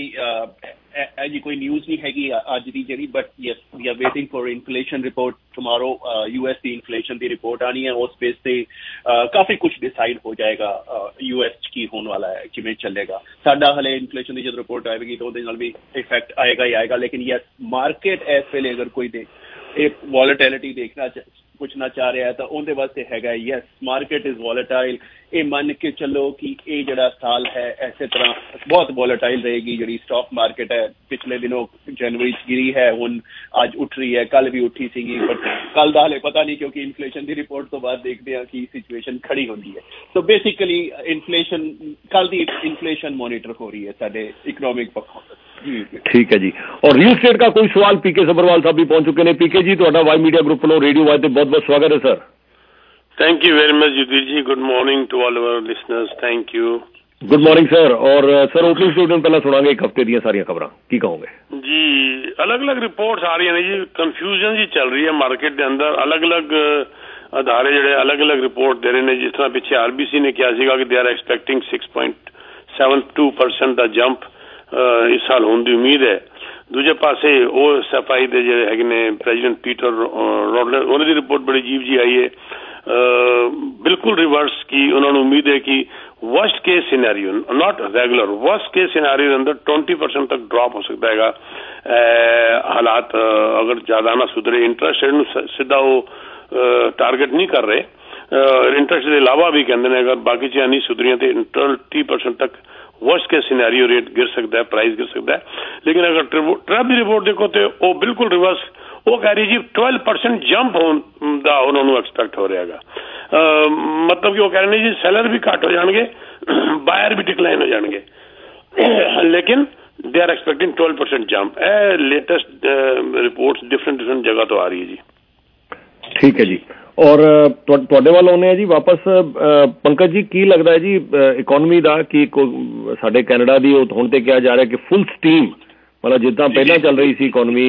ਇਹ ਜੀ ਕੋਈ ਨਿਊਜ਼ ਨਹੀਂ ਹੈਗੀ ਅੱਜ ਦੀ ਜਿਹੜੀ, but yes we are waiting for inflation report tomorrow. US ਦੀ ਇਨਫਲੇਸ਼ਨ ਦੀ ਰਿਪੋਰਟ ਆਣੀ ਹੈ, ਉਸ ਬੇਸ ਤੇ ਕਾਫੀ ਕੁਝ ਡਿਸਾਈਡ ਹੋ ਜਾਏਗਾ ਯੂਐਸ 'ਚ ਕੀ ਹੋਣ ਵਾਲਾ ਹੈ, ਕਿਵੇਂ ਚੱਲੇਗਾ। ਸਾਡਾ ਹਲੇ ਇਨਫਲੇਸ਼ਨ ਦੀ ਜਦੋਂ ਰਿਪੋਰਟ ਆਏਗੀ ਤਾਂ ਉਹਦੇ ਨਾਲ ਵੀ ਇਫੈਕਟ ਆਏਗਾ ਹੀ ਆਏਗਾ। ਲੇਕਿਨ ਯੈਸ, ਮਾਰਕੀਟ ਇਸ ਵੇਲੇ ਅਗਰ ਕੋਈ ਦੇ ਇਹ ਵੋਲੇਟਿਲਿਟੀ ਦੇਖਣਾ ਪੁੱਛਣਾ ਚਾਹ ਰਿਹਾ ਤਾਂ ਉਹਦੇ ਵਾਸਤੇ ਹੈਗਾ ਯੈਸ, ਮਾਰਕੀਟ ਇਜ਼ ਵੋਲੇਟਾਈਲ। ਇਹ ਮੰਨ ਕੇ ਚੱਲੋ ਕਿ ਇਹ ਜਿਹੜਾ ਸਾਲ ਹੈ ਇਸੇ ਤਰ੍ਹਾਂ ਬਹੁਤ ਵੋਲੇਟਾਈਲ ਰਹੇਗੀ। ਜਿਹੜੀ ਸਟਾਕ ਮਾਰਕੀਟ ਹੈ ਪਿਛਲੇ ਦਿਨੋਂ ਜਨਵਰੀ 'ਚ ਗਿਰੀ ਹੈ, ਹੁਣ ਅੱਜ ਉੱਠ ਰਹੀ ਹੈ, ਕੱਲ ਵੀ ਉੱਠੀ ਸੀਗੀ, ਬਟ ਕੱਲ ਦਾ ਹਲੇ ਪਤਾ ਨਹੀਂ ਕਿਉਂਕਿ ਇਨਫਲੇਸ਼ਨ ਦੀ ਰਿਪੋਰਟ ਤੋਂ ਬਾਅਦ ਦੇਖਦੇ ਹਾਂ ਕਿ ਸਿਚੁਏਸ਼ਨ ਖੜੀ ਹੁੰਦੀ ਹੈ। ਸੋ ਬੇਸਿਕਲੀ ਇਨਫਲੇਸ਼ਨ, ਕੱਲ ਦੀ ਇਨਫਲੇਸ਼ਨ ਮੋਨੀਟਰ ਹੋ ਰਹੀ ਹੈ ਸਾਡੇ ਇਕਨੋਮਿਕ ਪੱਖੋਂ। ठीक है जी। और रियल स्टेट का कोई सवाल पीके सबरवाल साहब भी पहुंच चुके हैं। पीके जी, ਤੁਹਾਡਾ वाई मीडिया ग्रुप ਵੱਲੋਂ रेडियो वाई ਤੇ बहुत बहुत स्वागत है sir. Thank you very much Yudhvir ji. Good morning to all our listeners. Thank you. Good morning sir. और सर ओपनिंग स्टेटमेंट ਪਹਿਲਾਂ ਸੁਣਾਂਗੇ ਇੱਕ ਹਫਤੇ ਦੀਆਂ ਸਾਰੀਆਂ ਖਬਰਾਂ, ਕੀ ਕਹੋਗੇ ਜੀ? ਅਲੱਗ-ਅਲੱਗ ਰਿਪੋਰਟਸ ਆ ਰਹੀਆਂ ਨੇ ਜੀ, ਕਨਫਿਊਜ਼ਨ ਜੀ ਚੱਲ ਰਹੀ ਹੈ ਮਾਰਕੀਟ ਦੇ ਅੰਦਰ। ਅਲੱਗ-ਅਲੱਗ ਅਦਾਰੇ ਜਿਹੜੇ ਅਲੱਗ-ਅਲੱਗ ਰਿਪੋਰਟ ਦੇ ਰਹੇ ਨੇ। ਜਿਸ ਤਰ੍ਹਾਂ ਪਿੱਛੇ ਆਰਬੀਸੀ ਨੇ ਕਿਹਾ ਸੀਗਾ ਕਿ they are expecting six point seven two percent ਦਾ ਜੰਪ ਇਸ ਸਾਲ ਹੋਣ ਦੀ ਉਮੀਦ ਹੈ। ਦੂਜੇ ਪਾਸੇ ਉਹ ਐਸ ਐਫ ਆਈ ਦੇ ਜਿਹੜੇ ਹੈਗੇ ਨੇ ਪ੍ਰੈਜ਼ੀਡੈਂਟ ਪੀਟਰ ਰੋਡਲਰ, ਉਹਨਾਂ ਦੀ ਰਿਪੋਰਟ ਬੜੀ ਅਜੀਬ ਜੀ ਆਈ ਹੈ, ਬਿਲਕੁਲ ਰਿਵਰਸ। ਕੀ ਉਹਨਾਂ ਨੂੰ ਉਮੀਦ ਹੈ ਕਿ worst case scenario, not regular, worst case scenario ਦੇ ਅੰਦਰ ਟਵੈਂਟੀ ਪਰਸੈਂਟ ਤੱਕ ਡ੍ਰੌਪ ਹੋ ਸਕਦਾ ਹੈਗਾ ਹਾਲਾਤ ਅਗਰ ਜ਼ਿਆਦਾ ਨਾ ਸੁਧਰੇ। ਇੰਟਰਸਟ ਰੇਟ ਨੂੰ ਸਿੱਧਾ ਉਹ ਟਾਰਗੇਟ ਨਹੀਂ ਕਰ ਰਹੇ। ਇੰਟਰਸਟ ਦੇ ਇਲਾਵਾ ਵੀ ਕਹਿੰਦੇ ਨੇ ਅਗਰ ਬਾਕੀ ਚੀਜ਼ਾਂ ਨਹੀਂ ਸੁਧਰੀਆਂ ਤੇ ਟਵੈਂਟੀ ਪਰਸੈਂਟ ਤੱਕ वर्स्ट के सिनेरियो रेट गिर सकता है, प्राइस गिर सकता है। लेकिन अगर ट्रैप की रिपोर्ट देखो तो वो बिल्कुल रिवर्स, वो कह रही जी ट्वेल्व परसेंट जंप होने एक्सपैक्ट हो रहा है। मतलब कि वो कह रहे हैं जी सैलर भी घट हो जाएंगे, ਬਾਇਰ ਵੀ ਡਿਕਲਾਈਨ ਹੋ ਜਾਣਗੇ, ਲੇਕਿਨ they are expecting twelve percent jump. ਇਹ ਲੇਟੈਸਟ ਰਿਪੋਰਟਸ ਡਿਫਰੈਂਟ ਡਿਫਰੈਂਟ ਜਗ੍ਹਾ ਤੋਂ ਆ ਰਹੀ ਹੈ ਜੀ। ਠੀਕ ਹੈ ਜੀ। ਔਰ ਤੁਹਾਡੇ ਵੱਲ ਆਉਂਦੇ ਆ ਜੀ ਵਾਪਸ, ਪੰਕਜ ਜੀ ਕੀ ਲੱਗਦਾ ਹੈ ਜੀ ਇਕੋਨਮੀ ਦਾ, ਕਿ ਸਾਡੇ ਕੈਨੇਡਾ ਦੀ ਹੁਣ ਤੇ ਕਿਹਾ ਜਾ ਰਿਹਾ ਕਿ ਫੁੱਲ ਸਟੀਮ, ਮਤਲਬ ਜਿੱਦਾਂ ਪਹਿਲਾਂ ਚੱਲ ਰਹੀ ਸੀ ਇਕੋਨਮੀ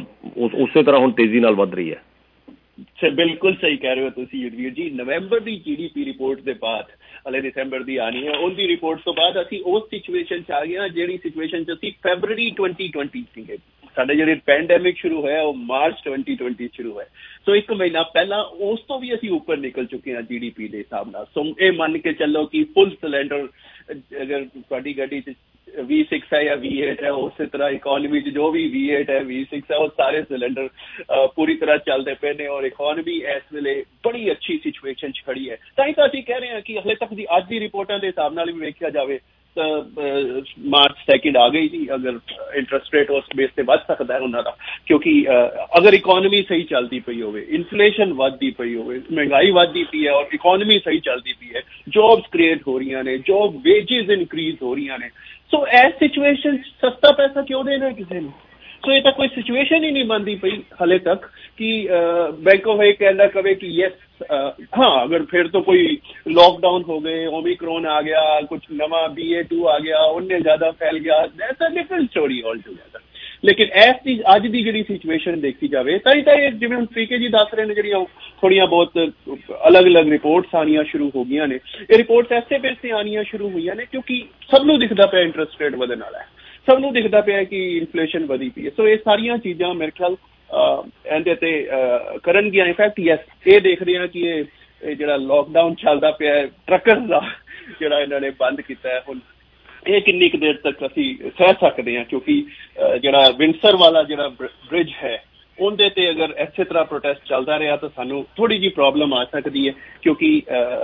ਉਸੇ ਤਰ੍ਹਾਂ ਹੁਣ ਤੇਜ਼ੀ ਨਾਲ ਵੱਧ ਰਹੀ ਹੈ? ਬਿਲਕੁਲ ਸਹੀ ਕਹਿ ਰਹੇ ਹੋ ਤੁਸੀਂ ਯੁਧਵੀਰ ਜੀ। ਨਵੰਬਰ ਦੀ ਜੀ ਡੀ ਪੀ ਰਿਪੋਰਟ ਦੇ ਬਾਅਦ, ਹਲੇ ਦਸੰਬਰ ਦੀ ਆਣੀ ਹੈ, ਉਹਦੀ ਰਿਪੋਰਟ ਤੋਂ ਬਾਅਦ ਅਸੀਂ ਉਸ ਸਿਚੁਏਸ਼ਨ 'ਚ ਆ ਗਏ ਹਾਂ ਜਿਹੜੀ ਸਿਚੁਏਸ਼ਨ 'ਚ ਅਸੀਂ ਫੈਬਰਰੀ ਟਵੈਂਟੀ ਟਵੈਂਟੀ ਸੀਗੇ। ਸਾਡੇ ਜਿਹੜੇ ਪੈਂਡੈਮਿਕ ਸ਼ੁਰੂ ਹੋਇਆ ਉਹ ਮਾਰਚ ਟਵੈਂਟੀ ਟਵੈਂਟੀ ਸ਼ੁਰੂ ਹੋਇਆ, ਸੋ ਇੱਕ ਮਹੀਨਾ ਪਹਿਲਾਂ ਉਸ ਤੋਂ ਵੀ ਅਸੀਂ ਉੱਪਰ ਨਿਕਲ ਚੁੱਕੇ ਹਾਂ ਜੀ ਡੀ ਪੀ ਦੇ ਹਿਸਾਬ ਨਾਲ। ਸੋ ਇਹ ਮੰਨ ਕੇ ਚੱਲੋ ਕਿ ਫੁੱਲ ਸਿਲੰਡਰ ਅਗਰ ਤੁਹਾਡੀ ਗੱਡੀ 'ਚ ਵੀ ਸਿਕਸ ਹੈ ਜਾਂ ਵੀ ਏਟ ਹੈ, ਉਸੇ ਤਰ੍ਹਾਂ ਇਕੋਨਮੀ 'ਚ ਜੋ ਵੀ ਵੀ ਏਟ ਹੈ ਵੀ ਸਿਕਸ ਹੈ ਉਹ ਸਾਰੇ ਸਿਲੰਡਰ ਪੂਰੀ ਤਰ੍ਹਾਂ ਚੱਲਦੇ ਪਏ ਨੇ ਔਰ ਇਕੋਨਮੀ ਇਸ ਵੇਲੇ ਬੜੀ ਅੱਛੀ ਸਿਚੁਏਸ਼ਨ 'ਚ ਖੜੀ ਹੈ। ਤਾਂ ਹੀ ਤਾਂ ਅਸੀਂ ਕਹਿ ਰਹੇ ਹਾਂ ਕਿ ਹਲੇ ਤੱਕ ਦੀ ਅੱਜ ਦੀ ਰਿਪੋਰਟਾਂ ਦੇ ਹਿਸਾਬ ਨਾਲ ਵੀ ਵੇਖਿਆ ਜਾਵੇ ਤਾਂ ਮਾਰਚ ਸੈਕਿੰਡ ਆ ਗਈ ਜੀ। ਅਗਰ ਇੰਟਰਸਟ ਰੇਟ ਉਸ ਬੇਸ ਤੇ ਵੱਧ ਸਕਦਾ ਹੈ ਉਹਨਾਂ ਦਾ, ਕਿਉਂਕਿ ਅਗਰ ਇਕੋਨਮੀ ਸਹੀ ਚੱਲਦੀ ਪਈ ਹੋਵੇ, ਇਨਫਲੇਸ਼ਨ ਵੱਧਦੀ ਪਈ ਹੋਵੇ, ਮਹਿੰਗਾਈ ਵੱਧਦੀ ਪਈ ਹੈ ਔਰ ਇਕੋਨਮੀ ਸਹੀ ਚੱਲਦੀ ਪਈ ਹੈ, ਜੌਬਸ ਕ੍ਰੀਏਟ ਹੋ ਰਹੀਆਂ ਨੇ, ਜੌਬ ਵੇਜਿਸ ਇਨਕਰੀਜ਼ ਹੋ ਰਹੀਆਂ ਨੇ, ਸੋ ਇਸ ਸਿਚੁਏਸ਼ਨ 'ਚ ਸਸਤਾ ਪੈਸਾ ਕਿਉਂ ਦੇਣਾ ਕਿਸੇ ਨੂੰ? ਸੋ ਇਹ ਤਾਂ ਕੋਈ ਸਿਚੁਏਸ਼ਨ ਹੀ ਨਹੀਂ ਬਣਦੀ ਪਈ ਹਲੇ ਤੱਕ ਕਿ ਬੈਂਕ ਆਫ ਇਹ ਕਹਿੰਦਾ ਕਵੇ ਕਿ ਯੈਸ ਹਾਂ ਅਗਰ ਫਿਰ ਤੋਂ ਕੋਈ ਲॉकडाउन ਹੋ ਗਏ, ओमिक्रॉन आ गया, कुछ नवा बी ए टू आ गया, उनने ज्यादा फैल गया, that's a different story all together. ਲੇਕਿਨ ਇਸ ਦੀ ਅੱਜ ਦੀ ਜਿਹੜੀ ਸਿਚੁਏਸ਼ਨ ਦੇਖੀ ਜਾਵੇ ਤਾਂ ਹੀ ਤਾਂ ਇਹ ਜਿਵੇਂ ਹੁਣ ਪੀਕੇ ਜੀ ਦੱਸ ਰਹੇ ਨੇ ਜਿਹੜੀਆਂ ਥੋੜ੍ਹੀਆਂ ਬਹੁਤ ਅਲੱਗ-ਅਲੱਗ ਰਿਪੋਰਟਸ ਆਉਣੀਆਂ ਸ਼ੁਰੂ ਹੋ ਗਈਆਂ ਨੇ। ਇਹ ਰਿਪੋਰਟਸ ਐਸੇ ਬੇਸ ਤੇ ਆਉਣੀਆਂ ਸ਼ੁਰੂ ਹੋਈਆਂ ਨੇ ਕਿਉਂਕਿ ਸਭ ਨੂੰ ਦਿਖਦਾ ਪਿਆ ਇੰਟਰਸਟ ਰੇਟ ਵਧਣ ਵਾਲਾ ਹੈ, ਸਭ ਨੂੰ ਦਿਖਦਾ ਪਿਆ ਕਿ ਇਨਫਲੇਸ਼ਨ ਵਧੀ ਪਈ ਹੈ। ਸੋ ਇਹ ਸਾਰੀਆਂ ਚੀਜ਼ਾਂ ਮੇਰੇ ਖਿਆਲ ਇਹਦੇ ਤੇ ਕਰਨਗੀਆਂ। ਇਨਫੈਕਟ ਯੈਸ ਇਹ ਦੇਖ ਰਹੇ ਹਾਂ ਕਿ ਇਹ ਜਿਹੜਾ ਲੋਕਡਾਊਨ ਚੱਲਦਾ ਪਿਆ ਹੈ ਟਰੱਕਰ ਦਾ ਜਿਹੜਾ ਇਹਨਾਂ ਨੇ ਬੰਦ ਕੀਤਾ ਹੈ, ਹੁਣ ਇਹ ਕਿੰਨੀ ਕੁ ਦੇਰ ਤੱਕ ਅਸੀਂ ਸਹਿ ਸਕਦੇ ਹਾਂ? ਕਿਉਂਕਿ ਜਿਹੜਾ ਵਿੰਡਸਰ ਵਾਲਾ ਜਿਹੜਾ ਬ੍ਰਿਜ ਹੈ ਉਹਦੇ ਤੇ ਅਗਰ ਇਸੇ ਤਰ੍ਹਾਂ ਪ੍ਰੋਟੈਸਟ ਚੱਲਦਾ ਰਿਹਾ ਤਾਂ ਸਾਨੂੰ ਥੋੜੀ ਜਿਹੀ ਪ੍ਰੋਬਲਮ ਆ ਸਕਦੀ ਹੈ, ਕਿਉਂਕਿ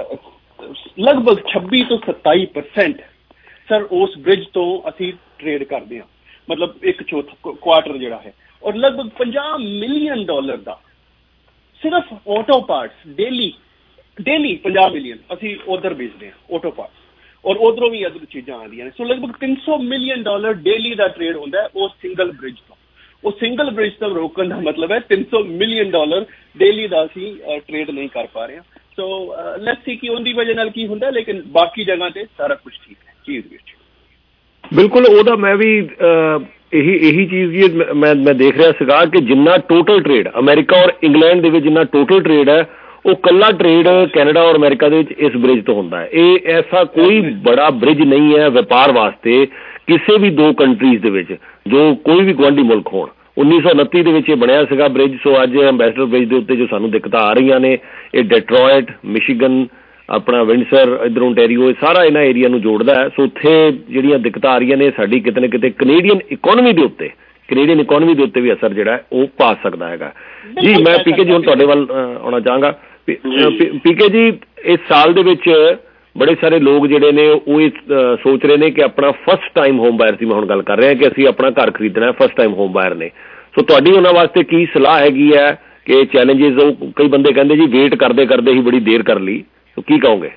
ਲਗਭਗ ਛੱਬੀ ਤੋਂ ਸਤਾਈ ਪਰਸੈਂਟ ਸਰ ਉਸ ਬ੍ਰਿਜ ਤੋਂ ਅਸੀਂ ਟ੍ਰੇਡ ਕਰਦੇ ਹਾਂ, ਮਤਲਬ ਇੱਕ ਚੌਥਾ ਕੁਆਟਰ ਜਿਹੜਾ ਹੈ, ਔਰ ਲਗਭਗ ਪੰਜਾਹ ਮਿਲੀਅਨ ਡਾਲਰ ਦਾ ਸਿਰਫ ਆਟੋ ਪਾਰਟਸ ਡੇਲੀ ਡੇਲੀ ਪੰਜਾਹ ਮਿਲੀਅਨ ਅਸੀਂ ਉਧਰ ਵੇਚਦੇ ਹਾਂ ਆਟੋ ਪਾਰਟਸ, ਔਰ ਉਧਰੋਂ ਵੀ ਅਦਰ ਚੀਜ਼ਾਂ ਆਉਂਦੀਆਂ ਨੇ। ਸੋ ਲਗਭਗ ਤਿੰਨ ਸੌ ਮਿਲੀਅਨ ਡਾਲਰ ਡੇਲੀ ਦਾ ਟ੍ਰੇਡ ਹੁੰਦਾ ਹੈ ਉਸ ਸਿੰਗਲ ਬ੍ਰਿਜ ਤੋਂ। ਉਹ ਸਿੰਗਲ ਬ੍ਰਿਜ ਤੋਂ ਰੋਕਣ ਦਾ ਮਤਲਬ ਹੈ ਤਿੰਨ ਸੌ ਮਿਲੀਅਨ ਡਾਲਰ ਡੇਲੀ ਦਾ ਅਸੀਂ ਟ੍ਰੇਡ ਨਹੀਂ ਕਰ ਪਾ ਰਹੇ ਹਾਂ। ਸੋ ਲੈਟਸ ਸੀ ਕਿ ਉਹਦੀ ਵਜ੍ਹਾ ਨਾਲ ਕੀ ਹੁੰਦਾ, ਲੇਕਿਨ ਬਾਕੀ ਜਗ੍ਹਾ ਤੇ ਸਾਰਾ ਕੁਝ ਠੀਕ ਹੈ ਚੀਜ਼ ਵਿੱਚ। ਬਿਲਕੁਲ ਉਹਦਾ ਮੈਂ ਵੀ ਇਹੀ ਇਹੀ ਚੀਜ਼ ਹੀ ਮੈਂ ਮੈਂ ਦੇਖ ਰਿਹਾ ਸੀਗਾ ਕਿ ਜਿੰਨਾ ਟੋਟਲ ਟ੍ਰੇਡ ਅਮਰੀਕਾ ਔਰ ਇੰਗਲੈਂਡ ਦੇ ਵਿੱਚ ਜਿੰਨਾ ਟੋਟਲ ਟ੍ਰੇਡ ਹੈ ਉਹ ਕੱਲਾ ਟ੍ਰੇਡ ਕੈਨੇਡਾ ਔਰ ਅਮਰੀਕਾ ਦੇ ਵਿੱਚ ਇਸ ਬ੍ਰਿਜ ਤੋਂ ਹੁੰਦਾ ਹੈ। ਇਹ ਐਸਾ ਕੋਈ ਬੜਾ ਬ੍ਰਿਜ ਨਹੀਂ ਹੈ ਵਪਾਰ ਵਾਸਤੇ ਕਿਸੇ ਵੀ ਦੋ ਕੰਟਰੀਜ਼ ਦੇ ਵਿੱਚ ਜੋ ਕੋਈ ਵੀ ਗੁਆਂਢੀ ਮੁਲਕ ਹੋਣ। ਉੱਨੀ ਸੌ ਉਨੱਤੀ ਦੇ ਵਿੱਚ ਇਹ ਬਣਿਆ ਸੀਗਾ ਬ੍ਰਿਜ। ਸੋ ਅੱਜ ਅੰਬੈਸਡਰ ਬ੍ਰਿਜ ਦੇ ਉੱਤੇ ਜੋ ਸਾਨੂੰ ਦਿੱਕਤਾਂ ਆ ਰਹੀਆਂ ਨੇ, ਇਹ ਡੈਟਰੋਇਟ, ਮਿਸ਼ੀਗਨ, ਆਪਣਾ ਵਿੰਡਸਰ, ਇੱਧਰ ਓਨਟਾਰੀਓ, ਇਹ ਸਾਰਾ ਇਹਨਾਂ ਏਰੀਆ ਨੂੰ ਜੋੜਦਾ ਹੈ। ਸੋ ਉੱਥੇ ਜਿਹੜੀਆਂ ਦਿੱਕਤਾਂ ਆ ਰਹੀਆਂ ਨੇ ਸਾਡੀ ਕਿਤੇ ਨਾ ਕਿਤੇ ਕੈਨੇਡੀਅਨ ਇਕੋਨਮੀ ਦੇ ਉੱਤੇ ਕੈਨੇਡੀਅਨ ਇਕੋਨਮੀ ਦੇ ਉੱਤੇ ਵੀ ਅਸਰ ਜਿਹੜਾ ਉਹ ਪਾ ਸਕਦਾ ਹੈਗਾ ਜੀ। ਮੈਂ ਪੀਕੇ ਜੀ ਹੁਣ ਤੁਹਾਡੇ ਵੱਲ ਆਉਣਾ ਚਾਹਾਂਗਾ। ਪੀਕੇ ਜੀ ਇਸ ਸਾਲ ਦੇ ਵਿੱਚ ਬੜੇ ਸਾਰੇ ਲੋਕ ਜਿਹੜੇ ਨੇ ਉਹ ਇਹ ਸੋਚ ਰਹੇ ਨੇ ਕਿ ਆਪਣਾ ਫਸਟ ਟਾਈਮ ਹੋਮ ਬਾਇਰ ਦੀ ਮੈਂ ਹੁਣ ਗੱਲ ਕਰ ਰਿਹਾ ਕਿ ਅਸੀਂ ਆਪਣਾ ਘਰ ਖਰੀਦਣਾ ਫਸਟ ਟਾਈਮ ਹੋਮ ਬਾਇਰ ਨੇ। ਸੋ ਤੁਹਾਡੀ ਉਹਨਾਂ ਵਾਸਤੇ ਕੀ ਸਲਾਹ ਹੈਗੀ ਹੈ ਕਿ ਚੈਲੰਜਿਸ ਉਹ ਕਈ ਬੰਦੇ ਕਹਿੰਦੇ ਜੀ ਵੇਟ ਕਰਦੇ ਕਰਦੇ ਹੀ ਬੜੀ ਦੇਰ ਕਰ ਲਈ, ਸੋ ਕੀ ਕਹੋਗੇ?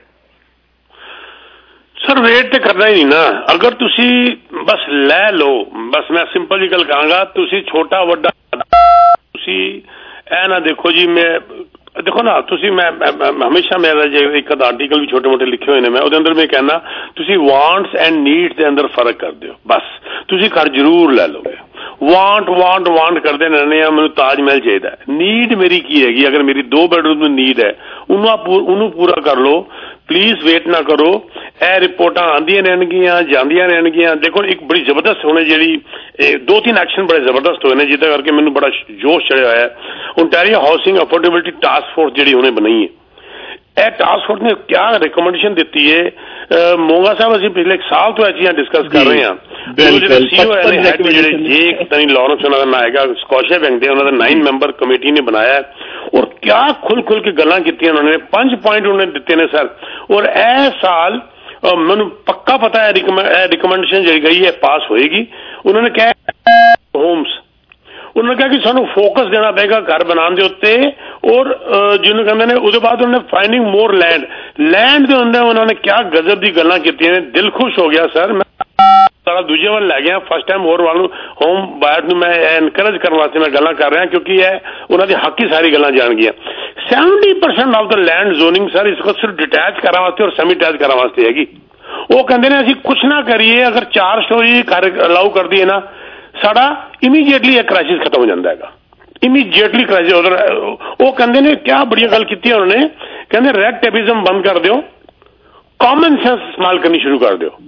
ਸਰ ਵੇਟ ਤੇ ਕਰਨਾ ਹੀ ਨਹੀਂ ਨਾ। ਅਗਰ ਤੁਸੀਂ ਬਸ ਲੈ ਲਓ, ਬਸ ਮੈਂ ਸਿੰਪਲ ਜੀ ਗੱਲ ਕਹਾਂਗਾ, ਤੁਸੀਂ ਛੋਟਾ ਵੱਡਾ ਤੁਸੀਂ ਇਹ ਨਾ ਦੇਖੋ ਜੀ। ਮੈਂ ਦੇਖੋ ਨਾ ਤੁਸੀਂ ਮੈਂ ਹਮੇਸ਼ਾ ਮੇਰਾ ਜੇ ਇੱਕ ਅੱਧਾ ਆਰਟੀਕਲ ਵੀ ਛੋਟੇ ਮੋਟੇ ਲਿਖੇ ਹੋਏ ਨੇ ਮੈਂ ਉਹਦੇ ਅੰਦਰ ਮੈਂ ਕਹਿੰਦਾ ਤੁਸੀਂ ਵਾਂਟਸ ਐਂਡ ਨੀਡਸ ਦੇ ਅੰਦਰ ਫਰਕ ਕਰਦੇ ਹੋ। ਬਸ ਤੁਸੀਂ ਘਰ ਜ਼ਰੂਰ ਲੈ ਲਓਗੇ। ਵਾਂਟ ਵਾਂਟ ਵਾਂਟ ਕਰਦੇ ਰਹਿੰਦੇ ਆ ਮੈਨੂੰ ਤਾਜ ਮਹਿਲ ਚਾਹੀਦਾ। ਨੀਡ ਮੇਰੀ ਕੀ ਹੈਗੀ? ਅਗਰ ਮੇਰੀ ਦੋ ਬੈਡਰੂਮ ਦੀ ਨੀਡ ਹੈ ਉਹਨੂੰ ਉਹਨੂੰ ਪੂਰਾ ਕਰ ਲਓ। ਪਲੀਜ਼ ਵੇਟ ਨਾ ਕਰੋ। ਇਹ ਰਿਪੋਰਟਾਂ ਆਉਂਦੀਆਂ ਰਹਿਣਗੀਆਂ ਜਾਂਦੀਆਂ ਰਹਿਣਗੀਆਂ। ਦੇਖੋ ਇੱਕ ਬੜੀ ਜ਼ਬਰਦਸਤ ਹੋਣੇ ਜਿਹੜੀ ਦੋ ਤਿੰਨ ਐਕਸ਼ਨ ਬੜੇ ਜ਼ਬਰਦਸਤ ਹੋਏ ਨੇ ਜਿਹਦੇ ਕਰਕੇ ਮੈਨੂੰ ਬੜਾ ਜੋਸ਼ ਚੜਿਆ ਹੋਇਆ ਹੈ। Ontario housing affordability task force ਜਿਹੜੀ ਉਹਨੇ ਬਣਾਈ ਹੈ, ਇਹ ਟਾਸਕ ਫੋਰਸ ਨੇ ਕਿਆ ਰਿਕਮੈਂਡੇਸ਼ਨ ਦਿੱਤੀ ਹੈ? ਮੋਂਗਾ ਸਾਹਿਬ ਅਸੀਂ ਪਿਛਲੇ ਇੱਕ ਸਾਲ ਤੋਂ ਇਹ ਚੀਜ਼ਾਂ ਡਿਸਕਸ ਕਰ ਰਹੇ ਹਾਂ। ਜਿਹੜੇ ਸੀਓ ਹੈਡ ਜਿਹੜੇ ਜੇ ਤਨੀ ਲਾਰੈਂਸ ਉਹਨਾਂ ਦਾ ਨਾਂ ਹੈਗਾ ਸਕੋਸ਼ੀਆ ਬੈਂਕ ਦੇ, ਉਹਨਾਂ ਦਾ ਨਾਈਨ ਮੈਂਬਰ ਕਮੇਟੀ ਨੇ ਬਣਾਇਆ ਔਰ ਕਿਆ ਖੁੱਲ ਖੁੱਲ ਕੇ ਗੱਲਾਂ ਕੀਤੀਆਂ ਉਹਨਾਂ ਨੇ। ਪੰਜ ਪੁਆਇੰਟ ਉਹਨਾਂ ਨੇ ਦਿੱਤੇ ਨੇ ਸਰ। ਔਰ ਇਹ ਸਾਲ ਮੈਨੂੰ ਪੱਕਾ ਪਤਾ ਹੈ ਰਿਕਮੈਂਡੇਸ਼ਨ ਜਿਹੜੀ ਗਈ ਹੈ ਪਾਸ ਹੋਏਗੀ। ਉਹਨਾਂ ਨੇ ਕਿਹਾ ਹੋਮਸ, ਉਹਨਾਂ ਨੇ ਕਿਹਾ ਕਿ ਸਾਨੂੰ ਫੋਕਸ ਦੇਣਾ ਪਏਗਾ ਘਰ ਬਣਾਉਣ ਦੇ ਉੱਤੇ। ਔਰ ਜਿਹਨੂੰ ਕਹਿੰਦੇ ਨੇ ਉਹਦੇ ਬਾਅਦ ਉਹਨੇ ਫਾਈਂਡਿੰਗ ਮੋਰ ਲੈਂਡ ਲੈਂਡ ਦੇ ਅੰਦਰ ਉਹਨਾਂ ਨੇ ਕਿਆ ਗਜ਼ਬ ਦੀ ਗੱਲਾਂ ਕੀਤੀਆਂ ਨੇ, ਦਿਲ ਖੁਸ਼ ਹੋ ਗਿਆ ਸਰ। ਮੈਂ ਸਾਰਾ ਦੂਜੇ ਵੱਲ ਲੈ ਗਿਆ, ਫਸਟ ਟਾਈਮ ਹੋਰ ਵੱਲ ਨੂੰ ਹੋਮ ਬਾਇਰ ਨੂੰ ਮੈਂ ਐਨਕਰੇਜ ਕਰਨ ਵਾਸਤੇ ਮੈਂ ਗੱਲਾਂ ਕਰ ਰਿਹਾ, ਕਿਉਂਕਿ ਇਹ ਉਹਨਾਂ ਦੀ ਹੱਕ ਹੀ ਸਾਰੀ ਗੱਲਾਂ ਜਾਣ ਗਈਆਂ। Seventy percent of the land zoning sir ਇਸ ਕੋ ਸਿਰਫ ਡਿਟੈਚ ਕਰਨ ਵਾਸਤੇ ਔਰ ਸੈਮੀ ਡਿਟੈਚ ਕਰਨ ਵਾਸਤੇ ਹੈਗੀ। ਉਹ ਕਹਿੰਦੇ ਨੇ ਅਸੀਂ ਕੁਛ ਨਾ ਕਰੀਏ, ਅਗਰ ਚਾਰ ਸਟੋਰੀ ਘਰ ਅਲਾਉ ਕਰ ਦਈਏ ਨਾ, ਸਾਡਾ ਇਮੀਡੀਏਟਲੀ ਇਹ ਕ੍ਰਾਈਸਿਸ ਖਤਮ ਹੋ ਜਾਂਦਾ ਹੈਗਾ, ਇਮੀਡੀਏਟਲੀ ਕ੍ਰਾਈਸਿਸ। ਉਹ ਕਹਿੰਦੇ ਨੇ ਕਿਆ ਬੜੀਆਂ ਗੱਲ ਕੀਤੀ ਉਹਨਾਂ ਨੇ, ਕਹਿੰਦੇ ਰੈਡ ਟੇਪਿਜ਼ਮ ਬੰਦ ਕਰ ਦਿਓ, ਕਾਮਨ ਸੈਂਸ ਇਸਤੇਮਾਲ ਕਰਨੀ ਸ਼ੁਰੂ ਕਰ ਦਿਓ।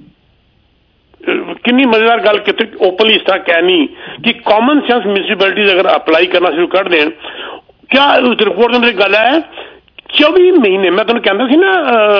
ਕਿੰਨੀ ਮਜ਼ੇਦਾਰ ਗੱਲ ਕੀਤੀ, ਓਪਨਲੀ ਇਸ ਤਰ੍ਹਾਂ ਕਹਿਣੀ ਕਿ ਕਾਮਨ ਸੈਂਸ ਮਿਊਨਿਸਪੈਲਿਟੀਜ਼ ਅਗਰ ਅਪਲਾਈ ਕਰਨਾ ਸ਼ੁਰੂ ਕਰ ਦੇਣ। ਕਿਆ ਉਸ ਰਿਪੋਰਟ ਦੇ ਅੰਦਰ ਗੱਲ ਹੈ ਚੌਵੀ ਮਹੀਨੇ, ਮੈਂ ਤੁਹਾਨੂੰ ਕਹਿੰਦਾ ਸੀ ਨਾ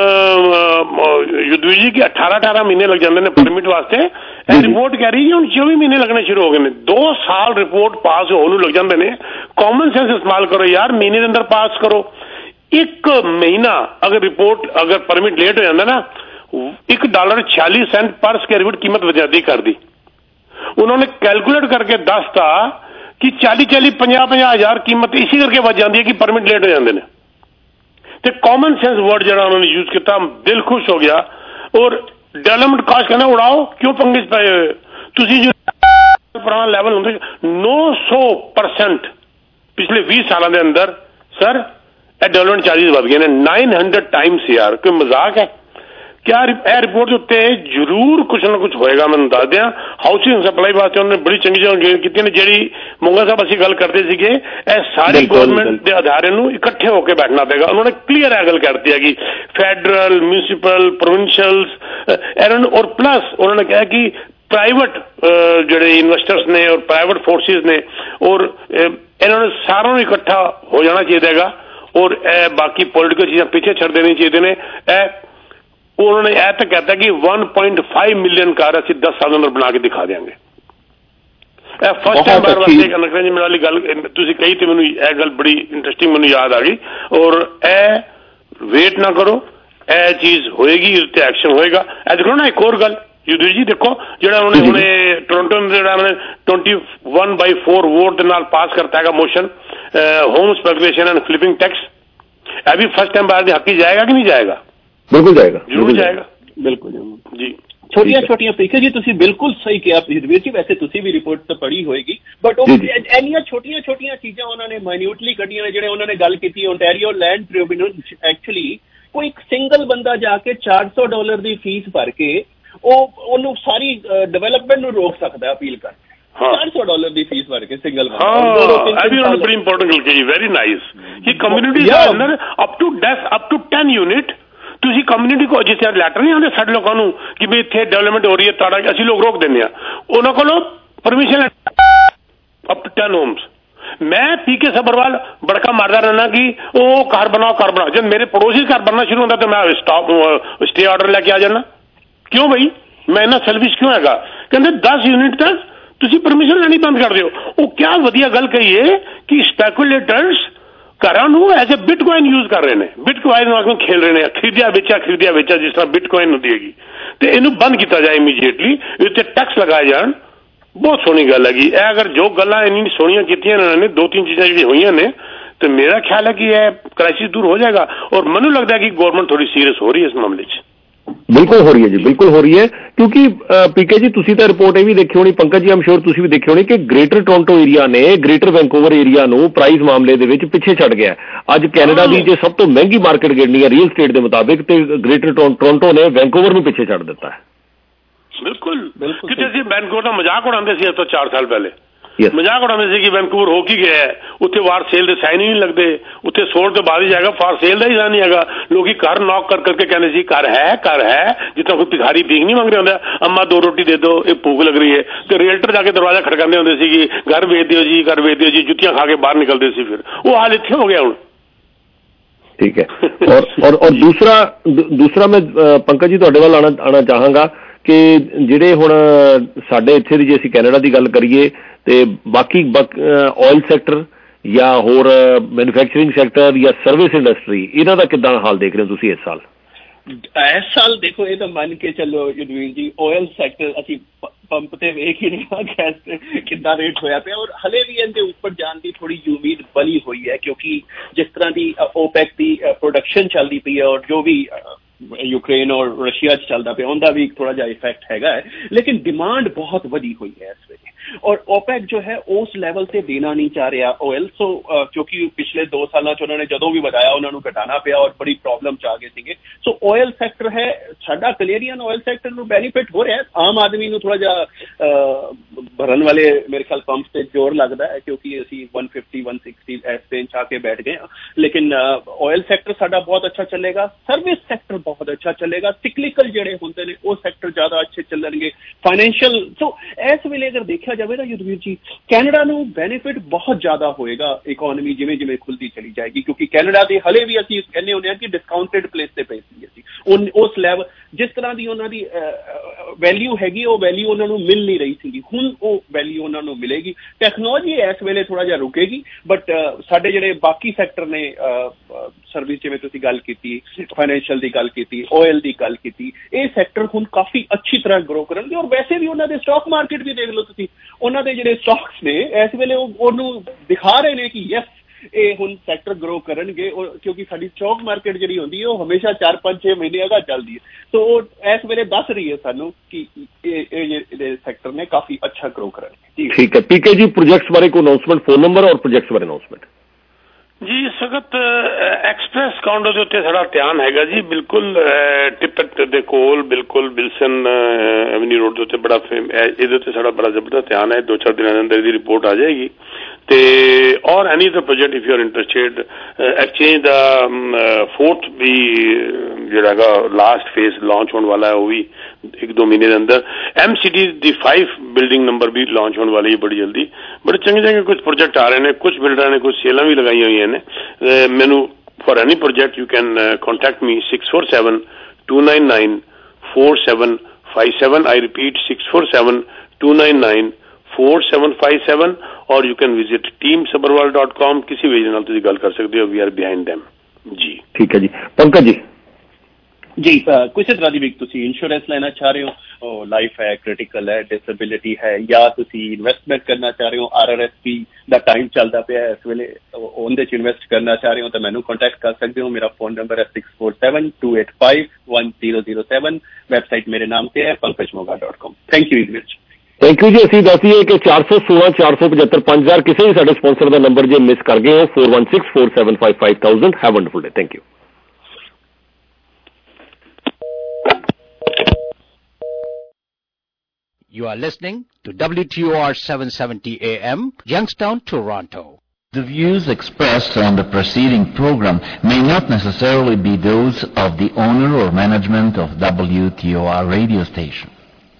ਯੁੱਧਵੀਰ ਜੀ ਕਿ ਅਠਾਰਾਂ ਅਠਾਰਾਂ ਮਹੀਨੇ ਲੱਗ ਜਾਂਦੇ ਨੇ ਪਰਮਿਟ ਵਾਸਤੇ, ਇਹ ਰਿਪੋਰਟ ਕਹਿ ਰਹੀ ਕਿ ਹੁਣ ਚੌਵੀ ਮਹੀਨੇ ਲੱਗਣੇ ਸ਼ੁਰੂ ਹੋ ਗਏ ਨੇ। ਦੋ ਸਾਲ ਰਿਪੋਰਟ ਪਾਸ ਹੋਣ ਨੂੰ ਲੱਗ ਜਾਂਦੇ ਨੇ। ਕਾਮਨ ਸੈਂਸ ਇਸਤੇਮਾਲ ਕਰੋ ਯਾਰ, ਮਹੀਨੇ ਦੇ ਅੰਦਰ ਪਾਸ ਕਰੋ। ਇੱਕ ਮਹੀਨਾ ਅਗਰ ਰਿਪੋਰਟ ਅਗਰ ਪਰਮਿਟ ਲੇਟ ਹੋ ਜਾਂਦਾ ਨਾ, ਇੱਕ ਡਾਲਰ छियालीस सेंट पर स्क्वायर फीट कीमत वजादी कर दी। उन्होंने कैलकुलेट करके दसता कि चाली चाली पंजा पंजा हजार कीमत इसी करके बच जाती है कि परमिट लेट हो जाते हैं। तो कॉमन सेंस वर्ड जो उन्होंने यूज किया, दिल खुश हो गया। और डेवलपमेंट कास्ट कहना उड़ाओ, क्यों पंगे च पाए हुए तुसी जो पुराना लैवल होंगे नौ सौ परसेंट पिछले बीस सालों के अंदर सर डेवलपमेंट चार्जिस बढ़ गए ने नाइन हंड्रड टाइम्स। यार कोई मजाक है क्या? यह रिपोर्ट उत्ते जरूर कुछ ना कुछ होएगा। मैं दस दिया हाउसिंग सप्लाई वास्ते उन्होंने बड़ी चंगी जगह की ने, जी मोंगा साहब असीं गल करते सीगे, सारी गवर्नमेंट के अदारे नूं इकट्ठे होकर बैठना पेगा। उन्होंने क्लीयर है गल करती है कि फैडरल म्यूनसिपल प्रोविंशियल और प्लस उन्होंने कहा कि प्राइवेट ਜਿਹੜੇ ਇਨਵੈਸਟਰਸ ਨੇ और प्राइवेट फोर्सेस ने और इन्होंने सारों ਨੂੰ इकट्ठा हो जाना चाहिए हैगा। और बाकी पॉलिटिकल चीज़ां पीछे छड़ देनी चाहिए ने। उन्होंने यह तक कहता कि one point five million car असं दस साल अंदर बना के दिखा देंगे। फर्स्ट टाइम बार वास्ते नकरा जी मेरे वाली गल तुसीं कही तो मैनूं यह गल बड़ी इंटरस्टिंग मैनूं याद आ गई। और ए वेट ना करो, यह चीज़ होएगी, उस ते एक्शन होएगा। ए देखो ना एक और गल युद्धवीर जी, देखो जो उन्होंने हुणे टोरंटो में twenty one by four vote के नाल पास करता है motion home speculation and flipping tax, यह भी फर्स्ट टाइम बार हक ही जाएगा कि नहीं जाएगा? बिल्कुल जाएगा, जरूर जाएगा, बिल्कुल जी। ਛੋਟੀਆਂ ਛੋਟੀਆਂ ਪ੍ਰੀਖਿਆ ਜੀ ਤੁਸੀਂ ਬਿਲਕੁਲ ਸਹੀ ਕਿਹਾ ਯੁੱਧਵੀਰ ਜੀ। ਵੈਸੇ ਤੁਸੀਂ ਵੀ ਰਿਪੋਰਟ ਤਾਂ ਪੜ੍ਹੀ ਹੋਏਗੀ, ਬਟ ਉਹ ਇੰਨੀਆਂ ਛੋਟੀਆਂ ਛੋਟੀਆਂ ਚੀਜ਼ਾਂ ਉਹਨਾਂ ਨੇ ਮਾਈਨਿਊਟਲੀ ਕੱਢੀਆਂ ਨੇ। ਜਿਹੜੇ ਉਹਨਾਂ ਨੇ ਗੱਲ ਕੀਤੀ ਓਨਟਾਰੀਓ ਲੈਂਡ ਟ੍ਰਿਬਿਊਨਲ, ਐਕਚੁਅਲੀ ਕੋਈ ਇੱਕ ਸਿੰਗਲ ਬੰਦਾ ਜਾ ਕੇ ਚਾਰ ਸੌ ਡਾਲਰ ਦੀ ਫੀਸ ਭਰ ਕੇ ਉਹ ਉਹਨੂੰ ਸਾਰੀ ਡਿਵੈਲਪਮੈਂਟ ਨੂੰ ਰੋਕ ਸਕਦਾ ਅਪੀਲ ਕਰ ਚਾਰ ਸੌ ਡਾਲਰ ਦੀ ਫੀਸ ਭਰ ਕੇ ਸਿੰਗਲ ਬੰਦਾ। ਇਹ ਵੀ ਉਹਨਾਂ ਨੇ ਬੜੀ ਇੰਪੋਰਟੈਂਟ ਗੱਲ ਕਹੀ, ਵੈਰੀ ਨਾਈਸ ਕਿ ਕਮਿਊਨਿਟੀ ਦੇ ਅੰਦਰ ਅਪ ਟੂ ਦਸ ਅਪ ਟੂ ਟੈਨ ਯੂਨਿਟ ਤੁਸੀਂ ਕਮਿਊਨਿਟੀ ਕੋ ਜਿਸ ਤਰ੍ਹਾਂ ਲੈਟਰ ਨਹੀਂ ਆਉਂਦੇ ਸਾਡੇ ਲੋਕਾਂ ਨੂੰ ਕਿ ਵੀ ਇੱਥੇ ਡਿਵੈਲਪਮੈਂਟ ਹੋ ਰਹੀ ਹੈ ਤੁਹਾਡਾ, ਅਸੀਂ ਲੋਕ ਰੋਕ ਦਿੰਦੇ ਆ, ਉਹਨਾਂ ਕੋਲੋਂ permission up to ten homes. मैं पी के सबरवाल बड़का मारदा रहना कि वो घर बनाओ घर बनाओ, जब मेरे पड़ोसी घर बनना शुरू होता तो मैं स्टॉप स्टे ऑर्डर लेके आ जाना। क्यों भाई मैं इन्ना सेल्फिश क्यों हैगा? कहते दस यूनिट तक तुसी परमिशन लेनी बंद कर दिओ। वो क्या वधिया गल कही है कि स्पैकुलेटर्स घरां नूं एज ए बिटकॉइन यूज कर रहे हैं, बिटकॉइन वांग खेल रहे हैं, खरीदिया बेचा खरीदिया बेचा जिस तरह बिटकॉइन होती हैगी। तो इनू बंद किया जाए इमीडिएटली, इस टैक्स लगाए जान। बहुत सोहनी गल हैगी। अगर जो गल्लां इन्नी सोहनियां कीतियां इन्होंने दो तीन चीज़ां जिहड़ियां होईयां ने तो मेरा ख्याल है कि यह क्राइसिस दूर हो जाएगा। और मैनूं लगता है कि गवर्नमेंट थोड़ी सीरियस हो रही है इस मामले च। बिल्कुल हो रही है जी, बिल्कुल हो रही है। क्योंकि पीके जी तुसी तो रिपोर्ट ये भी देखी होनी, Pankaj ji I am sure तुसी भी देखी होनी कि ग्रेटर टोरंटो एरिया ने ग्रेटर वैंकूवर एरिया नूं प्राइस मामले दे विच पिछे छड़ गया। अज कैनेडा की जो सब तो महंगी मार्केट गिणनी है रियल स्टेट के मुताबिक, तो ग्रेटर टोरंटो ने वैंकूवर नूं पिछे छड़ दिता है। बिल्कुल बिल्कुल कि असं वैनकूवर का मजाक उड़ाते थे तो चार साल पहले मजाक उड़ाते थे कि वैनकूवर हो की गया है, उत्थे वार सेल के साइन ही नहीं लगते, उत्थे सोल तो बाद ही जाएगा, फार सेल का ही साइन नहीं हैगा। लोग घर नॉक कर करके कहने सी घर है घर है, जितना कोई भिखारी भीख नहीं मांग रहा होंगे, अम्मा दो रोटी दे दो ये भूख लग रही है। तो रियल्टर जाके दरवाजा खड़काते होंगे सी कि घर बेच दियो जी घर बेच दियो जी, जुत्तियां खा के बाहर निकलते सी। फिर वो हाल इत्थे हो गया हुण। ठीक है। और और और दूसरा दूसरा मैं पंकज जी तुहाडे वल आना आना चाहांगा कि ਜਿਹੜੇ ਹੁਣ ਸਾਡੇ ਇੱਥੇ ਦੀ ਜੇ ਅਸੀਂ ਕੈਨੇਡਾ ਦੀ ਗੱਲ ਕਰੀਏ ਤੇ ਬਾਕੀ ਆਇਲ ਸੈਕਟਰ ਜਾਂ ਹੋਰ ਮੈਨੂਫੈਕਚਰਿੰਗ ਸੈਕਟਰ ਜਾਂ ਸਰਵਿਸ ਇੰਡਸਟਰੀ, ਇਹਨਾਂ ਦਾ ਕਿੱਦਾਂ ਹਾਲ ਦੇਖ ਰਹੇ ਹੋ ਤੁਸੀਂ ਇਸ ਸਾਲ? ਇਸ ਸਾਲ ਦੇਖੋ ਇਹ ਤਾਂ ਮੰਨ ਕੇ ਚੱਲੋ ਯਦਵੀਰ ਜੀ ਆਇਲ ਸੈਕਟਰ ਅਸੀਂ ਪੰਪ ਤੇ ਵੇਖ ਹੀ ਰਿਹਾ ਗੈਸ ਤੇ ਕਿੰਨਾ ਰੇਟ ਹੋਇਆ ਪਿਆ ਔਰ ਹਲੇ ਵੀ ਇਹਦੇ ਉੱਪਰ ਜਾਣ ਦੀ ਥੋੜੀ ਜਿਹੀ ਉਮੀਦ ਬਣੀ ਹੋਈ ਹੈ ਕਿਉਂਕਿ ਜਿਸ ਤਰ੍ਹਾਂ ਦੀ ਓਪੈਕ ਦੀ ਪ੍ਰੋਡਕਸ਼ਨ ਚੱਲਦੀ ਪਈ ਹੈ ਔਰ ਜੋ ਵੀ ਯੂਕਰੇਨ ਔਰ ਰਸ਼ੀਆ 'ਚ ਚੱਲਦਾ ਪਿਆ ਉਹਦਾ ਵੀ ਥੋੜਾ ਜਿਹਾ ਇਫੈਕਟ ਹੈਗਾ ਹੈ ਲੇਕਿਨ ਡਿਮਾਂਡ ਬਹੁਤ ਵਧੀ ਹੋਈ ਹੈ ਇਸ ਵੇਲੇ ਔਰ ਓਪੈਕ ਜੋ ਹੈ ਉਸ ਲੈਵਲ ਤੇ ਦੇਣਾ ਨਹੀਂ ਚਾਹ ਰਿਹਾ ਆਇਲ ਸੋ ਕਿਉਂਕਿ ਪਿਛਲੇ ਦੋ ਸਾਲਾਂ 'ਚ ਉਹਨਾਂ ਨੇ ਜਦੋਂ ਵੀ ਵਧਾਇਆ ਉਹਨਾਂ ਨੂੰ ਘਟਾਉਣਾ ਪਿਆ ਔਰ ਬੜੀ ਪ੍ਰੋਬਲਮ 'ਚ ਆ ਗਏ ਸੀਗੇ ਸੋ ਆਇਲ ਸੈਕਟਰ ਹੈ ਸਾਡਾ ਕੈਨੇਡੀਅਨ ਆਇਲ ਸੈਕਟਰ ਨੂੰ ਬੈਨੀਫਿਟ ਹੋ ਰਿਹਾ ਆਮ ਆਦਮੀ ਨੂੰ ਥੋੜਾ ਜਿਹਾ ਭਰਨ ਵਾਲੇ ਮੇਰੇ ਖਿਆਲ ਪੰਪ ਤੇ ਜ਼ੋਰ ਲੱਗਦਾ ਹੈ ਕਿਉਂਕਿ ਅਸੀਂ one fifty one sixty ਇਸ ਰੇਂਜ 'ਚ ਆ ਕੇ ਬੈਠ ਗਏ ਹਾਂ ਲੇਕਿਨ ਆਇਲ ਸੈਕਟਰ ਸਾਡਾ ਬਹੁਤ ਅੱਛਾ ਚੱਲੇਗਾ ਸਰਵਿਸ ਸੈਕਟਰ ਬਹੁਤ ਅੱਛਾ ਚੱਲੇਗਾ ਸਿਕਲੀਕਲ ਜਿਹੜੇ ਹੁੰਦੇ ਨੇ ਉਹ ਸੈਕਟਰ ਜ਼ਿਆਦਾ ਅੱਛੇ ਚੱਲਣਗੇ ਫਾਈਨੈਂਸ਼ੀਅਲ ਸੋ ਇਸ ਵੇਲੇ ਅਗਰ ਦੇਖਿਆ ਜਾਵੇ ਨਾ ਯੁਧਵੀਰ ਜੀ ਕੈਨੇਡਾ ਨੂੰ ਬੈਨੀਫਿਟ ਬਹੁਤ ਜ਼ਿਆਦਾ ਹੋਏਗਾ ਇਕੋਨਮੀ ਜਿਵੇਂ ਜਿਵੇਂ ਖੁੱਲਦੀ ਚਲੀ ਜਾਏਗੀ ਕਿਉਂਕਿ ਕੈਨੇਡਾ ਦੇ ਹਲੇ ਵੀ ਅਸੀਂ ਕਹਿੰਦੇ ਹੁੰਦੇ ਹਾਂ ਕਿ ਡਿਸਕਾਊਂਟਡ ਪਲੇਸ ਤੇ ਪਏ ਸੀ ਅਸੀਂ ਉਸ ਲੈਵਲ ਜਿਸ ਤਰ੍ਹਾਂ ਦੀ ਉਹਨਾਂ ਦੀ ਵੈਲਿਊ ਹੈਗੀ ਉਹ ਵੈਲਿਊ ਉਹਨਾਂ ਨੂੰ ਮਿਲ ਨਹੀਂ ਰਹੀ ਸੀਗੀ ਹੁਣ ਉਹ ਵੈਲਿਊ ਉਹਨਾਂ ਨੂੰ ਮਿਲੇਗੀ ਟੈਕਨੋਲੋਜੀ ਇਸ ਵੇਲੇ ਥੋੜਾ ਜਿਹਾ ਰੁਕੇਗੀ ਬਟ ਸਾਡੇ ਜਿਹੜੇ ਬਾਕੀ ਸੈਕਟਰ ਨੇ ਸਰਵਿਸ ਜਿਵੇਂ ਤੁਸੀਂ ਗੱਲ ਕੀਤੀ ਫਾਈਨੈਂਸ਼ੀਅਲ ਦੀ ਗੱਲ ਕੀਤੀ ਆਇਲ ਦੀ ਗੱਲ ਕੀਤੀ ਇਹ ਸੈਕਟਰ ਹੁਣ ਕਾਫੀ ਅੱਛੀ ਤਰ੍ਹਾਂ ਗਰੋ ਕਰਨਗੇ ਔਰ ਵੈਸੇ ਵੀ ਉਹਨਾਂ ਦੇ ਸਟਾਕ ਮਾਰਕੀਟ ਵੀ ਦੇਖ ਲਓ ਤੁਸੀਂ ਉਹਨਾਂ ਦੇ ਜਿਹੜੇ ਸਟਾਕਸ ਨੇ ਇਸ ਵੇਲੇ ਉਹ ਉਹਨੂੰ ਦਿਖਾ ਰਹੇ ਨੇ ਕਿ ਯੈਸ ਇਹ ਹੁਣ ਸੈਕਟਰ ਗਰੋ ਕਰਨਗੇ ਕਿਉਂਕਿ ਸਾਡੀ ਸਟਾਕ ਮਾਰਕੀਟ ਜਿਹੜੀ ਹੁੰਦੀ ਹੈ ਉਹ ਹਮੇਸ਼ਾ ਚਾਰ ਪੰਜ ਛੇ ਮਹੀਨੇ ਅਗਾ ਚੱਲਦੀ ਹੈ ਸੋ ਉਹ ਇਸ ਵੇਲੇ ਦੱਸ ਰਹੀ ਹੈ ਸਾਨੂੰ ਕਿ ਇਹ ਜਿਹੜੇ ਸੈਕਟਰ ਨੇ ਕਾਫੀ ਅੱਛਾ ਗਰੋ ਕਰਨਗੇ ਠੀਕ ਹੈ ਪੀਕੇ ਜੀ ਪ੍ਰੋਜੈਕਟਸ ਬਾਰੇ ਕੋਈ ਅਨਾਉਂਸਮੈਂਟ ਫੋਨ ਨੰਬਰ ਔਰ ਪ੍ਰੋਜੈਕਟਸ ਬਾਰੇ ਅਨਾਉਂਸਮੈਂਟ ਜੀ ਇਸ ਵਕਤ ਐਕਸਪ੍ਰੈਸ ਕਾਊਂਟਰ ਦੇ ਉੱਤੇ ਸਾਡਾ ਧਿਆਨ ਹੈਗਾ ਜੀ ਬਿਲਕੁਲ ਟਿਪਟ ਦੇ ਕੋਲ ਬਿਲਕੁਲ ਬਿਲਸਨ ਐਵਨਿਊ ਰੋਡ ਦੇ ਉੱਤੇ ਬੜਾ ਫੇਮ ਇਹਦੇ ਉੱਤੇ ਸਾਡਾ ਬੜਾ ਜ਼ਬਰਦਸਤ ਧਿਆਨ ਹੈ ਦੋ ਚਾਰ ਦਿਨਾਂ ਦੇ ਅੰਦਰ ਇਹਦੀ ਰਿਪੋਰਟ ਆ ਜਾਏਗੀ ਤੇ ਔਰ any other project if you are interested exchange ਦਾ ਫੋਰਥ ਵੀ ਜਿਹੜਾ ਹੈਗਾ ਲਾਸਟ ਫੇਜ਼ ਲਾਂਚ ਹੋਣ ਵਾਲਾ ਹੈ ਉਹ ਵੀ ਇੱਕ ਦੋ ਮਹੀਨੇ ਦੇ ਅੰਦਰ ਐਮ ਸੀ ਡੀ ਦੀ ਫਾਈਵ ਬਿਲਡਿੰਗ ਨੰਬਰ ਵੀ ਲਾਂਚ ਹੋਣ ਵਾਲੀ ਹੈ ਬੜੀ ਜਲਦੀ ਬੜੇ ਚੰਗੇ ਚੰਗੇ ਕੁਝ ਪ੍ਰੋਜੈਕਟ ਆ ਰਹੇ ਨੇ ਕੁਝ ਬਿਲਡਰਾਂ ਨੇ ਕੁਝ ਸੇਲਾਂ ਵੀ ਲਗਾਈਆਂ ਹੋਈਆਂ ਨੇ ਮੈਨੂੰ for any project you can contact me six four seven two nine nine four seven five seven I repeat six four seven two nine nine four seven five seven और you can visit team sabharwal dot com किसी भी ਨਾਲ ਤੁਸੀਂ ਗੱਲ ਕਰ ਸਕਦੇ ਹੋ we are behind them ਜੀ ਠੀਕ ਹੈ ਜੀ ਪੰਕਜ ਜੀ ਜੀ ਕਿਸੇ ਤਰ੍ਹਾਂ ਦੀ ਵੀ ਤੁਸੀਂ ਇੰਸ਼ੋਰੈਂਸ ਲੈਣਾ ਚਾਹ ਰਹੇ ਹੋ ਲਾਈਫ ਹੈ ਕ੍ਰਿਟੀਕਲ ਹੈ ਡਿਸੇਬਿਲਿਟੀ ਹੈ ਜਾਂ ਤੁਸੀਂ ਇਨਵੈਸਟਮੈਂਟ ਕਰਨਾ ਚਾਹ ਰਹੇ ਹੋ ਆਰ ਆਰ ਐਸ ਪੀ ਦਾ ਟਾਈਮ ਚੱਲਦਾ ਪਿਆ ਇਸ ਵੇਲੇ ਉਹਦੇ 'ਚ ਇਨਵੈਸਟ ਕਰਨਾ ਚਾਹ ਰਹੇ ਹੋ ਤਾਂ ਮੈਨੂੰ ਕੰਟੈਕਟ ਕਰ ਸਕਦੇ ਹੋ ਮੇਰਾ ਫੋਨ ਨੰਬਰ ਹੈ six four seven two eight five one zero zero seven website ਮੇਰੇ ਨਾਮ ਤੇ ਹੈ pankaj moga dot com thank you ਜੀ ਥੈਂਕ ਯੂ ਜੀ ਅਸੀਂ ਦੱਸੀਏ ਕਿ ਚਾਰ ਸੌ ਸੋਲਾਂ ਚਾਰ ਸੌ ਪਝੱਤਰ ਪੰਜ ਹਜ਼ਾਰ ਕਿਸੇ ਵੀ ਸਾਡੇ ਸਪਾਂਸਰ ਦਾ ਨੰਬਰ ਜੇ ਮਿਸ ਕਰ ਗਏ ਹੋ four one six four seven five five thousand have wonderful day thank you You are listening to W T O R seven seventy A M, Youngstown, Toronto. The views expressed on the preceding program may not necessarily be those of the owner or management of W T O R radio station.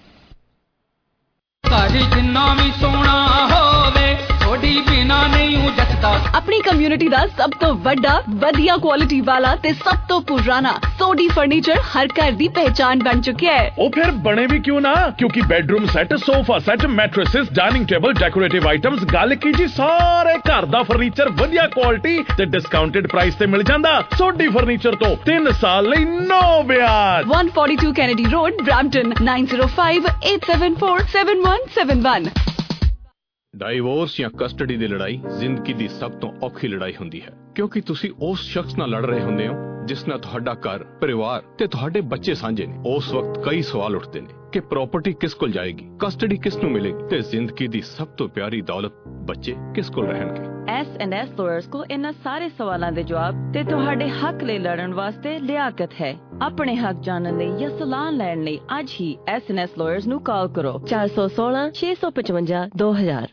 अपनी community दा सब तो वड्डा वधिया quality वाला ते सब तो पुराना सोडी फर्नीचर हर घर दी पहचान बन चुका है ओ फिर बने भी क्यों ना क्योंकि bedroom set sofa set mattresses dining table decorative items गल की जी सारे घर दा फर्नीचर वधिया क्वालिटी ते डिस्काउंटेड प्राइस ते मिल जांदा सोडी फर्नीचर तो तीन साल लई नो ब्याज one forty-two Kennedy Road Brampton nine zero five eight seven four seven one seven one divorce ਜਾਂ ਕਸਟਡੀ ਦੀ ਲੜਾਈ ਜ਼ਿੰਦਗੀ ਦੀ ਸਭ ਤੋਂ ਔਖੀ ਲੜਾਈ ਹੁੰਦੀ ਹੈ ਕਿਉਂਕਿ ਤੁਸੀਂ ਉਸ ਸ਼ਖਸ ਨਾਲ ਲੜ ਰਹੇ ਹੁੰਦੇ ਹੋ ਜਿਸ ਨਾਲ ਤੁਹਾਡਾ ਘਰ ਪਰਿਵਾਰ ਤੇ ਤੁਹਾਡੇ ਬੱਚੇ ਸਾਂਝੇ ਨੇ ਉਸ ਵਕਤ ਕਈ ਸਵਾਲ ਉੱਠਦੇ ਨੇ ਕਿ ਪ੍ਰਾਪਰਟੀ ਕਿਸ ਕੋਲ ਜਾਏਗੀ ਕਸਟਡੀ ਕਿਸ ਨੂੰ ਮਿਲੇਗੀ ਤੇ ਜ਼ਿੰਦਗੀ ਦੀ ਸਭ ਤੋਂ ਪਿਆਰੀ ਦੌਲਤ ਬੱਚੇ ਕਿਸ ਕੋਲ ਰਹਿਣਗੇ ਐਸ ਐਂਡ ਐਸ ਲਾਇਰਸ ਕੋਲ ਇਹਨਾਂ ਸਾਰੇ ਸਵਾਲਾਂ ਦੇ ਜਵਾਬ ਤੇ ਤੁਹਾਡੇ ਹੱਕ ਲਈ ਲੜਨ ਵਾਸਤੇ ਲਿਆਕਤ ਹੈ ਆਪਣੇ ਹੱਕ ਜਾਣਨ ਲਈ ਜਾਂ ਸਲਾਹ ਲੈਣ ਲਈ ਅੱਜ ਹੀ ਐਸ ਐਂਡ ਐਸ ਲਾਇਰਸ ਨੂੰ ਕਾਲ ਕਰੋ ਚਾਰ ਸੌ ਸੋਲਾਂ ਛੇ ਸੌ ਪਚਵੰਜਾ ਦੋ ਹਜ਼ਾਰ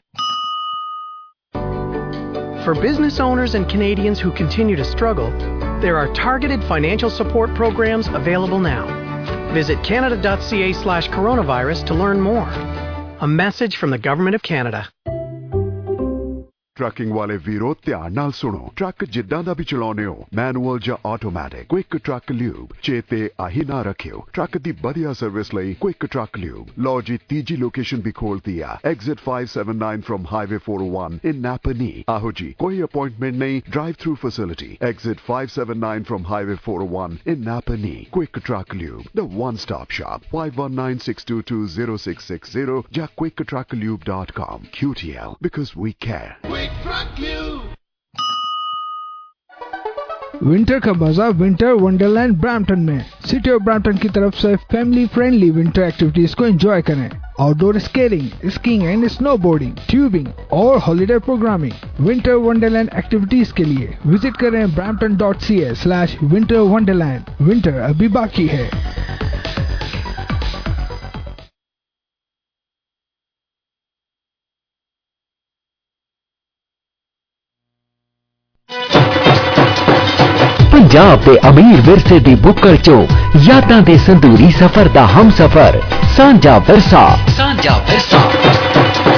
For business owners and Canadians who continue to struggle, there are targeted financial support programs available now. Visit canada.ca slash coronavirus to learn more. A message from the Government of Canada. Trucking वाले वीरो ध्यान नाल सुनो। Truck जिद्दां दा भी चलाउने हो, manual या ऑटोमैटिक, क्विक ट्रक ल्यूब चेते आही ना रखियो। ट्रक दी बढ़िया सर्विस लई क्विक ट्रक ल्यूब। लो जी तीजी लोकेशन भी खोल दिया, exit five seven nine from highway four O one in Napanee. आहो जी, कोई अपॉइंटमेंट नहीं, drive through facility, exit five seven nine from highway four O one in Napanee. Quick truck lube, the one stop shop. Five one nine six two two zero six six zero या quick truck lube dot com. Q T L, because we care. Winter का मजा winter wonderland Brampton में। City of Brampton की तरफ से family friendly winter activities को enjoy करें। Outdoor skating, skiing and snowboarding, tubing और holiday programming. Winter wonderland activities के लिए विजिट करें Brampton dot C A slash winter wonderland. Winter अभी बाकी है। पंजाब दे अमीर विरसे दी बुक्कड़ चो यादां दे संदूरी सफर दा हम सफर सांझा विरसा। सांझा विरसा